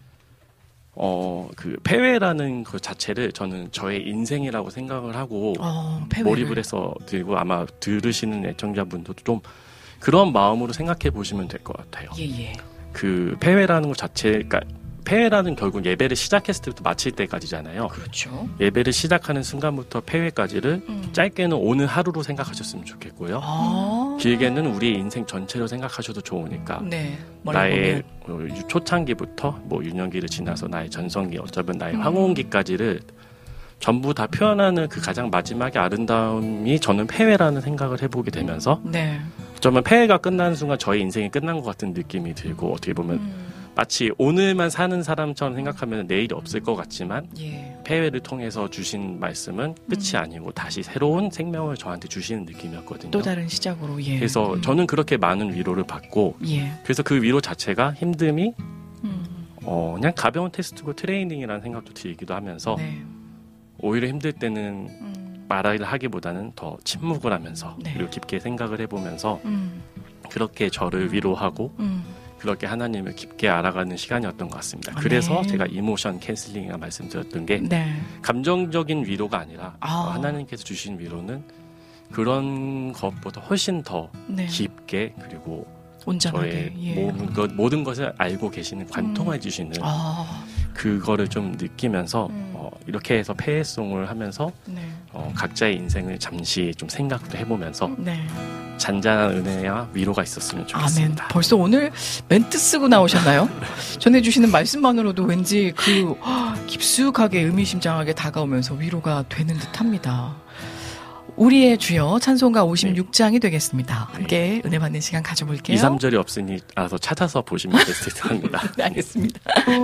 어, 그 폐회라는 그 자체를 저는 저의 인생이라고 생각을 하고, 어, 폐회를. 몰입을 해서 들고 아마 들으시는 애청자분들도 좀 그런 마음으로 생각해 보시면 될 것 같아요. 예, 예. 그 폐회라는 것 자체, 그러니까 폐회라는 결국 예배를 시작했을 때부터 마칠 때까지잖아요. 그렇죠. 예배를 시작하는 순간부터 폐회까지를 음. 짧게는 오늘 하루로 생각하셨으면 좋겠고요. 아. 길게는 우리 인생 전체로 생각하셔도 좋으니까 네. 멀리 나의 보면. 어, 유- 초창기부터 뭐 유년기를 지나서 나의 전성기, 어쩌면 나의 음. 황혼기까지를 전부 다 표현하는 그 가장 마지막의 아름다움이 저는 폐회라는 생각을 해보게 되면서 네. 어쩌면 폐회가 끝나는 순간 저의 인생이 끝난 것 같은 느낌이 들고 어떻게 보면 음. 마치 오늘만 사는 사람처럼 생각하면 내일이 없을 것 같지만 예. 폐회를 통해서 주신 말씀은 끝이 음. 아니고 다시 새로운 생명을 저한테 주시는 느낌이었거든요. 또 다른 시작으로. 예. 그래서 음. 저는 그렇게 많은 위로를 받고 예. 그래서 그 위로 자체가 힘듦이 음. 어, 그냥 가벼운 테스트고 트레이닝이라는 생각도 들기도 하면서 네. 오히려 힘들 때는 음. 말을 하기보다는 더 침묵을 하면서 네. 그리고 깊게 생각을 해보면서 음. 그렇게 저를 위로하고 음. 그렇게 하나님을 깊게 알아가는 시간이었던 것 같습니다. 아, 그래서 네. 제가 이모션 캔슬링이라 말씀드렸던 게 네. 감정적인 위로가 아니라 아. 하나님께서 주신 위로는 그런 것보다 훨씬 더 네. 깊게 그리고 온전하게 저의 예. 모든, 것, 모든 것을 알고 계시는 관통해 음. 주시는 아. 그거를 좀 느끼면서 음. 어, 이렇게 해서 폐해송을 하면서 네. 어, 각자의 인생을 잠시 좀 생각도 해보면서 네. 잔잔한 은혜와 위로가 있었으면 좋겠습니다. 아멘. 벌써 오늘 멘트 쓰고 나오셨나요? 전해주시는 말씀만으로도 왠지 그 깊숙하게 의미심장하게 다가오면서 위로가 되는 듯합니다. 우리의 주여 찬송가 오십육 장이 되겠습니다. 함께 은혜 받는 시간 가져볼게요. 이, 삼 절이 없으니 알아서 찾아서 보시면 될 수 있습니다. 네, 알겠습니다.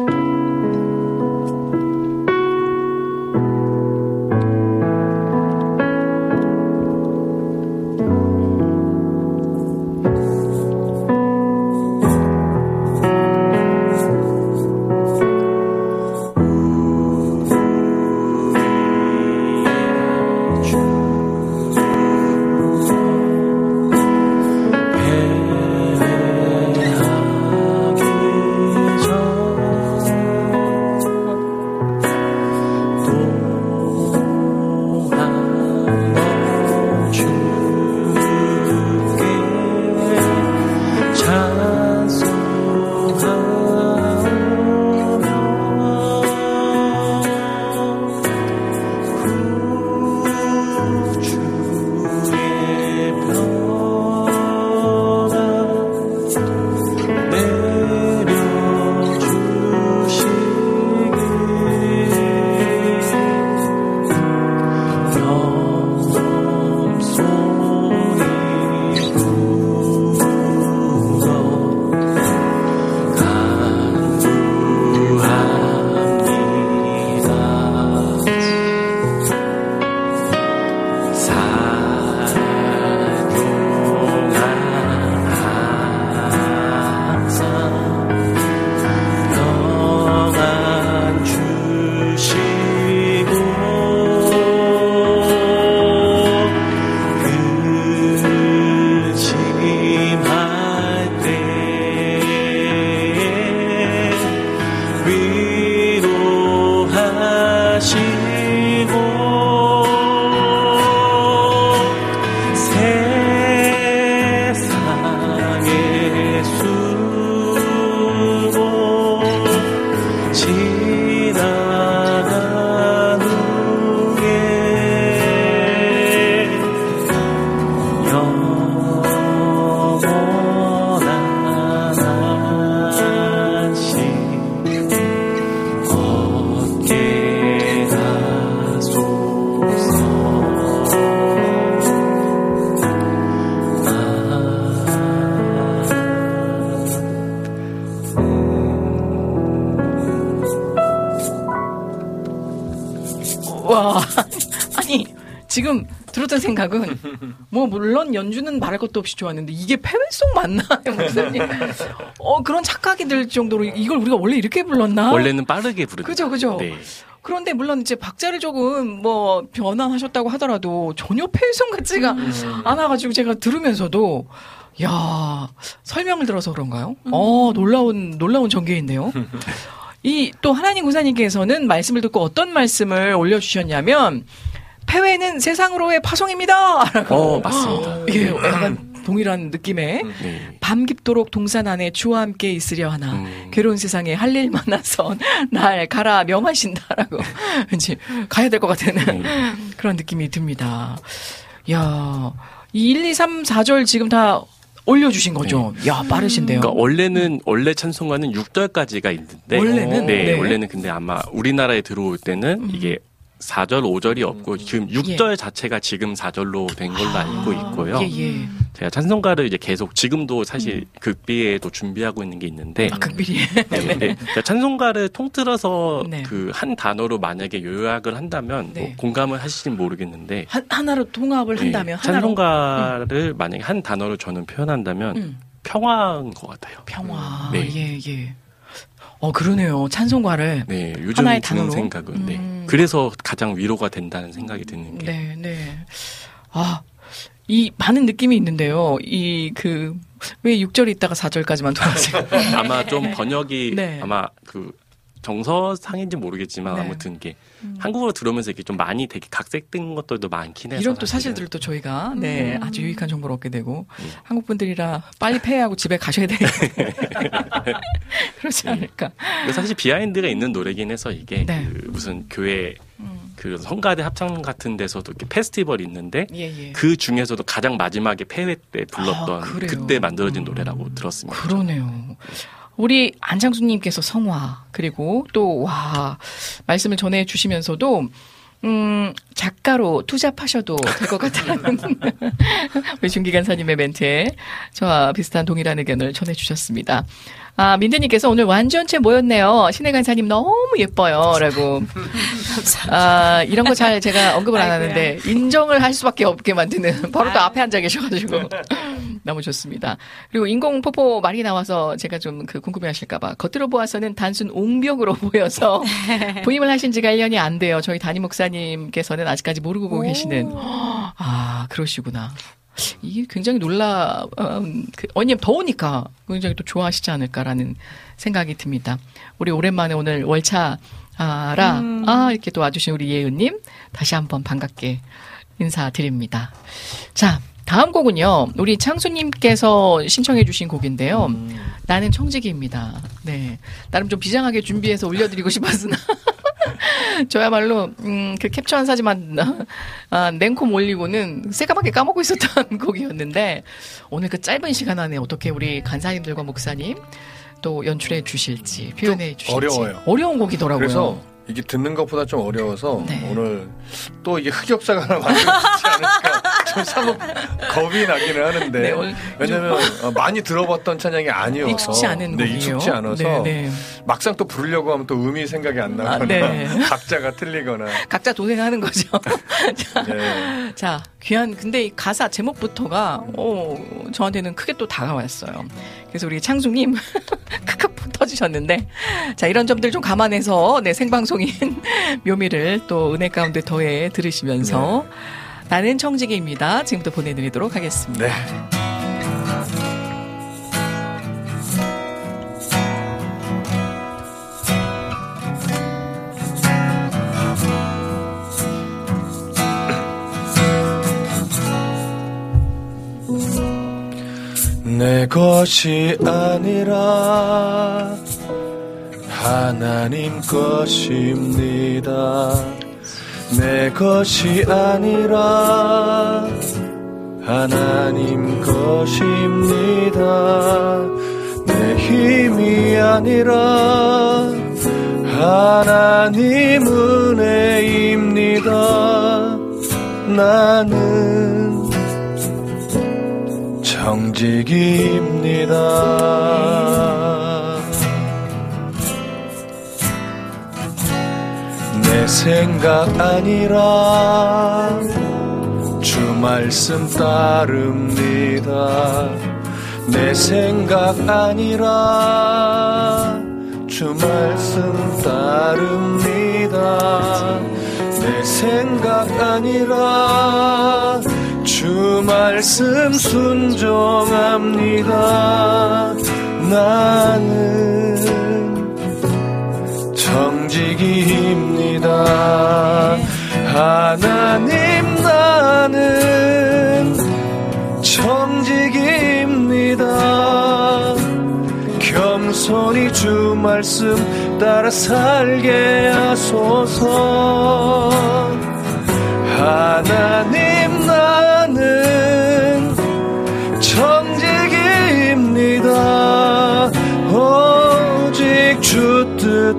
와, 아니 지금 들었던 생각은 뭐 물론 연주는 말할 것도 없이 좋았는데 이게 폐회송 맞나요, 목사님? 어 그런 착각이 들 정도로 이걸 우리가 원래 이렇게 불렀나? 원래는 빠르게 부르죠. 그죠, 그죠. 네. 그런데 물론 이제 박자를 조금 뭐 변환하셨다고 하더라도 전혀 폐회송 같지가 음. 않아가지고 제가 들으면서도 야 설명을 들어서 그런가요? 음. 어 놀라운 놀라운 전개가 있네요. 이 또 하나님 구사님께서는 말씀을 듣고 어떤 말씀을 올려주셨냐면 폐회는 세상으로의 파송입니다. 라고. 어 맞습니다. 예, 약간 동일한 느낌의 네. 밤 깊도록 동산 안에 주와 함께 있으려 하나 음. 괴로운 세상에 할 일 많아서 날 가라 명하신다라고 왠지 가야 될 것 같은 네. 그런 느낌이 듭니다. 야, 이 일, 이, 삼, 사 절 지금 다 올려주신 거죠. 네. 야, 빠르신데요. 그러니까 원래는 원래 찬송가는 육 절까지가 있는데 원래는 네, 네. 원래는 근데 아마 우리나라에 들어올 때는 음. 이게 사 절, 오 절이 없고 지금 육 절 예. 자체가 지금 사 절로 된 걸로 아, 알고 있고요. 예, 예. 제가 찬송가를 이제 계속 지금도 사실 음. 극비에도 준비하고 있는 게 있는데 아, 극비리. 네, 네. 네. 찬송가를 통틀어서 네. 그 한 단어로 만약에 요약을 한다면 네. 뭐 공감을 하실진 모르겠는데 한, 하나로 통합을 네. 한다면 찬송가를 음. 만약에 한 단어로 저는 표현한다면 음. 평화인 것 같아요. 평화. 네. 예, 예. 어, 그러네요. 찬송가를. 네, 요즘 하나의 드는 단어로. 생각은. 음. 네. 그래서 가장 위로가 된다는 생각이 드는 게. 네, 네. 아, 이 많은 느낌이 있는데요. 이 그 왜 육 절이 있다가 사 절까지만 돌아가세요? 아마 좀 번역이 네. 아마 그 정서상인지 모르겠지만 네. 아무튼 이게 음. 한국어로 들으면서 이게 좀 많이 되게 각색된 것들도 많긴 해서 이런 또 사실은. 사실들도 저희가 네 음. 아주 유익한 정보를 얻게 되고 음. 한국 분들이라 빨리 폐회하고 집에 가셔야 되겠 그렇지 않을까. 근데 사실 비하인드가 있는 노래긴 해서 이게 네. 그 무슨 교회 음. 그 성가대 합창 같은 데서도 이렇게 페스티벌이 있는데 예, 예. 그 중에서도 가장 마지막에 폐회 때 불렀던 아, 그래요? 그때 만들어진 노래라고 들었습니다. 그러네요. 우리 안창수님께서 성화 그리고 또 와 말씀을 전해 주시면서도 음 작가로 투잡하셔도 될 것 같다는 우리 준기간사님의 멘트에 저와 비슷한 동일한 의견을 전해 주셨습니다. 아 민드님께서 오늘 완전체 모였네요. 신의 간사님 너무 예뻐요라고. 아 이런 거 잘 제가 언급을 안 하는데 인정을 할 수밖에 없게 만드는 바로 또 앞에 앉아 계셔가지고. 너무 좋습니다. 그리고 인공포포 말이 나와서 제가 좀 그 궁금해하실까봐 겉으로 보아서는 단순 옹벽으로 보여서 부임을 하신 지가 일 년이 안 돼요. 저희 담임 목사님께서는 아직까지 모르고 보고 계시는. 아 그러시구나. 이게 굉장히 놀라. 음, 그, 왜냐면 더우니까 굉장히 또 좋아하시지 않을까라는 생각이 듭니다. 우리 오랜만에 오늘 월차라 음. 아 이렇게 또 와주신 우리 예은님 다시 한번 반갑게 인사드립니다. 자. 다음 곡은요, 우리 창수님께서 신청해주신 곡인데요. 음. 나는 청지기입니다. 네. 나름 좀 비장하게 준비해서 올려드리고 싶었으나, 저야말로, 음, 그 캡처한 사진만, 아, 냉콤 올리고는 새까맣게 까먹고 있었던 곡이었는데, 오늘 그 짧은 시간 안에 어떻게 우리 간사님들과 목사님 또 연출해 주실지, 표현해 주실지. 어려워요. 어려운 곡이더라고요. 그래서 이게 듣는 것보다 좀 어려워서 네. 오늘 또 이게 흑역사가 하나 만들어지지 않을까 좀 사뭇 겁이 나기는 하는데 네, 오늘 왜냐면 좀... 많이 들어봤던 찬양이 아니어서 익숙치 않은 네, 곡이에요. 익숙치 않아서 네, 네. 막상 또 부르려고 하면 또 음이 생각이 안 나거나 아, 네. 각자가 틀리거나 각자 도생하는 거죠. 자, 네. 자, 귀한 근데 이 가사 제목부터가 어, 저한테는 크게 또 다가왔어요. 그래서 우리 창숙님 크크 터지셨는데 자 이런 점들 좀 감안해서 네 생방송인 묘미를 또 은혜 가운데 더해 들으시면서 네. 나는 청지기입니다. 지금부터 보내드리도록 하겠습니다. 네. 내 것이 아니라 하나님 것입니다. 내 것이 아니라 하나님 것입니다. 내 힘이 아니라 하나님 은혜입니다. 나는 청지기입니다. 내 생각 아니라 주 말씀 따릅니다. 내 생각 아니라 주 말씀 따릅니다. 내 생각 아니라 주 말씀 순종합니다. 나는 청지기입니다. 하나님 나는 청지기입니다. 겸손히 주 말씀 따라 살게 하소서. 하나님 나는 청지기입니다. 오직 주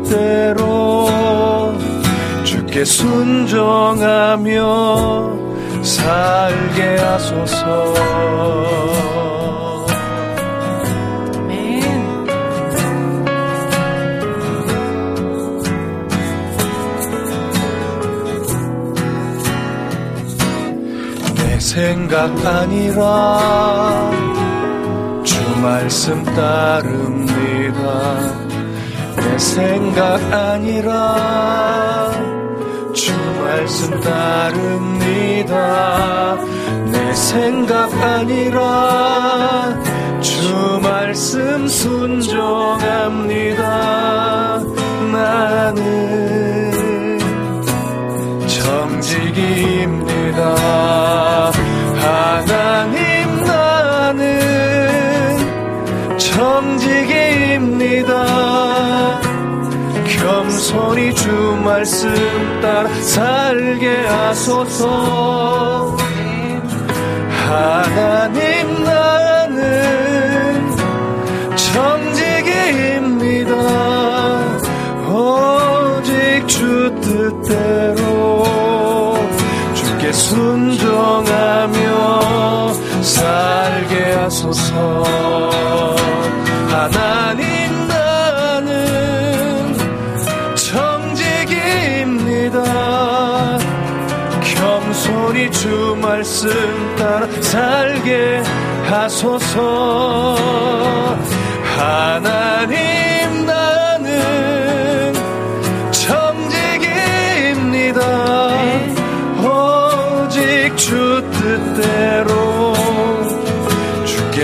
뜻대로 주께 순종하며 살게 하소서. 내 생각 아니라 주 말씀 따릅니다. 내 생각 아니라 주 말씀 따릅니다. 내 생각 아니라 주 말씀 순종합니다. 나는 정직입니다. 하나님 나는 정직입니다. 겸손히 주 말씀 따라 살게 하소서. 하나님 나는 정직입니다. 오직 주 뜻대로 주께 순종하며 살게 하소서. 하나님 나는 정직입니다. 겸손히 주 말씀 따라 살게 하소서. 하나님 나는 정직입니다. 오직 주 뜻대로 주께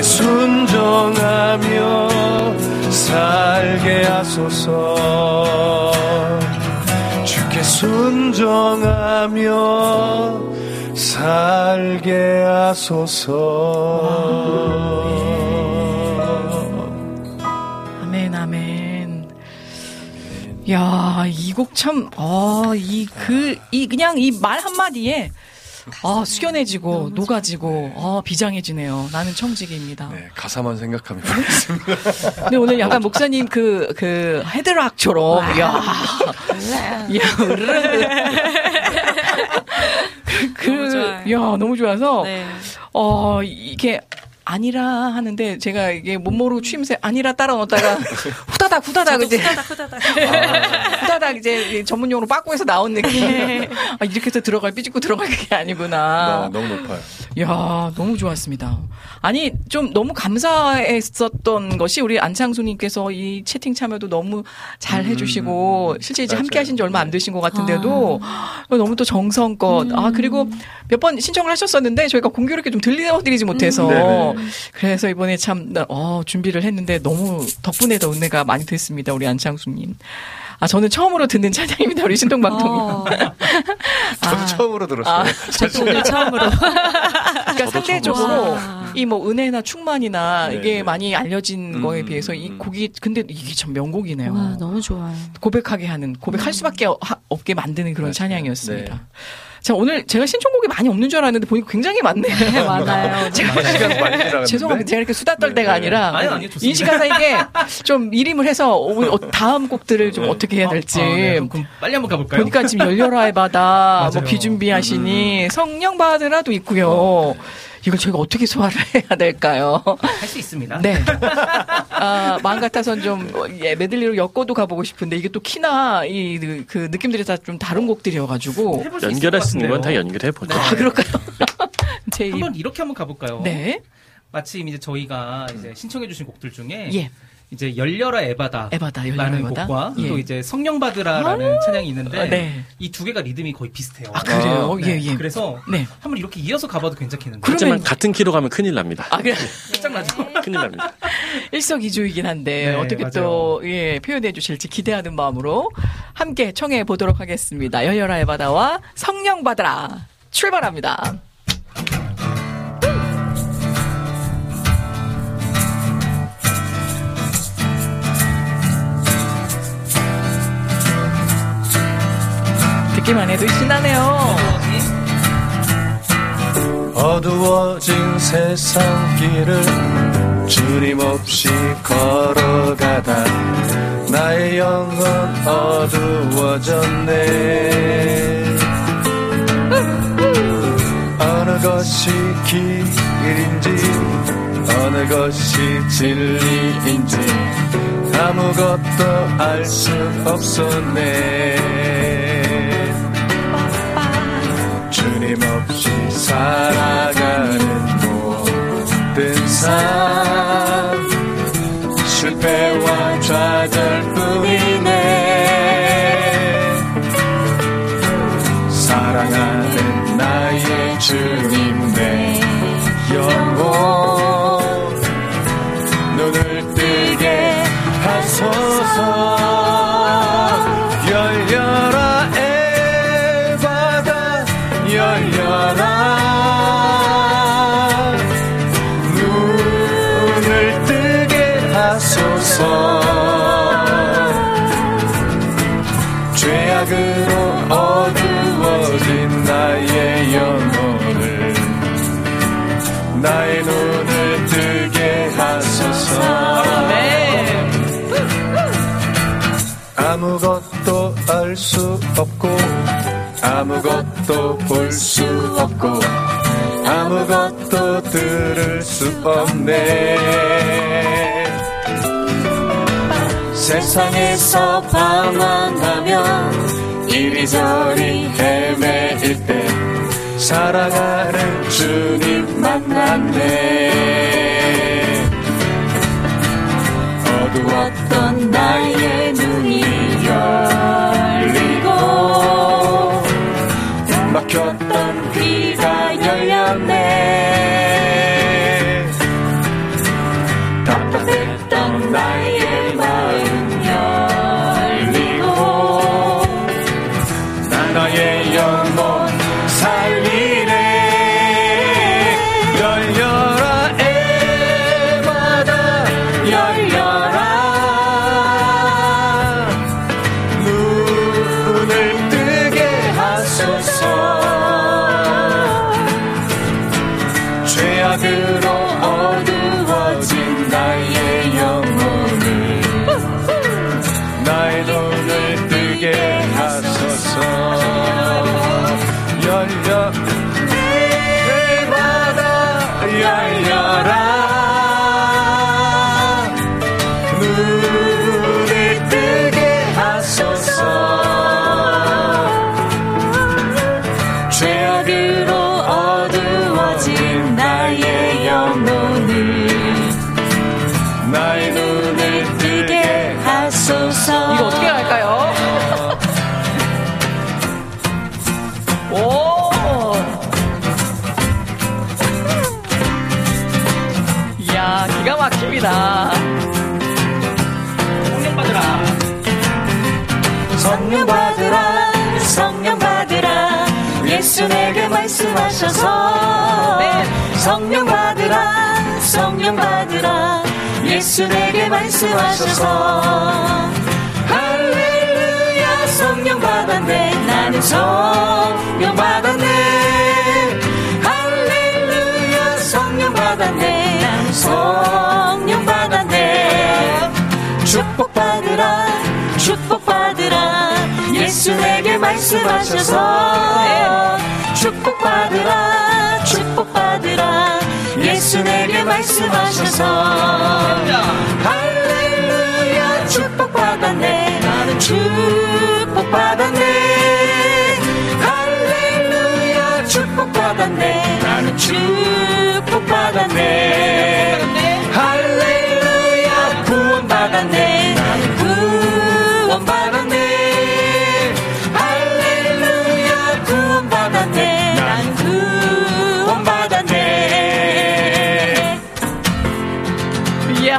순종하며 살게 하소서. 주께 순종하며 살게 하소서. 아멘, 아멘. 야, 이 곡 참, 아, 이, 그, 이, 그냥 이 말 한마디에, 아, 숙연해지고, 녹아지고, 아, 비장해지네요. 나는 청직입니다. 네, 가사만 생각하면 모르겠습니다. 근데 오늘 약간 목사님 그, 그, 헤드락처럼, 이야, 이야, 그, 너무 야, 너무 좋아서, 네. 어, 이게, 아니라 하는데 제가 이게 못 모르고 추임새 아니라 따라 넣었다가 후다닥 후다닥 이제 후다닥 후다닥 아, 후다닥 이제 전문용어로 빠꾸에서 나온 느낌. 아, 이렇게 해서 들어갈 삐집고 들어갈 게 아니구나. 너무, 너무 높아요. 이야, 너무 좋았습니다. 아니 좀 너무 감사했었던 것이 우리 안창수님께서 이 채팅 참여도 너무 잘 해주시고 음, 실제 이제 함께 하신 지 얼마 안 되신 것 같은데도 아. 너무 또 정성껏 음. 아 그리고 몇 번 신청을 하셨었는데 저희가 공교롭게 좀 들려드리지 못해서 음. 그래서 이번에 참 어, 준비를 했는데 너무 덕분에 더 은혜가 많이 됐습니다. 우리 안창수님. 아, 저는 처음으로 듣는 찬양입니다. 우리 신동방송이. 어. 저도 아. 처음으로 들었어요. 아, 저도 오늘 처음으로. 그러니까 상대적으로 이 뭐 은혜나 충만이나 네, 이게 네. 많이 알려진 음, 거에 비해서 이 곡이 근데 이게 참 명곡이네요. 와, 너무 좋아요. 고백하게 하는 고백할 수밖에 없게 만드는 그런 맞아요. 찬양이었습니다. 네. 자, 오늘 제가 신청곡이 많이 없는 줄 알았는데 보니까 굉장히 많네요. 네, 많아요. 제가 시간 많이 지나갔는데. 죄송합니다. 제가 이렇게 수다 떨 때가 네. 아니라 아니, 아니, 좋습니다. 인식가사 이게 좀 일임을 해서 다음 곡들을 좀 네. 어떻게 해야 될지. 아, 네. 그럼, 그럼 빨리 한번 가볼까요? 보니까 지금 열려라의 바다, 뭐 맞아요. 비준비하시니, 성령 받으라도 있고요. 이걸 저희가 어떻게 소화를 해야 될까요? 할 수 있습니다. 네. 아, 마음 같아선 좀, 예, 메들리로 엮어도 가보고 싶은데, 이게 또 키나, 이, 그, 그 느낌들이 다 좀 다른 곡들이어가지고. 연결할 수 있는 건 다 연결해보죠. 아, 그럴까요? 제 입. 한번 이렇게 한번 가볼까요? 네. 마침 이제 저희가 이제 신청해주신 곡들 중에 예. 이제 열려라 에바다 에바다, 열려라 라는 에바다. 곡과 예. 또 이제 성령 받으라라는 찬양이 있는데 아, 네. 이 두 개가 리듬이 거의 비슷해요. 아, 그래요? 네. 예, 예. 그래서 네. 한번 이렇게 이어서 가봐도 괜찮겠는데. 하지만 같은 키로 가면 큰일 납니다. 아, 그래. 끝장나죠. 큰일 납니다. 일석이조이긴 한데, 네, 어떻게 맞아요. 또, 예, 표현해 주실지 기대하는 마음으로 함께 청해 보도록 하겠습니다. 열려라의 바다와 성령 받으라. 출발합니다. 듣기만 해도 신나네요. 어두워진 세상 길을 주님 없이 걸어가다 나의 영혼 어두워졌네. 어느 것이 길인지 어느 것이 진리인지 아무것도 알 수 없었네. 주님 없이 살아가는 모든 삶 실패와 좌절뿐이네. 사랑하는 나의 주님 내 영혼 눈을 뜨게 하소서. 열려라 에바다 열려라 눈을 뜨게 하소서. 죄악으로 어두워진 나의 영혼을 나의 눈을 뜨게 하소서. 아무것도 알 수 없고 아무것도 볼 수 없고 아무것도 들을 수 없네. 세상에서 방황하며 이리저리 헤매일 때 사랑하는 주님 만났네. 어두웠던 나의 눈이 열리고 막혔던 귀가 열렸네. 답답했던 나의 마음 열리고 나의 영혼 살리네. 열려라 에바다 열려라 눈을 뜨게 하소서. 죄악으로 어두워진 나의 영혼을 나의 눈을 뜨게 하소서. 열려 에바다 열려라 눈을 뜨게 하소서. 죄악으로 어두워진 나의 영혼을 나의 눈을 뜨게 하소서. 이거 어떻게 할까요? 오! 이야, 기가 막힙니다. 성령 받으라. 성령 받으라 성령 받으라 예수 내게 말씀하셔서. 네. 성령 받으라 성령 받으라 예수 내게 말씀하셔서. 할렐루야 성령 받았네 나는 성령 받았네. 할렐루야 성령 받았네 나는 성령 받았네. 축복 받으라 축복 받으라 예수 내게 말씀하셔서. 축복 받으라 축복 받으라 예수 내게 말씀하셔서. 할렐루야 축복 받았네 나는 축복 받았네. 할렐루야 축복 받았네 나는 축복 받았네. 할렐루야 구원 받았네 나는 구원 받았네. 할렐루야 구원 받았네 나는 구원 받았네. 이야,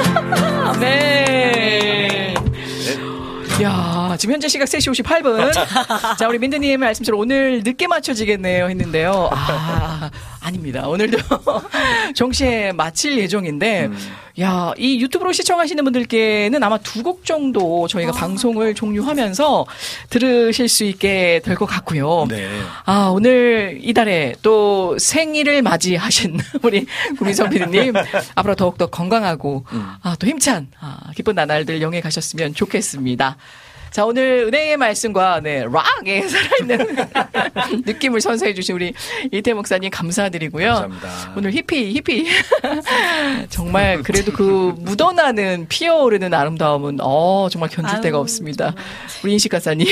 네. 야, 지금 현재 시각 세 시 오십팔 분. 자, 우리 민드님 말씀처럼 오늘 늦게 맞춰지겠네요 했는데요. 아, 아닙니다. 오늘도 정시에 마칠 예정인데, 음. 야, 이 유튜브로 시청하시는 분들께는 아마 두 곡 정도 저희가 아. 방송을 종료하면서 들으실 수 있게 될 것 같고요. 네. 아, 오늘 이달에 또 생일을 맞이하신 우리 구민성 피디님 앞으로 더욱더 건강하고 음. 아, 또 힘찬 아, 기쁜 나날들 영해 가셨으면 좋겠습니다. 자, 오늘 은혜의 말씀과 네, 락에 살아있는 느낌을 선사해 주신 우리 이태 목사님 감사드리고요. 감사합니다. 오늘 히피, 히피. 정말 그래도 그 묻어나는 피어오르는 아름다움은 어, 정말 견딜 데가 없습니다. 우리 인식 가사님.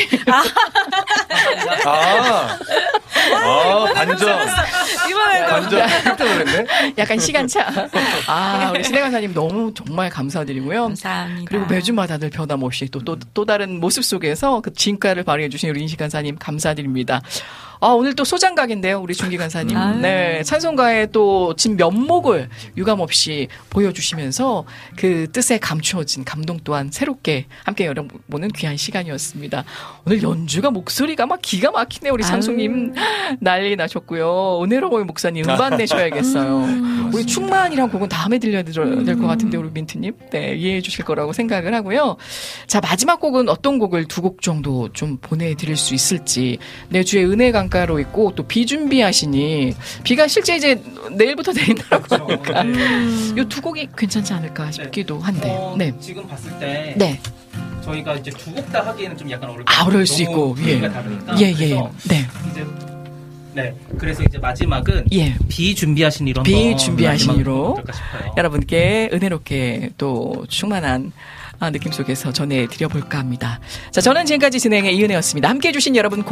아, 아, 반전. 이번에 반전. 깜짝 놀랐네. 약간 시간차. 아, 우리 신혜관사님 너무 정말 감사드리고요. 감사합니다. 그리고 매주마다 늘 변함없이 또, 또, 또 다른 모습 속에서 그 진가를 발휘해주신 우리 인식간사님 감사드립니다. 아, 오늘 또 소장각인데요, 우리 중기간사님. 아유. 네, 찬송가의 또 진 면목을 유감없이 보여주시면서 그 뜻에 감추어진 감동 또한 새롭게 함께 열어보는 귀한 시간이었습니다. 오늘 연주가 목소리가 막 기가 막히네, 우리 창송님. 난리 나셨고요. 은혜로운 목사님 음반 내셔야겠어요. 음. 우리 충만이란 곡은 다음에 들려드려야 될 것 같은데, 우리 민트님. 네, 이해해 주실 거라고 생각을 하고요. 자, 마지막 곡은 어떤 곡을 두 곡 정도 좀 보내드릴 수 있을지. 내주에 은혜 강가로 있고 또 비 준비하시니 비가 실제 이제 내일부터 내린다고 하니까 이 두 곡이 괜찮지 않을까 싶기도 한데. 어, 네. 지금 봤을 때 네. 저희가 이제 두 곡 다 하기에는 좀 약간 어려울 아, 어려울 수 있고. 예. 다르니까. 예, 예. 그래서 네. 이제 네. 그래서 이제 마지막은 예. 비 준비하신 이로 비 준비하신 이로 어떨까 싶어요. 여러분께 은혜롭게 또 충만한 느낌 속에서 전해드려볼까 합니다. 자, 저는 지금까지 진행의 이은혜였습니다. 함께해 주신 여러분